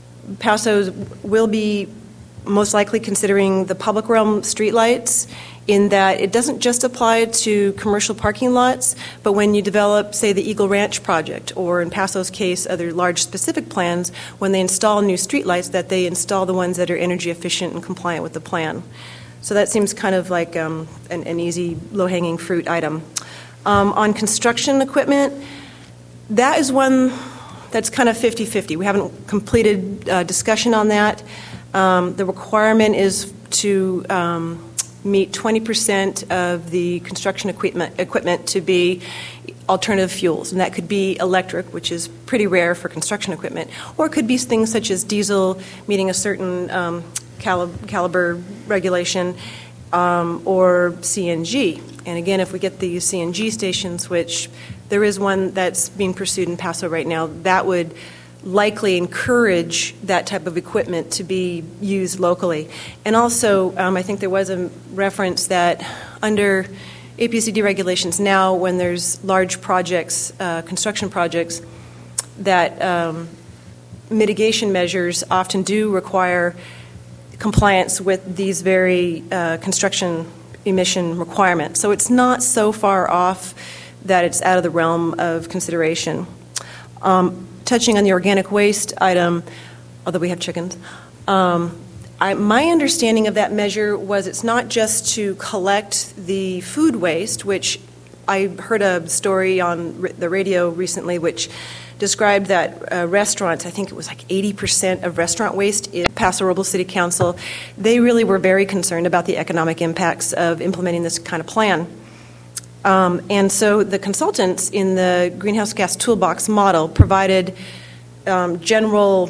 Paso will be most likely considering the public realm streetlights, in that it doesn't just apply to commercial parking lots, but when you develop, say, the Eagle Ranch project, or in Paso's case, other large specific plans, when they install new streetlights, that they install the ones that are energy efficient and compliant with the plan. So that seems kind of like um, an, an easy, low-hanging fruit item. Um, on construction equipment, that is one that's kind of fifty-fifty. We haven't completed uh, discussion on that. Um, the requirement is to um, meet twenty percent of the construction equipment, equipment to be alternative fuels, and that could be electric, which is pretty rare for construction equipment, or it could be things such as diesel meeting a certain um, calib- caliber regulation, um, or C N G. And again, if we get these C N G stations, which there is one that's being pursued in Paso right now, that would likely encourage that type of equipment to be used locally. And also, um, I think there was a reference that under A P C D regulations now, when there's large projects, uh, construction projects, that um, mitigation measures often do require compliance with these very uh, construction emission requirements. So it's not so far off that it's out of the realm of consideration. Um, touching on the organic waste item, although we have chickens, um, I, my understanding of that measure was it's not just to collect the food waste, which I heard a story on r- the radio recently which described that uh, restaurants, I think it was like eighty percent of restaurant waste in Paso Robles City Council, they really were very concerned about the economic impacts of implementing this kind of plan. Um, and so the consultants in the greenhouse gas toolbox model provided um, general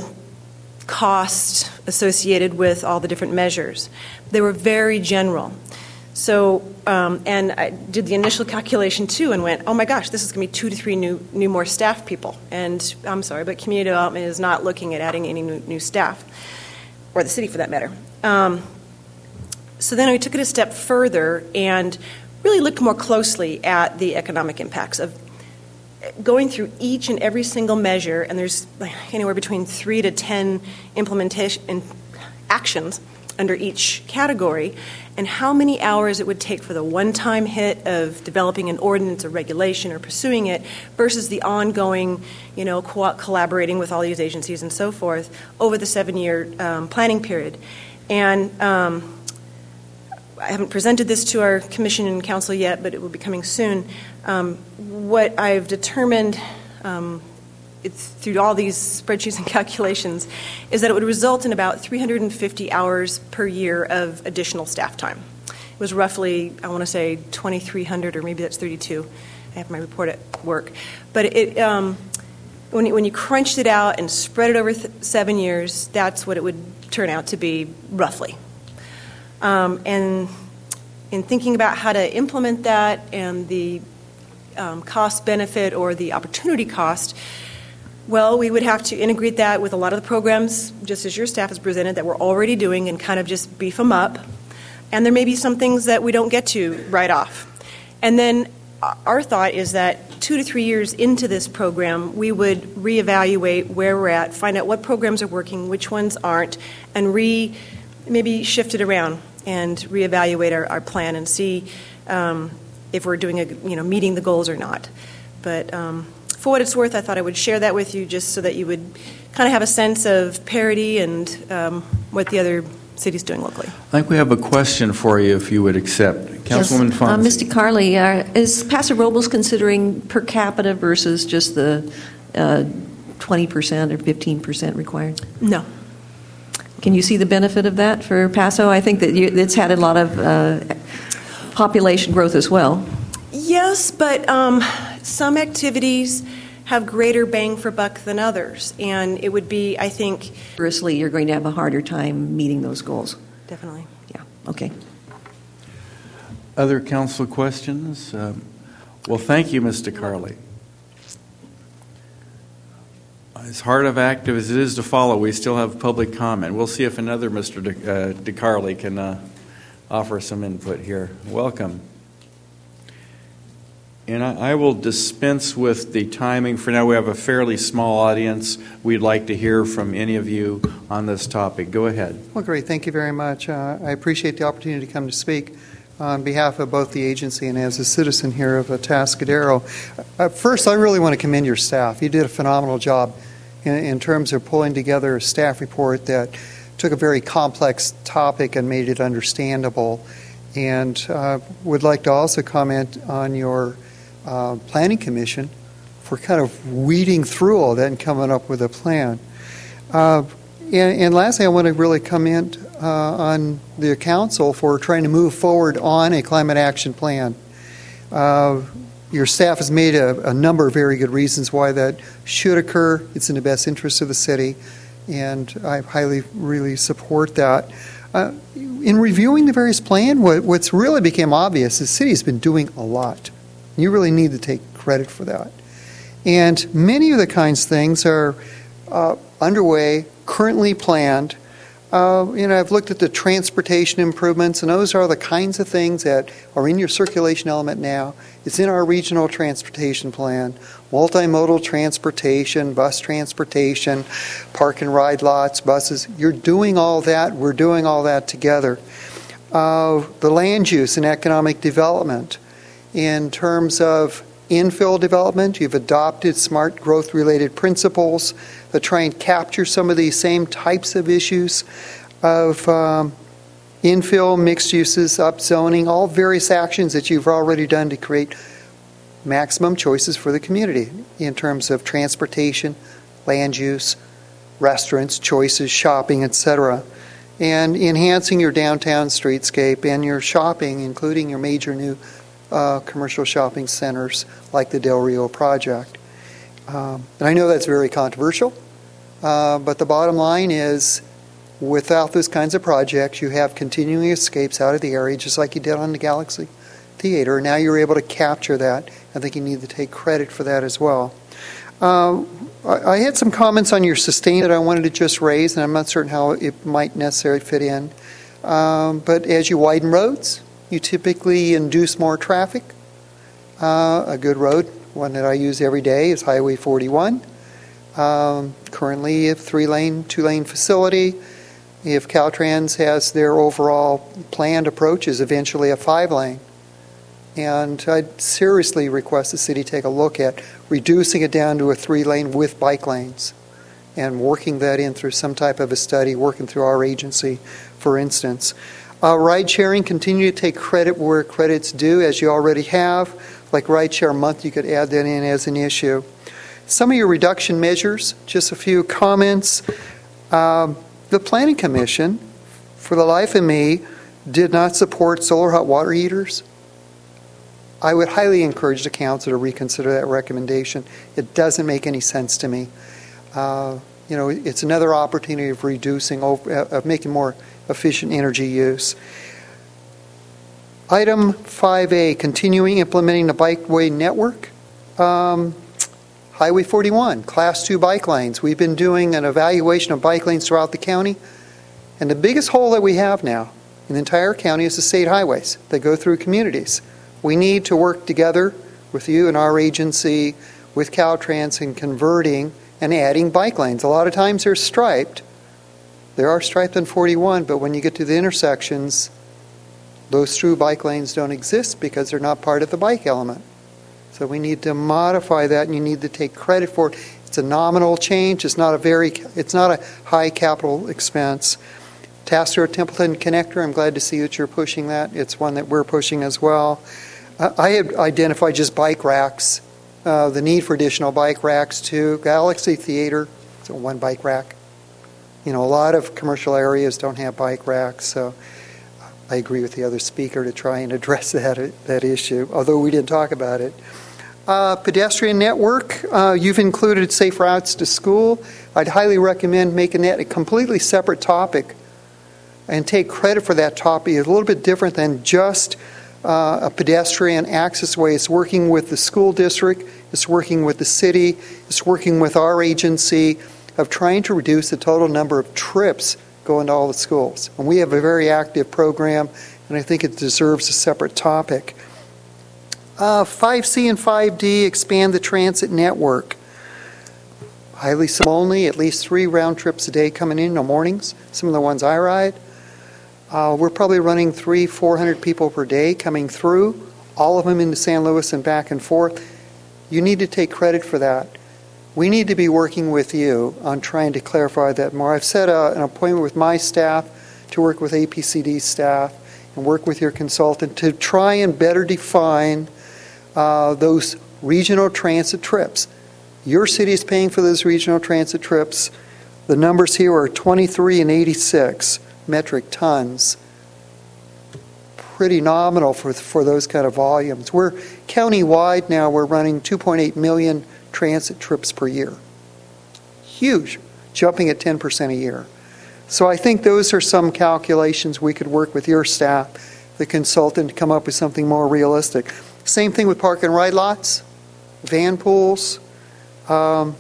cost associated with all the different measures. They were very general. So, um, and I did the initial calculation too and went, oh my gosh, this is going to be two to three new, new more staff people. And I'm sorry, but community development is not looking at adding any new, new staff, or the city for that matter. Um, so then we took it a step further and really looked more closely at the economic impacts of going through each and every single measure, and there's anywhere between three to ten implementation actions under each category, and how many hours it would take for the one-time hit of developing an ordinance or regulation or pursuing it versus the ongoing, you know, co- collaborating with all these agencies and so forth over the seven-year um, planning period. And um, I haven't presented this to our commission and council yet, but it will be coming soon. Um, what I've determined um, it's through all these spreadsheets and calculations is that it would result in about three hundred fifty hours per year of additional staff time. It was roughly, I want to say, twenty-three hundred, or maybe that's thirty-two. I have my report at work. But it, um, when, you, when you crunched it out and spread it over th- seven years, that's what it would turn out to be roughly. Um, and in thinking about how to implement that and the um, cost benefit or the opportunity cost, well, we would have to integrate that with a lot of the programs, just as your staff has presented, that we're already doing and kind of just beef them up. And there may be some things that we don't get to right off. And then our thought is that two to three years into this program, we would reevaluate where we're at, find out what programs are working, which ones aren't, and re maybe shift it around and reevaluate our, our plan and see um, if we're doing a you know meeting the goals or not. But um, for what it's worth, I thought I would share that with you just so that you would kind of have a sense of parity and um, what the other city's doing locally. I think we have a question for you, if you would accept. Councilwoman yes. Fonzie. Uh, Mister Carley, uh, is Paso Robles considering per capita versus just the uh, twenty percent or fifteen percent required? No. Can you see the benefit of that for Paso? I think that you, it's had a lot of uh, population growth as well. Yes, but um, some activities have greater bang for buck than others, and it would be, I think... Seriously, you're going to have a harder time meeting those goals. Definitely. Yeah, okay. Other council questions? Um, well, thank you, Mister Carley. As hard of active as it is to follow, we still have public comment. We'll see if another Mister De, uh, DeCarley can uh, offer some input here. Welcome. And I, I will dispense with the timing. For now, we have a fairly small audience. We'd like to hear from any of you on this topic. Go ahead. Well, great. Thank you very much. Uh, I appreciate the opportunity to come to speak on behalf of both the agency and as a citizen here of Atascadero. Uh, first, I really want to commend your staff. You did a phenomenal job in, in terms of pulling together a staff report that took a very complex topic and made it understandable. And uh, would like to also comment on your uh, planning commission for kind of weeding through all that and coming up with a plan. Uh, and, and lastly, I want to really comment uh, on the council for trying to move forward on a climate action plan. Uh, your staff has made a, a number of very good reasons why that should occur. It's in the best interest of the city, and I highly, really support that. Uh, in reviewing the various plans, what, what's really become obvious is the city has been doing a lot. You really need to take credit for that. And many of the kinds of things are uh, underway, currently planned. Uh, you know, I've looked at the transportation improvements, and those are the kinds of things that are in your circulation element now. It's in our regional transportation plan, multimodal transportation, bus transportation, park and ride lots, buses. You're doing all that. We're doing all that together. Uh, the land use and economic development. In terms of infill development, you've adopted smart growth-related principles that try and capture some of these same types of issues of um, infill, mixed uses, upzoning, all various actions that you've already done to create maximum choices for the community in terms of transportation, land use, restaurants, choices, shopping, et cetera, and enhancing your downtown streetscape and your shopping, including your major new uh, commercial shopping centers like the Del Rio project. Um, and I know that's very controversial, uh, but the bottom line is, without those kinds of projects, you have continuing escapes out of the area, just like you did on the Galaxy Theater. Now you're able to capture that. I think you need to take credit for that as well. Uh, I, I had some comments on your sustain that I wanted to just raise, and I'm not certain how it might necessarily fit in. Um, but as you widen roads, you typically induce more traffic. Uh, a good road, one that I use every day, is Highway forty-one. Um, currently a three-lane, two-lane facility. If Caltrans has their overall planned approach is eventually a five-lane. And I'd seriously request the city take a look at reducing it down to a three-lane with bike lanes and working that in through some type of a study, working through our agency, for instance. Uh, ride sharing, continue to take credit where credit's due, as you already have. Like Ride Share Month, you could add that in as an issue. Some of your reduction measures, just a few comments. Um, the Planning Commission, for the life of me, did not support solar hot water heaters. I would highly encourage the council to reconsider that recommendation. It doesn't make any sense to me. Uh, you know, it's another opportunity of reducing, of making more efficient energy use. Item five A, continuing implementing the bikeway network. Um, Highway forty-one, Class two bike lanes. We've been doing an evaluation of bike lanes throughout the county, and the biggest hole that we have now in the entire county is the state highways that go through communities. We need to work together with you and our agency, with Caltrans, in converting and adding bike lanes. A lot of times they're striped. There are striped on forty-one, but when you get to the intersections, those true bike lanes don't exist because they're not part of the bike element. So we need to modify that, and you need to take credit for it. It's a nominal change. It's not a very, it's not a high capital expense. Tasser Templeton Connector, I'm glad to see that you're pushing that. It's one that we're pushing as well. Uh, I had identified just bike racks, uh, the need for additional bike racks too. Galaxy Theater, so one bike rack. You know, a lot of commercial areas don't have bike racks, so I agree with the other speaker to try and address that that issue, although we didn't talk about it. Uh, pedestrian network, uh, you've included safe routes to school. I'd highly recommend making that a completely separate topic and take credit for that topic. It's a little bit different than just uh, a pedestrian access way. It's working with the school district, it's working with the city, it's working with our agency of trying to reduce the total number of trips going to all the schools. And we have a very active program, and I think it deserves a separate topic. Uh, five C and five D, expand the transit network. Highly only, at least three round trips a day coming in in the mornings, some of the ones I ride. Uh, we're probably running three, four hundred people per day coming through, all of them into San Luis and back and forth. You need to take credit for that. We need to be working with you on trying to clarify that more. I've set a, an appointment with my staff to work with A P C D staff and work with your consultant to try and better define uh, those regional transit trips. Your city is paying for those regional transit trips. The numbers here are twenty-three and eighty-six metric tons. Pretty nominal for, for those kind of volumes. We're county-wide now, we're running two point eight million transit trips per year. Huge, jumping at ten percent a year. So I think those are some calculations we could work with your staff, the consultant, to come up with something more realistic. Same thing with park and ride lots, van pools, um,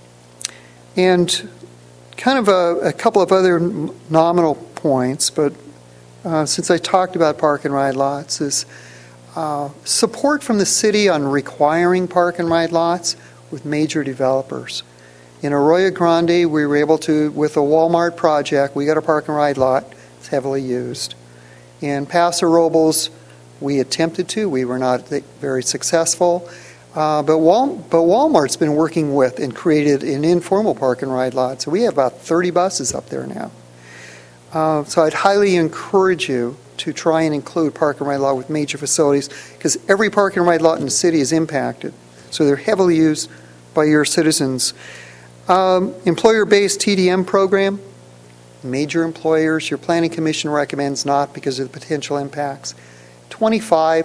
and kind of a, a couple of other nominal points, but uh, since I talked about park and ride lots, is uh, support from the city on requiring park and ride lots with major developers. In Arroyo Grande, we were able to, with a Walmart project, we got a park and ride lot. It's heavily used. In Paso Robles, we attempted to. We were not very successful. Uh, but, Wal- but Walmart's been working with and created an informal park and ride lot. So we have about thirty buses up there now. Uh, so I'd highly encourage you to try and include park and ride lot with major facilities, because every park and ride lot in the city is impacted. So they're heavily used by your citizens. Um, employer-based T D M program, major employers, your planning commission recommends not because of the potential impacts. twenty-five,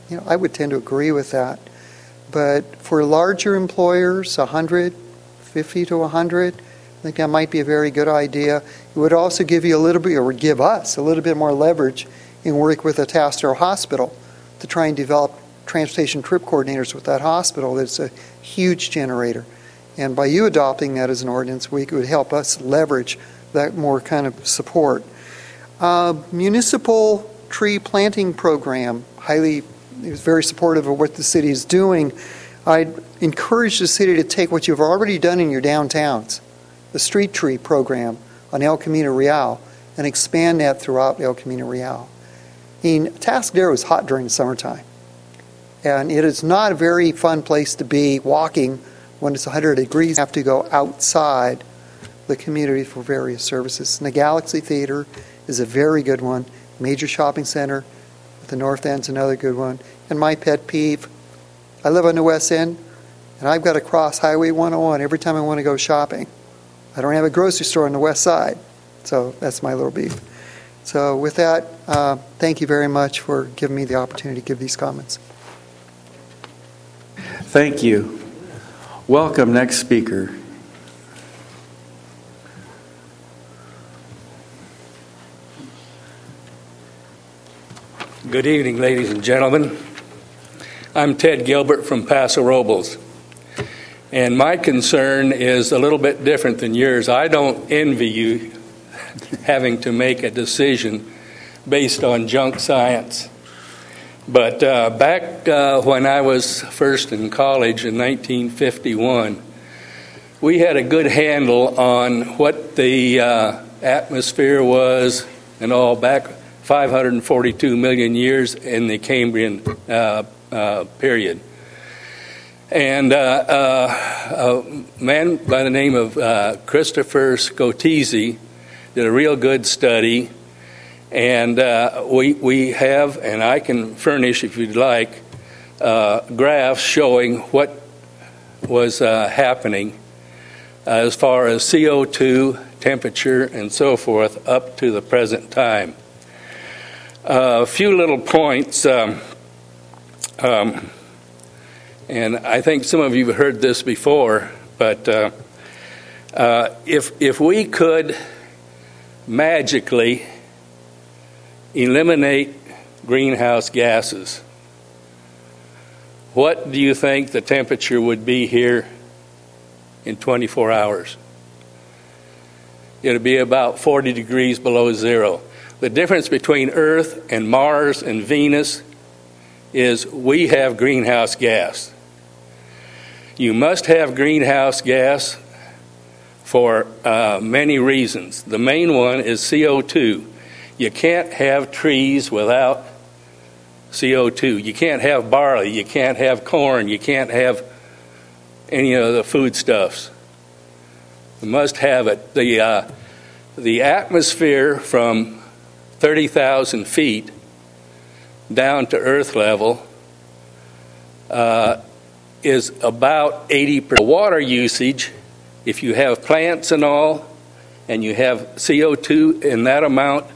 you know, I would tend to agree with that. But for larger employers, one hundred fifty to one hundred, I think that might be a very good idea. It would also give you a little bit, or would give us a little bit more leverage in work with the Atascadero Hospital to try and develop transportation trip coordinators with that hospital. That's a huge generator. And by you adopting that as an ordinance, we would help us leverage that more kind of support. Uh, municipal tree planting program, highly, it was very supportive of what the city is doing. I'd encourage the city to take what you've already done in your downtowns, the street tree program on El Camino Real, and expand that throughout El Camino Real. I mean, Atascadero is hot during the summertime, and it is not a very fun place to be walking when it's one hundred degrees. You have to go outside the community for various services. And the Galaxy Theater is a very good one. Major shopping center at the North End's another good one. And my pet peeve, I live on the West End, and I've got to cross Highway one oh one every time I want to go shopping. I don't have a grocery store on the west side, so that's my little beef. So with that, uh, thank you very much for giving me the opportunity to give these comments. Thank you. Welcome, next speaker. Good evening, ladies and gentlemen. I'm Ted Gilbert from Paso Robles, and my concern is a little bit different than yours. I don't envy you having to make a decision based on junk science. But uh, back uh, when I was first in college in nineteen fifty-one, we had a good handle on what the uh, atmosphere was and all back five hundred forty-two million years in the Cambrian uh, uh, period. And uh, uh, a man by the name of uh, Christopher Scotese did a real good study. And uh, we we have, and I can furnish if you'd like, uh, graphs showing what was uh, happening uh, as far as C O two, temperature, and so forth up to the present time. Uh, a few little points, um, um, and I think some of you have heard this before, but uh, uh, if if we could magically eliminate greenhouse gases, what do you think the temperature would be here in twenty-four hours? It would be about forty degrees below zero. The difference between Earth and Mars and Venus is we have greenhouse gas. You must have greenhouse gas for uh, many reasons. The main one is C O two. You can't have trees without C O two. You can't have barley. You can't have corn. You can't have any of the foodstuffs. You must have it. The, uh, the atmosphere from thirty thousand feet down to earth level uh, is about eighty percent. Water usage, if you have plants and all, and you have C O two in that amount,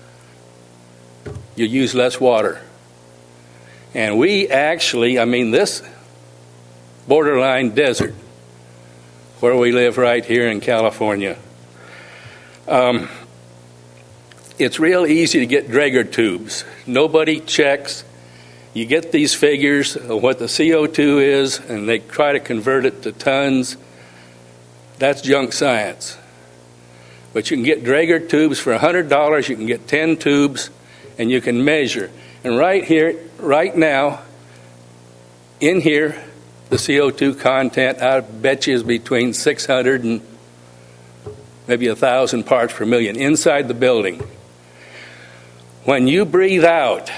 you use less water. And we actually, I mean, this borderline desert where we live right here in California, um, it's real easy to get Draeger tubes. Nobody checks. You get these figures of what the C O two is, and they try to convert it to tons. That's junk science. But you can get Draeger tubes for one hundred dollars. You can get ten tubes, and you can measure. And right here, right now, in here, the C O two content, I bet you, is between six hundred and maybe one thousand parts per million inside the building. When you breathe out,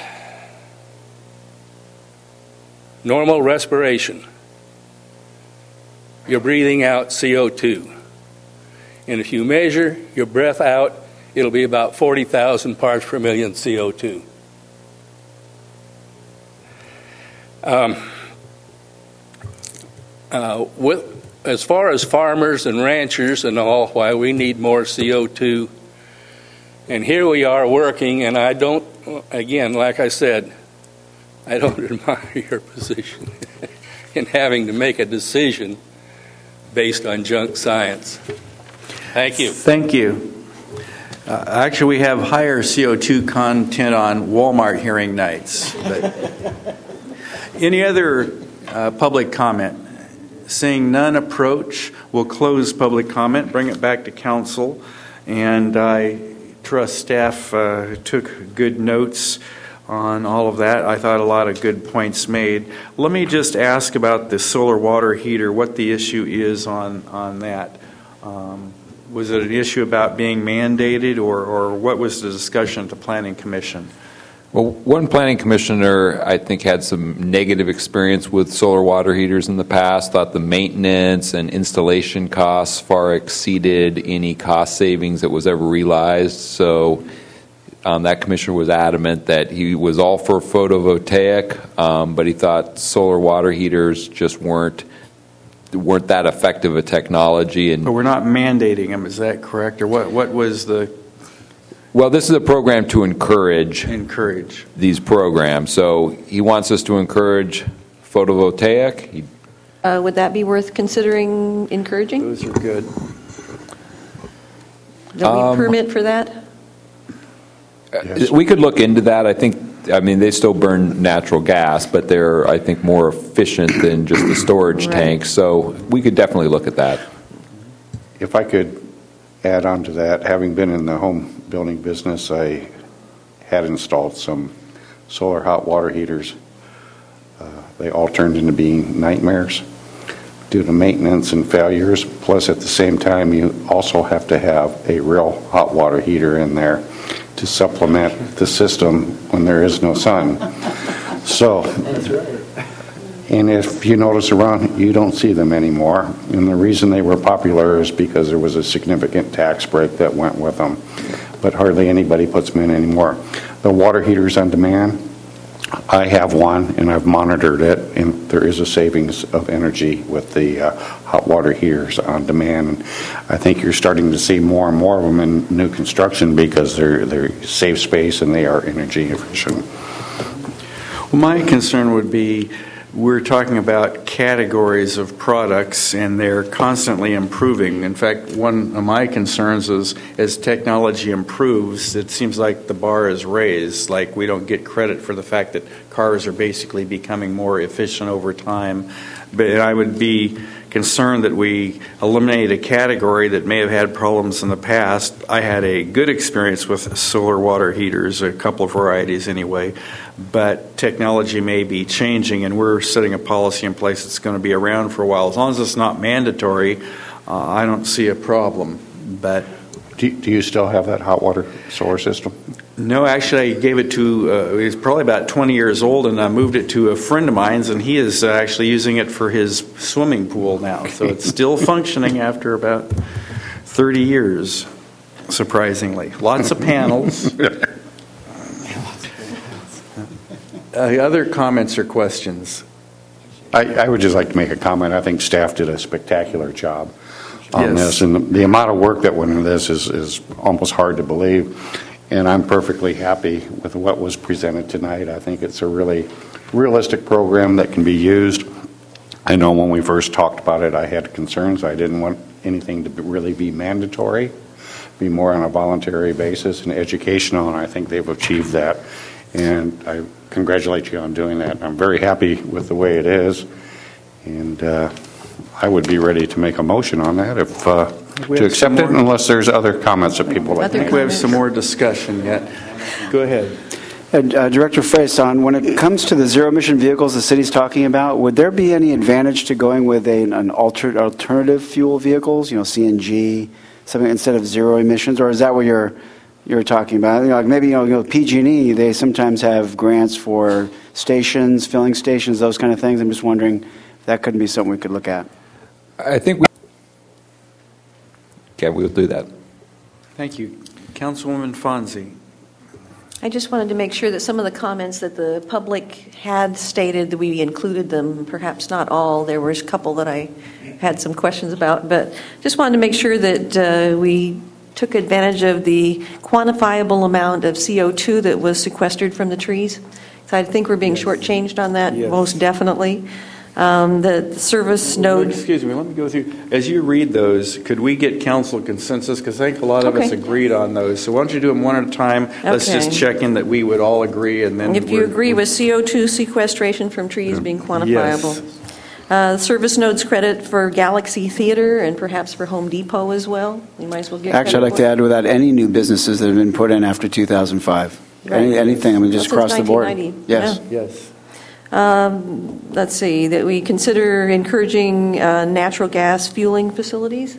normal respiration, you're breathing out C O two. And if you measure your breath out, it'll be about forty thousand parts per million C O two. Um, uh, with, as far as farmers and ranchers and all, why we need more C O two, and here we are working, and I don't, again, like I said, I don't admire your position in having to make a decision based on junk science. Thank you. Thank you. Uh, actually, we have higher C O two content on Walmart hearing nights. But any other uh, public comment? Seeing none approach, we'll close public comment, bring it back to council, and I trust staff uh, took good notes on all of that. I thought a lot of good points made. Let me just ask about the solar water heater, what the issue is on, on that. Um, was it an issue about being mandated, or, or what was the discussion at the Planning Commission? Well, one planning commissioner, I think, had some negative experience with solar water heaters in the past, thought the maintenance and installation costs far exceeded any cost savings that was ever realized. So um, that commissioner was adamant that he was all for photovoltaic, um, but he thought solar water heaters just weren't weren't that effective a technology. And but we're not mandating them, is that correct? Or what, what was the... Well, this is a program to encourage encourage these programs. So he wants us to encourage photovoltaic. He, uh, would that be worth considering encouraging? Those are good. Don't we Um, permit for that? Yes. We could look into that. I think, I mean, they still burn natural gas, but they're, I think, more efficient than just the storage Right. tank. So we could definitely look at that. If I could add on to that, having been in the home building business, I had installed some solar hot water heaters. Uh, they all turned into being nightmares due to maintenance and failures. Plus, at the same time, you also have to have a real hot water heater in there to supplement the system when there is no sun. So, and if you notice around, you don't see them anymore. And the reason they were popular is because there was a significant tax break that went with them. But hardly anybody puts them in anymore. The water heaters on demand, I have one and I've monitored it, and there is a savings of energy with the uh, hot water heaters on demand. And I think you're starting to see more and more of them in new construction because they're, they're save space and they are energy efficient. Well, my concern would be, we're talking about categories of products, and they're constantly improving. In fact, one of my concerns is as technology improves, it seems like the bar is raised, like we don't get credit for the fact that cars are basically becoming more efficient over time. But I would be concerned that we eliminate a category that may have had problems in the past. I had a good experience with solar water heaters, a couple of varieties anyway, but technology may be changing, and we're setting a policy in place that's going to be around for a while. As long as it's not mandatory, uh, I don't see a problem. But do, do you still have that hot water solar system? No, actually, I gave it to, uh, he's probably about twenty years old, and I moved it to a friend of mine's, and he is uh, actually using it for his swimming pool now. So it's still functioning after about thirty years, surprisingly. Lots of panels. Uh, other comments or questions? I, I would just like to make a comment. I think staff did a spectacular job on Yes. this, and the, the amount of work that went into this is, is almost hard to believe. And I'm perfectly happy with what was presented tonight. I think it's a really realistic program that can be used. I know when we first talked about it, I had concerns. I didn't want anything to be, really be mandatory, be more on a voluntary basis and educational, and I think they've achieved that. And I congratulate you on doing that. I'm very happy with the way it is, and uh, I would be ready to make a motion on that if uh, to accept it, unless there's other comments that people like. I think we have some more discussion yet. Go ahead. And, uh, Director Freyson, when it comes to the zero-emission vehicles the city's talking about, would there be any advantage to going with a, an alter, alternative fuel vehicles, you know, C N G, something instead of zero emissions, or is that what you're you're talking about? You know, like maybe you know, you know P G and E, they sometimes have grants for stations, filling stations, those kind of things. I'm just wondering if that couldn't be something we could look at. I think we. Okay, we'll do that. Thank you. Councilwoman Fonzie. I just wanted to make sure that some of the comments that the public had stated, that we included them, perhaps not all. There were a couple that I had some questions about, but just wanted to make sure that uh, we took advantage of the quantifiable amount of C O two that was sequestered from the trees. So I think we're being Yes. shortchanged on that, Yes. most definitely. Um, the, the service node. Excuse me, let me go through. As you read those, could we get council consensus? Because I think a lot of us Okay. agreed on those. So why don't you do them one at a time? Let's Okay. just check in that we would all agree, and then If you we're- agree with C O two sequestration from trees being quantifiable. Yes. Uh, service nodes credit for Galaxy Theater and perhaps for Home Depot as well. You might as well get Actually, I'd credit like for to it. add without any new businesses that have been put in after two thousand five. Any, Right. anything, I mean, just Well, across since the board. nineteen ninety, Yes. yeah. Yes. Um, let's see, that we consider encouraging uh, natural gas fueling facilities.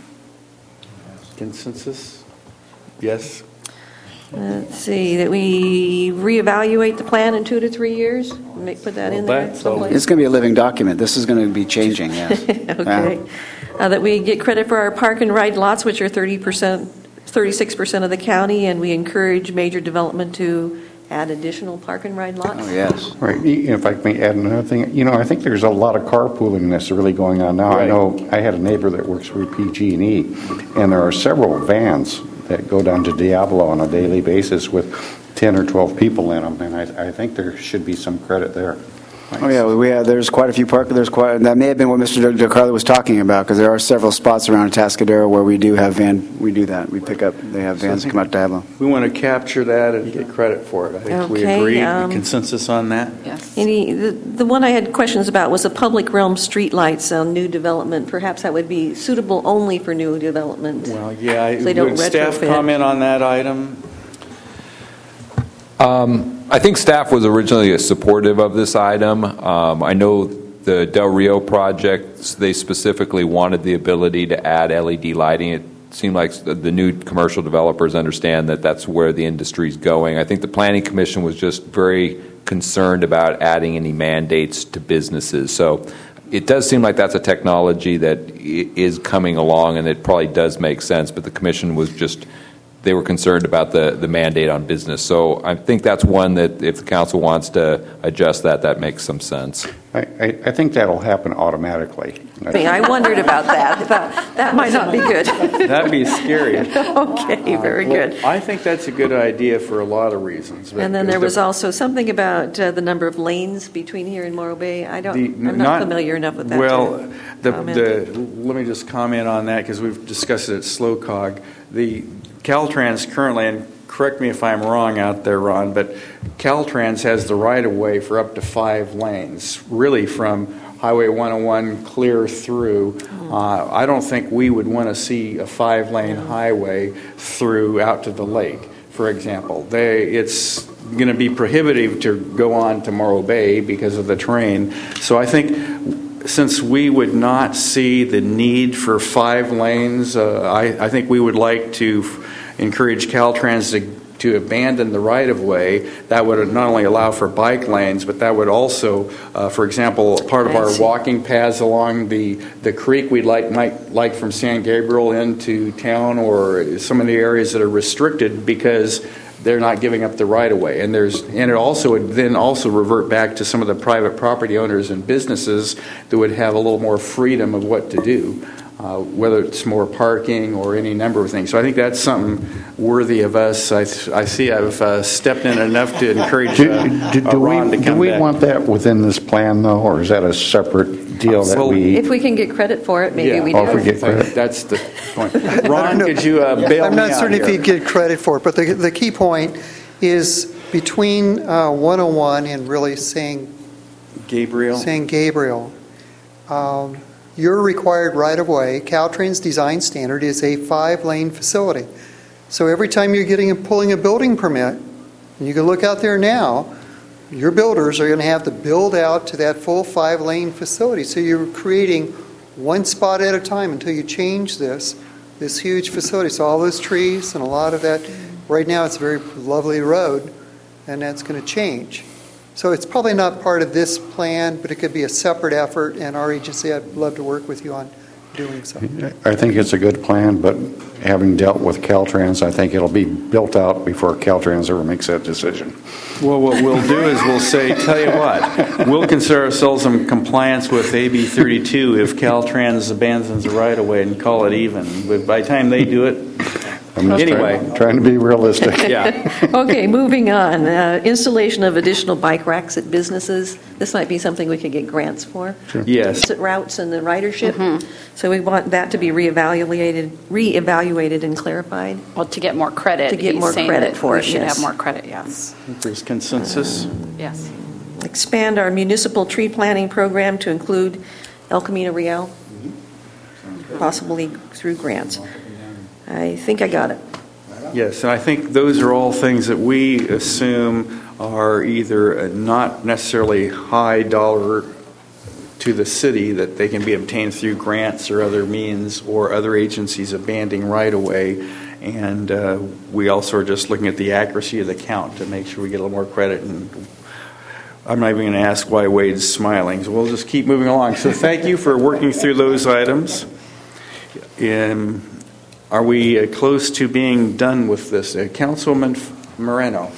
Consensus? Yes. Let's see, that we reevaluate the plan in two to three years. Make, put that in there someplace. It's going to be a living document. This is going to be changing, yes. Okay. Uh, that we get credit for our park and ride lots, which are thirty percent, thirty-six percent of the county, and we encourage major development to add additional park and ride lots. Oh, yes. Right. If I may add another thing, you know, I think there's a lot of carpooling that's really going on now. I Right. know I had a neighbor that works for P G and E, and there are several vans that go down to Diablo on a daily basis with ten or twelve people in them, and I, I think there should be some credit there. Oh yeah, we have, there's quite a few park. There's quite that may have been what Mister DeCarlo was talking about, because there are several spots around Atascadero where we do have van. We do that. We pick up. They have vans So I come out to Diablo. We want to capture that and get credit for it. I think we Okay, agree. um, Consensus on that? Any, the, the one I had questions about was the public realm streetlights on new development. Perhaps that would be suitable only for new development. Well, yeah. I- So they don't would staff retrofit. comment on that item? Um, I think staff was originally supportive of this item. Um, I know the Del Rio projects, they specifically wanted the ability to add L E D lighting. It seemed like the the new commercial developers understand that that's where the industry's going. I think the Planning Commission was just very concerned about adding any mandates to businesses. So it does seem like that's a technology that i- is coming along, and it probably does make sense, but the Commission was just they were concerned about the, the mandate on business. So I think that's one that if the council wants to adjust that, that makes some sense. I, I, I think that'll happen automatically. I mean, I wondered about that. I thought that might not be good. That'd be scary. Okay, very Well, good. I think that's a good idea for a lot of reasons. but And then there the- was also something about uh, the number of lanes between here and Morro Bay. I don't, The- I'm not familiar enough with that. Well, to the, comment. the, let me just comment on that because we've discussed it at SLOCOG. The Caltrans currently, and correct me if I'm wrong out there, Ron, but Caltrans has the right-of-way for up to five lanes, really from Highway one oh one clear through. Uh, I don't think we would want to see a five-lane highway through out to the lake, for example. They, it's going to be prohibitive to go on to Morro Bay because of the terrain. So I think since we would not see the need for five lanes, uh, I, I think we would like to f- encourage Caltrans to, to abandon the right-of-way. That would not only allow for bike lanes, but that would also, uh, for example, part of I our see. walking paths along the, the creek we'd like might like from San Gabriel into town, or some of the areas that are restricted because they're not giving up the right-of-way. And there's and it also would then also revert back to some of the private property owners and businesses that would have a little more freedom of what to do, uh, whether it's more parking or any number of things. So I think that's something worthy of us. I, I see I've uh, stepped in enough to encourage Do, uh, do, do uh, we, Ron to do come we back. want that within this plan, though, or is that a separate deal that Well, we... If we can get credit for it, maybe yeah. we do. Oh, if we get credit. That's the point. Ron, could you uh, bail I'm me not out certain if here? he'd get credit for it, but the, the key point is between uh, one oh one and really saying Gabriel? San Gabriel, um, your required right-of-way, Caltrans design standard, is a five-lane facility. So every time you're getting and pulling a building permit, and you can look out there now, your builders are going to have to build out to that full five-lane facility. So you're creating one spot at a time until you change this, this huge facility. So all those trees and a lot of that, right now it's a very lovely road, and that's going to change. So it's probably not part of this plan, but it could be a separate effort, and our agency, I'd love to work with you on doing so. I think it's a good plan, but having dealt with Caltrans, I think it'll be built out before Caltrans ever makes that decision. Well, what we'll do is we'll say, tell you what, we'll consider ourselves in compliance with A B thirty-two if Caltrans abandons the right-of-way and call it even. But by the time they do it, I'm just Anyway. trying, trying to be realistic. Yeah. Okay, moving on. Uh, installation of additional bike racks at businesses. This might be something we could get grants for. Sure. Yes. Transit routes and the ridership. So we want that to be reevaluated, reevaluated and clarified. Well, to get more credit. To get he's more saying credit that for we it, should yes. have more credit, yes. There's consensus. Yes. Expand our municipal tree planting program to include El Camino Real, possibly through grants. I think I got it. Yes, and I think those are all things that we assume are either not necessarily high dollar to the city, that they can be obtained through grants or other means or other agencies of banding right away. And uh, we also are just looking at the accuracy of the count to make sure we get a little more credit. And I'm not even going to ask why Wade's smiling, so we'll just keep moving along. So thank you for working through those items. Um, are we uh, close to being done with this? Uh, Councilwoman Moreno.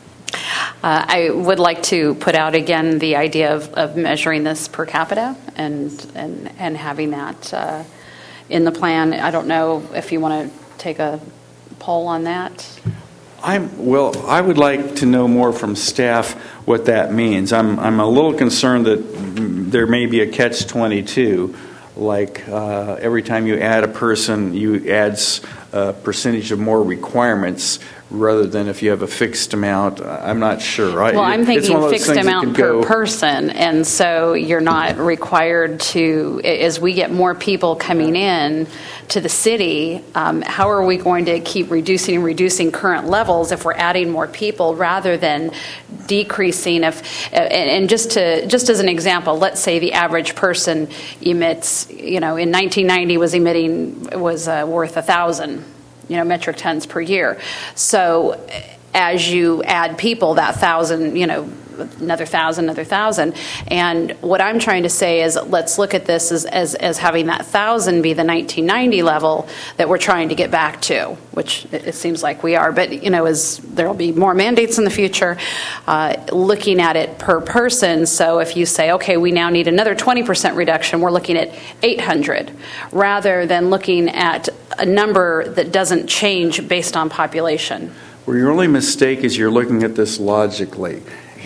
Uh, I would like to put out again the idea of, of measuring this per capita and and, and having that uh, in the plan. I don't know if you want to take a poll on that. I'm well. I would like to know more from staff what that means. I'm I'm a little concerned that there may be a catch twenty-two, like uh, every time you add a person, you add a percentage of more requirements rather than if you have a fixed amount. I'm not sure. Right? Well, I'm It's thinking one of those fixed things that amount can per go- person, and so you're not required to, as we get more people coming in to the city, um, how are we going to keep reducing and reducing current levels if we're adding more people rather than decreasing? If and, and just to just as an example, let's say the average person emits, you know, in nineteen ninety was emitting was uh, worth a thousand, you know, metric tons per year. So as you add people, that thousand, you know, another thousand, another thousand. And what I'm trying to say is let's look at this as, as, as having that thousand be the nineteen ninety level that we're trying to get back to, which it, it seems like we are. But, you know, as there'll be more mandates in the future, uh, looking at it per person. So if you say, okay, we now need another twenty percent reduction, we're looking at eight hundred, rather than looking at a number that doesn't change based on population. Well, your only mistake is you're looking at this logically.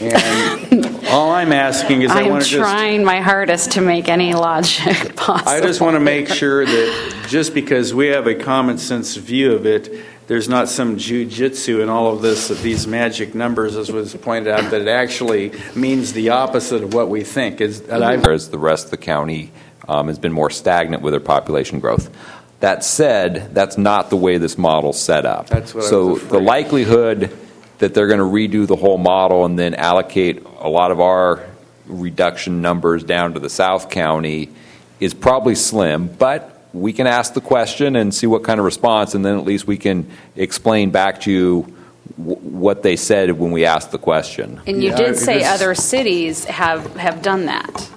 And all I'm asking is I I'm want to just... trying my hardest to make any logic possible. I just want to make sure that just because we have a common sense view of it, there's not some jujitsu in all of this, that these magic numbers, as was pointed out, that it actually means the opposite of what we think. Is that I've Whereas the rest of the county um, has been more stagnant with their population growth. That said, that's not the way this model's set up. That's what I so was afraid. the likelihood that they're going to redo the whole model and then allocate a lot of our reduction numbers down to the South County is probably slim, but we can ask the question and see what kind of response, and then at least we can explain back to you w- what they said when we asked the question. And you Yeah, did say this- other cities have, have done that.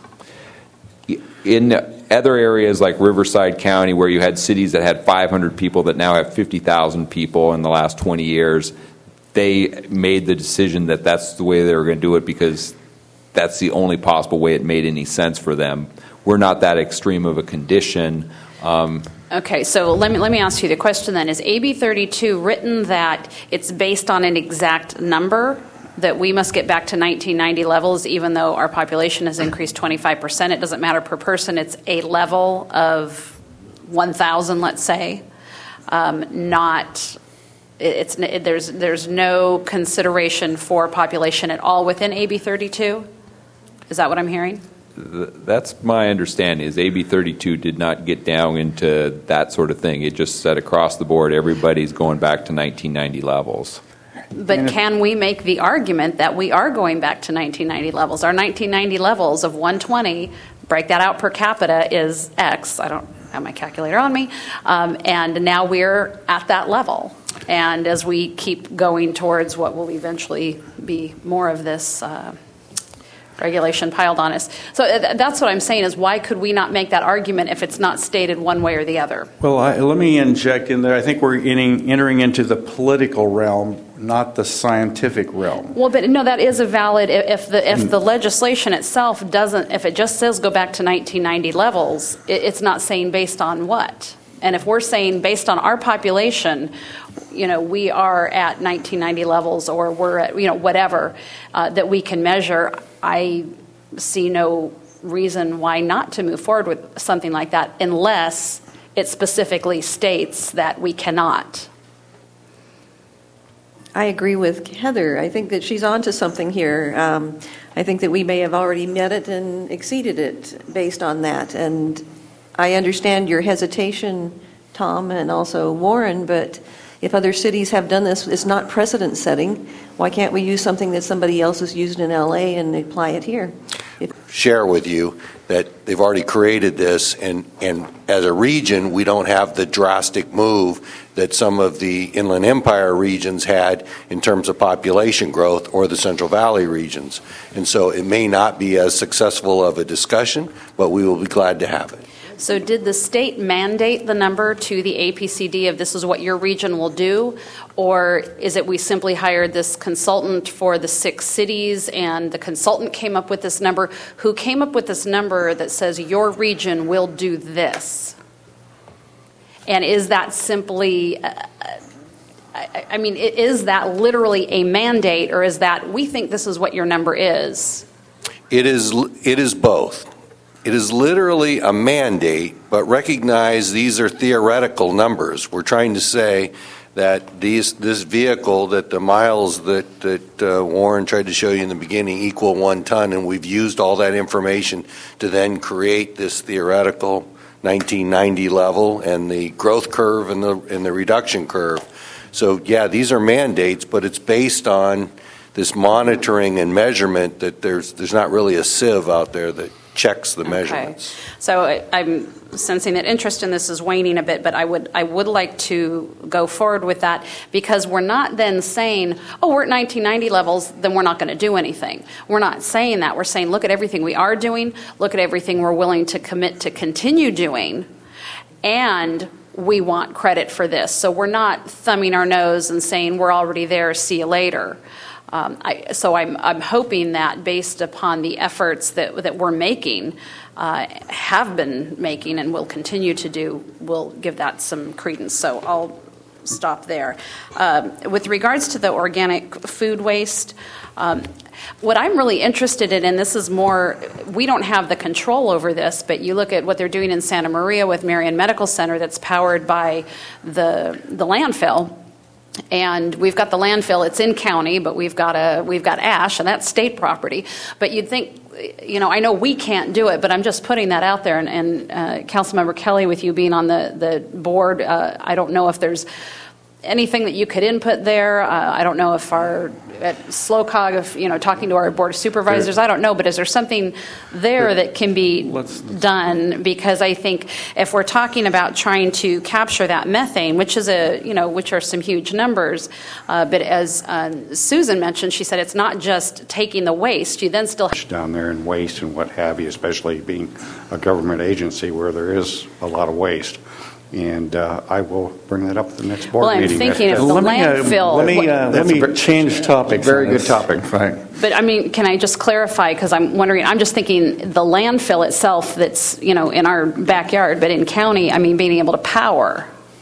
In other areas like Riverside County, where you had cities that had five hundred people that now have fifty thousand people in the last twenty years, they made the decision that that's the way they were going to do it because that's the only possible way it made any sense for them. We're not that extreme of a condition. Um, Okay, so let me let me ask you the question then. Is A B thirty-two written that it's based on an exact number, that we must get back to nineteen ninety levels even though our population has increased twenty-five percent? It doesn't matter per person. It's a level of one thousand, let's say, um, not... It's it, there's there's no consideration for population at all within A B thirty-two. Is that what I'm hearing? th- that's my understanding. Is A B thirty-two did not get down into that sort of thing. It just said across the board everybody's going back to nineteen ninety levels. But can we make the argument that we are going back to nineteen ninety levels? Our nineteen ninety levels of one twenty, break that out per capita, is X. I don't have my calculator on me. Um, and now we're at that level. And as we keep going towards what will eventually be more of this uh, regulation piled on us. So th- that's what I'm saying is why could we not make that argument if it's not stated one way or the other? Well, I, let me inject in there. I think we're getting, entering into the political realm, not the scientific realm. Well, but no, that is a valid, if the if the legislation itself doesn't, if it just says go back to nineteen ninety levels, it, it's not saying based on what? And if we're saying based on our population, you know, we are at nineteen ninety levels, or we're at, you know, whatever uh, that we can measure, I see no reason why not to move forward with something like that unless it specifically states that we cannot. I agree with Heather. I think that she's onto something here. Um, I think that we may have already met it and exceeded it based on that. And I understand your hesitation, Tom, and also Warren, but if other cities have done this, it's not precedent setting. Why can't we use something that somebody else has used in L A and apply it here? If- Share with you that they've already created this, and, and as a region, we don't have the drastic move that some of the Inland Empire regions had in terms of population growth, or the Central Valley regions. And so it may not be as successful of a discussion, but we will be glad to have it. So did the state mandate the number to the A P C D of this is what your region will do? Or is it we simply hired this consultant for the six cities and the consultant came up with this number? Who came up with this number that says your region will do this? And is that simply, uh, I, I mean, is that literally a mandate, or is that we think this is what your number is? It is, it is both. It is literally a mandate, but recognize these are theoretical numbers. We're trying to say that these, this vehicle, that the miles that, that uh, Warren tried to show you in the beginning equal one ton, and we've used all that information to then create this theoretical nineteen ninety level and the growth curve and the, and the reduction curve. So, yeah, these are mandates, but it's based on this monitoring and measurement that there's, there's not really a sieve out there that checks the measurements. Okay. So I, I'm sensing that interest in this is waning a bit, but I would I would like to go forward with that, because we're not then saying, oh, we're at nineteen ninety levels, then we're not going to do anything. We're not saying that. We're saying, look at everything we are doing, look at everything we're willing to commit to continue doing, and we want credit for this. So we're not thumbing our nose and saying we're already there, see you later. Um, I, so I'm, I'm hoping that based upon the efforts that, that we're making, uh, have been making and will continue to do, we'll give that some credence. So I'll stop there. Um, with regards to the organic food waste, um, what I'm really interested in, and this is more, we don't have the control over this, but you look at what they're doing in Santa Maria with Marion Medical Center that's powered by the the landfill. And we've got the landfill, it's in county, but we've got a we've got ash, and that's state property. But you'd think, you know, I know we can't do it, but I'm just putting that out there. And, and uh, Councilmember Kelly, with you being on the, the board, uh, I don't know if there's anything that you could input there. Uh, I don't know if our, at SLOCOG, if, you know, talking to our board of supervisors, Sure. I don't know, but is there something there that can be let's, let's done? Because I think if we're talking about trying to capture that methane, which is a, you know, which are some huge numbers, uh, but as uh, Susan mentioned, she said it's not just taking the waste, you then still down there and waste and what have you, especially being a government agency where there is a lot of waste. And uh, I will bring that up at the next board well, I'm meeting. thinking That- of the let me, landfill. uh, let me, uh, let me change topics. Very on good this. topic. Right. But I mean, can I just clarify? Because I'm wondering, I'm just thinking the landfill itself that's, you know, in our backyard, but in county, I mean, being able to power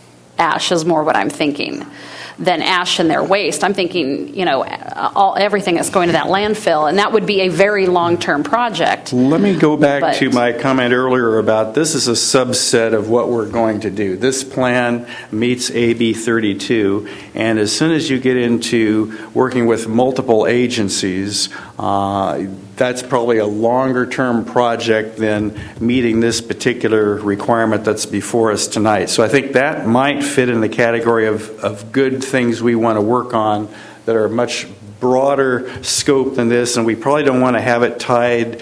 ash is more what I'm thinking than ash and their waste. I'm thinking, you know, all everything that's going to that landfill, and that would be a very long-term project. Let me go back But- to my comment earlier about this is a subset of what we're going to do. This plan meets A B thirty-two, and as soon as you get into working with multiple agencies, uh, that's probably a longer-term project than meeting this particular requirement that's before us tonight. So I think that might fit in the category of, of good things we want to work on that are much broader scope than this, and we probably don't want to have it tied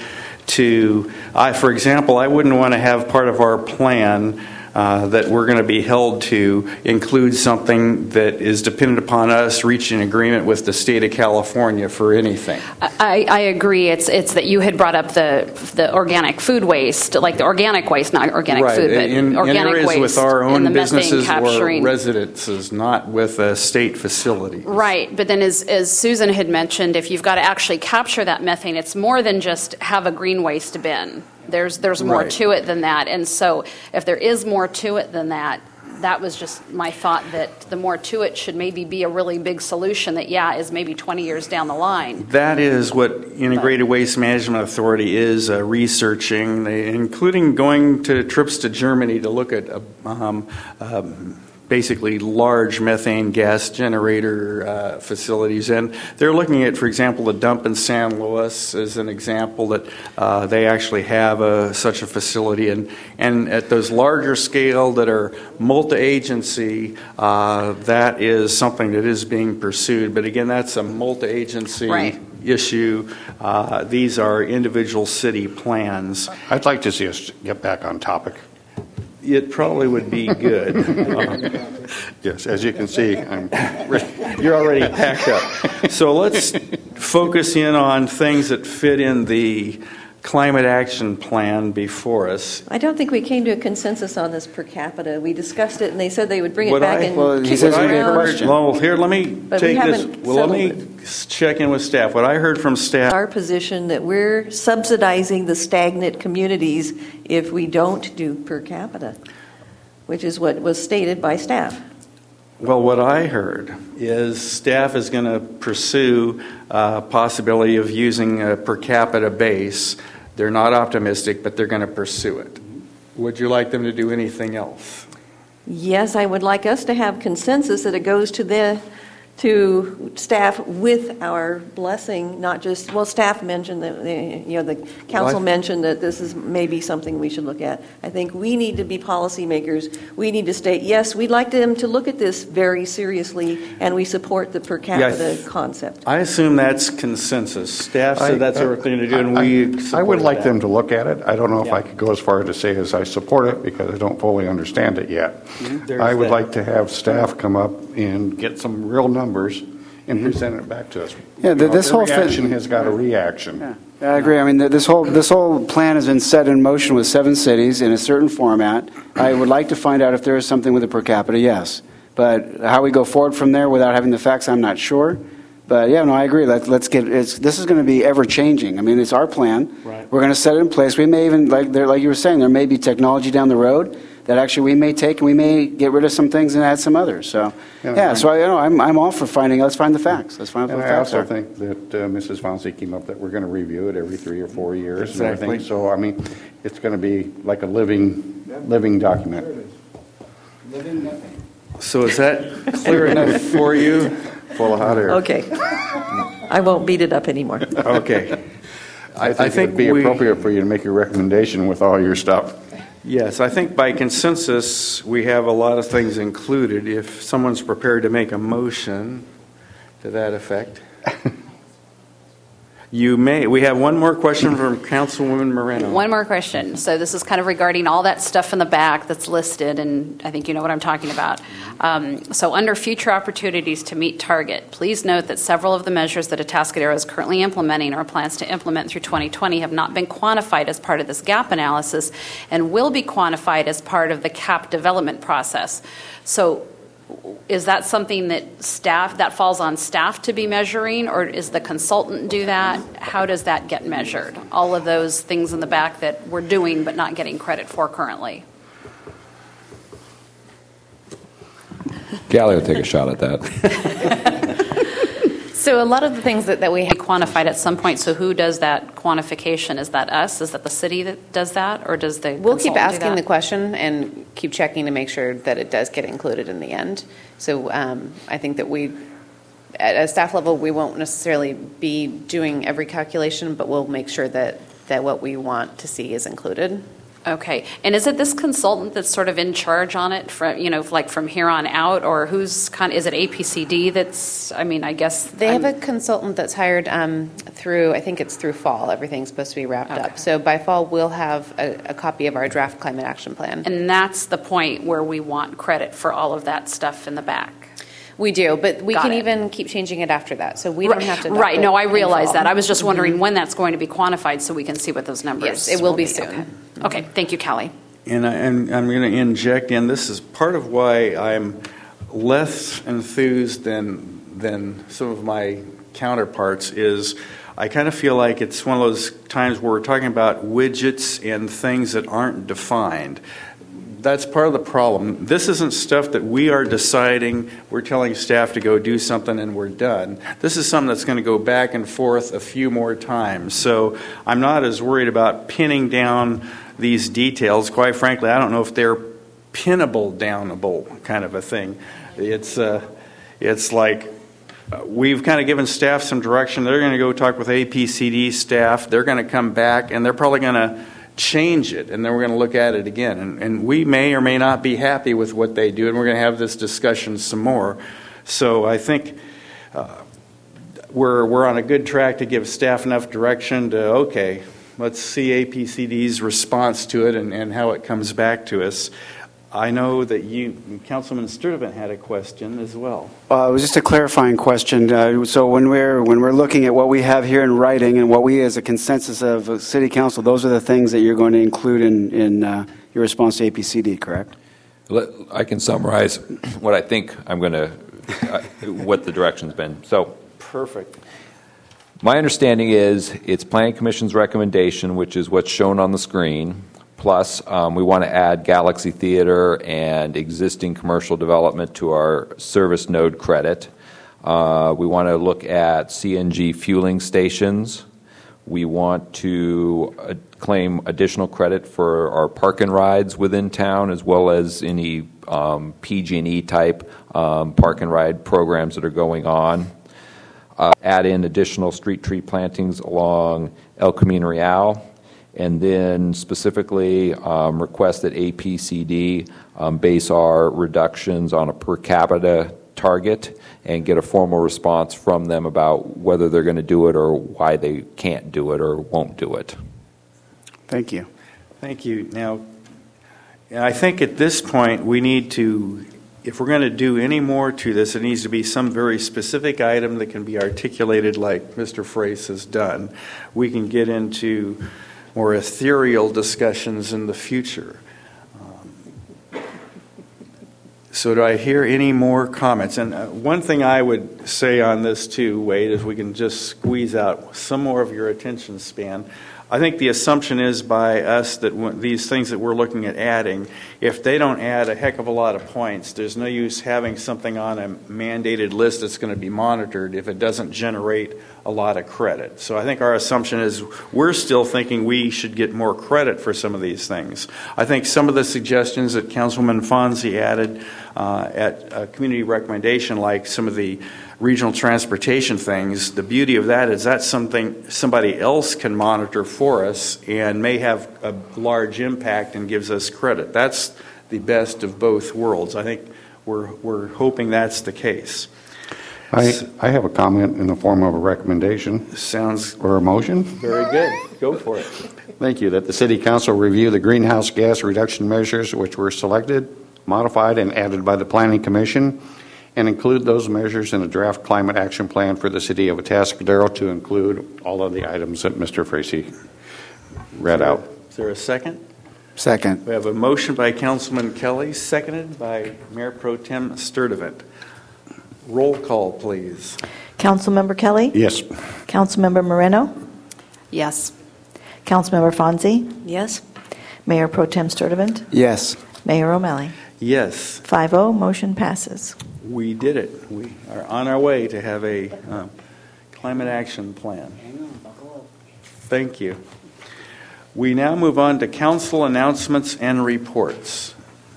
to, I, for example, I wouldn't want to have part of our plan uh, that we're going to be held to include something that is dependent upon us reaching an agreement with the state of California for anything. I, I agree. It's it's that you had brought up the the organic food waste, like the organic waste, not organic right. food, but in, organic in areas waste with our and own the businesses methane capturing. or residences, not with a state facility. Right, but then as, as Susan had mentioned, if you've got to actually capture that methane, it's more than just have a green waste bin. There's there's more Right. to it than that. And so if there is more to it than that, that was just my thought, that the more to it should maybe be a really big solution that, yeah, is maybe twenty years down the line. That is what Integrated Waste Management Authority is uh, researching, they, including going to trips to Germany to look at uh, um, um, basically large methane gas generator uh, facilities. And they're looking at, for example, the dump in San Luis as an example that uh, they actually have a, such a facility. And, and at those larger scale that are multi-agency, uh, that is something that is being pursued. But again, that's a multi-agency Right. issue. Uh, these are individual city plans. I'd like to see us get back on topic. It probably would be good. Yes, as you can see, I'm You're already packed up. So let's focus in on things that fit in the climate action plan before us. I don't think we came to a consensus on this per capita. We discussed it, and they said they would bring it What back I- and Well, kick he it says we around. heard- Well, here, let me But we take this. haven't Well, let me settled check in with staff. What I heard from staff. Our position that we're subsidizing the stagnant communities if we don't do per capita, which is what was stated by staff. Well, what I heard is staff is going to pursue uh, possibility of using a per capita base. They're not optimistic, but they're going to pursue it. Would you like them to do anything else? Yes, I would like us to have consensus that it goes to the to staff with our blessing, not just, well, staff mentioned that, the, you know, the council Well, I- mentioned that this is maybe something we should look at. I think we need to be policymakers. We need to state, yes, we'd like them to look at this very seriously, and we support the per capita Yeah, concept. I assume that's consensus. Staff said that's what we're going to do, and I- we I would support like that. them to look at it. I don't know if Yeah. I could go as far to say as I support it because I don't fully understand it yet. Mhm. There's I would that. like to have staff come up and get some real numbers and present it back to us. Yeah, th- You know, this whole every thing- action has got a reaction. I agree. I mean, th- this whole this whole plan has been set in motion with seven cities in a certain format. I would like to find out if there is something with the per capita, yes. But how we go forward from there without having the facts, I'm not sure. But yeah, no, I agree. Let, let's get. It's, this is going to be ever changing. I mean, it's our plan. Right. We're going to set it in place. We may even, like there, like you were saying, there may be technology down the road that actually we may take, and we may get rid of some things and add some others. So Yeah, yeah, I- so I, you know, I'm I'm all for finding. Let's find the facts. Let's find out And what I the facts also are. think that uh, Missus Fonzie came up that we're going to review it every three or four years and Exactly. everything. So, I mean, it's going to be like a living, living document. Living nothing. So is that clear enough for you? Full of hot air. Okay. I won't beat it up anymore. Okay. I think, I think it'd be we- appropriate for you to make your recommendation with all your stuff. Yes, I think by consensus, we have a lot of things included. If someone's prepared to make a motion to that effect. You may. We have one more question from Councilwoman Moreno. One more question. So this is kind of regarding all that stuff in the back that's listed, and I think you know what I'm talking about. Um, so under future opportunities to meet target, please note that several of the measures that Atascadero is currently implementing or plans to implement through twenty twenty have not been quantified as part of this gap analysis and will be quantified as part of the C A P development process. So is that something that staff, that falls on staff to be measuring, or is the consultant do that? How does that get measured? All of those things in the back that we're doing but not getting credit for currently. Gally will take a shot at that. So a lot of the things that, that we Be quantified at some point. So who does that quantification? Is that us? Is that the city that does that, or does the We'll keep consultant do asking that? the question and keep checking to make sure that it does get included in the end. So um, I think that we, at a staff level, we won't necessarily be doing every calculation, but we'll make sure that, that what we want to see is included. Okay. And is it this consultant that's sort of in charge on it, from, you know, like from here on out, or who's kind of, is it A P C D that's, I mean, I guess. They I'm- have a consultant that's hired um, through, I think it's through fall. Everything's supposed to be wrapped Okay. up. So by fall, we'll have a, a copy of our draft climate action plan. And that's the point where we want credit for all of that stuff in the back. We do, but we Got can it. even keep changing it after that. So we Right. don't have to. adopt Right. it No, I in realize fall. that. I was just wondering Mhm. when that's going to be quantified so we can see what those numbers Yes, it will be soon. Okay. Okay. Thank you, Callie. And, I, and I'm going to inject in, this is part of why I'm less enthused than, than some of my counterparts, is I kind of feel like it's one of those times where we're talking about widgets and things that aren't defined. That's part of the problem. This isn't stuff that we are deciding. We're telling staff to go do something and we're done. This is something that's going to go back and forth a few more times. So I'm not as worried about pinning down these details. Quite frankly, I don't know if they're pinnable downable kind of a thing. It's uh, it's like uh, we've kind of given staff some direction. They're going to go talk with A P C D staff. They're going to come back and they're probably going to change it, and then we're going to look at it again. And, and we may or may not be happy with what they do, and we're going to have this discussion some more. So I think uh, we're we're on a good track to give staff enough direction to, okay, let's see A P C D's response to it and, and how it comes back to us. I know that you, Councilman Sturtevant, had a question as well. Uh, it was just a clarifying question. Uh, so when we're when we're looking at what we have here in writing and what we as a consensus of City Council, those are the things that you're going to include in, in uh, your response to A P C D, correct? I can summarize what I think I'm going to, uh, what the direction's been. So, perfect. My understanding is it's Planning Commission's recommendation, which is what's shown on the screen. Plus, um, we want to add Galaxy Theater and existing commercial development to our service node credit. Uh, we want to look at C N G fueling stations. We want to uh, claim additional credit for our park and rides within town, as well as any um, P G and E type um, park and ride programs that are going on. Uh, add in additional street tree plantings along El Camino Real. And then specifically um, request that A P C D um, base our reductions on a per capita target and get a formal response from them about whether they're going to do it or why they can't do it or won't do it. Thank you. Thank you. Now, I think at this point we need to, if we're going to do any more to this, it needs to be some very specific item that can be articulated like Mister Frace has done. We can get into more ethereal discussions in the future. Um, so do I hear any more comments? And uh, one thing I would say on this too, Wade, is we can just squeeze out some more of your attention span. I think the assumption is by us that when these things that we're looking at adding, if they don't add a heck of a lot of points, there's no use having something on a mandated list that's going to be monitored if it doesn't generate a lot of credit. So I think our assumption is we're still thinking we should get more credit for some of these things. I think some of the suggestions that Councilman Fonzie added uh, at a community recommendation, like some of the regional transportation things, the beauty of that is that's something somebody else can monitor for us and may have a large impact and gives us credit. That's the best of both worlds. I think we're we're hoping that's the case. I, I have a comment in the form of a recommendation. Sounds or a motion. Very good. Go for it. Thank you. That the City Council review the greenhouse gas reduction measures which were selected, modified, and added by the Planning Commission, and include those measures in a draft climate action plan for the City of Atascadero to include all of the items that Mister Frace read out. Is there a second? Second. We have a motion by Councilman Kelly, seconded by Mayor Pro Tem Sturtevant. Roll call, please. Councilmember Kelly? Yes. Councilmember Moreno? Yes. Councilmember Fonzie? Yes. Mayor Pro Tem Sturtevant? Yes. Mayor O'Malley? Yes. five oh, motion passes. We did it. We are on our way to have a uh, climate action plan. Thank you. We now move on to council announcements and reports.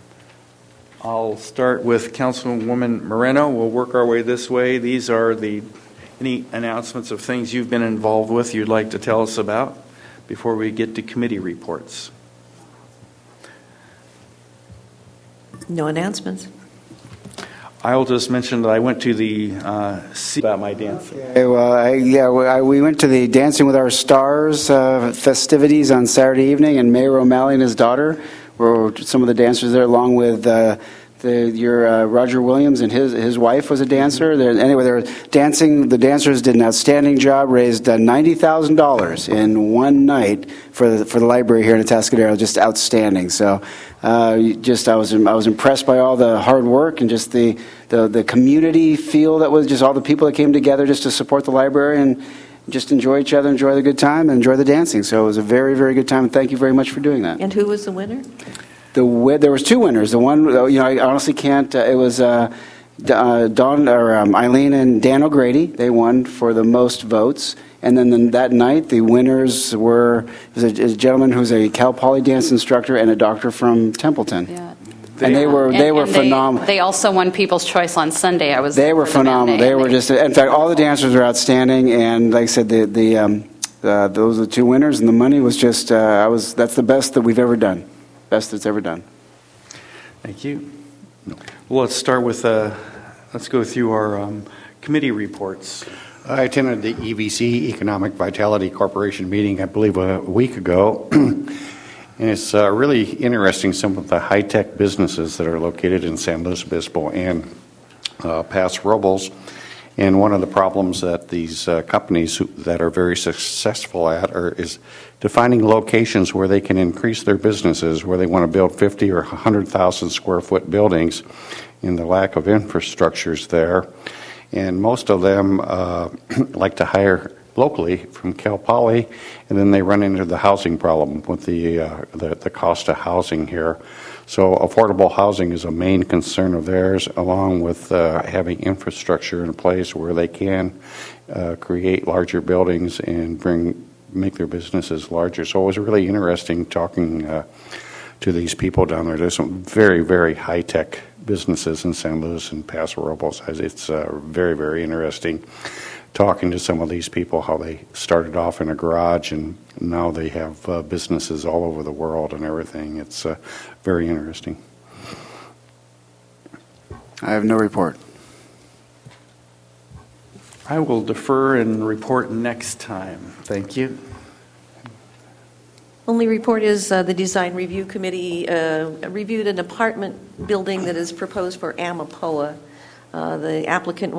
I'll start with Councilwoman Moreno. We'll work our way this way. These are the any announcements of things you've been involved with you'd like to tell us about before we get to committee reports. No announcements. I'll just mention that I went to the uh, see about my dancing. Okay, well, I, yeah, we, I, we went to the Dancing with Our Stars uh, festivities on Saturday evening, and Mayor O'Malley and his daughter were some of the dancers there, along with uh, the, your uh, Roger Williams and his his wife was a dancer. They're, anyway, they were dancing. The dancers did an outstanding job. Raised uh, ninety thousand dollars in one night for the for the library here in Atascadero. Just outstanding. So, uh, just I was I was impressed by all the hard work and just the, the the community feel that was just all the people that came together just to support the library and. just enjoy each other, enjoy the good time, and enjoy the dancing. So it was a very, very good time, and thank you very much for doing that. And who was the winner? The wi- there was two winners. The one, you know, I honestly can't. Uh, it was uh, D- uh, Don or um, Eileen and Dan O'Grady. They won for the most votes. And then the, that night, the winners were was a, a gentleman who's a Cal Poly dance instructor and a doctor from Templeton. Yeah. And they were they And- were and phenomenal. They, they also won People's Choice on Sunday. I was. They there were for the phenomenal. matinee. They were just, in fact, all the dancers were outstanding. And like I said, the the um, uh, those are the two winners, and the money was just uh, I was that's the best that we've ever done, best that's ever done. Thank you. Well, let's start with uh, let's go through our um, committee reports. I attended the E V C, Economic Vitality Corporation meeting, I believe, a week ago. And it's uh, really interesting, some of the high-tech businesses that are located in San Luis Obispo and uh, Paso Robles. And one of the problems that these uh, companies who, that are very successful at are, is defining locations where they can increase their businesses, where they want to build fifty or one hundred thousand square foot buildings, and the lack of infrastructures there. And most of them uh, like to hire locally from Cal Poly, and then they run into the housing problem with the, uh, the the cost of housing here. So affordable housing is a main concern of theirs, along with uh, having infrastructure in place where they can uh, create larger buildings and bring make their businesses larger. So it was really interesting talking uh, to these people down there. There's some very, very high-tech businesses in San Luis and Paso Robles. It's uh, very, very interesting talking to some of these people, how they started off in a garage and now they have uh, businesses all over the world and everything. It's uh, very interesting. I have no report. I will defer and report next time. Thank you. Only report is uh, the Design Review Committee uh, reviewed an apartment building that is proposed for Amapoa. Uh, the applicant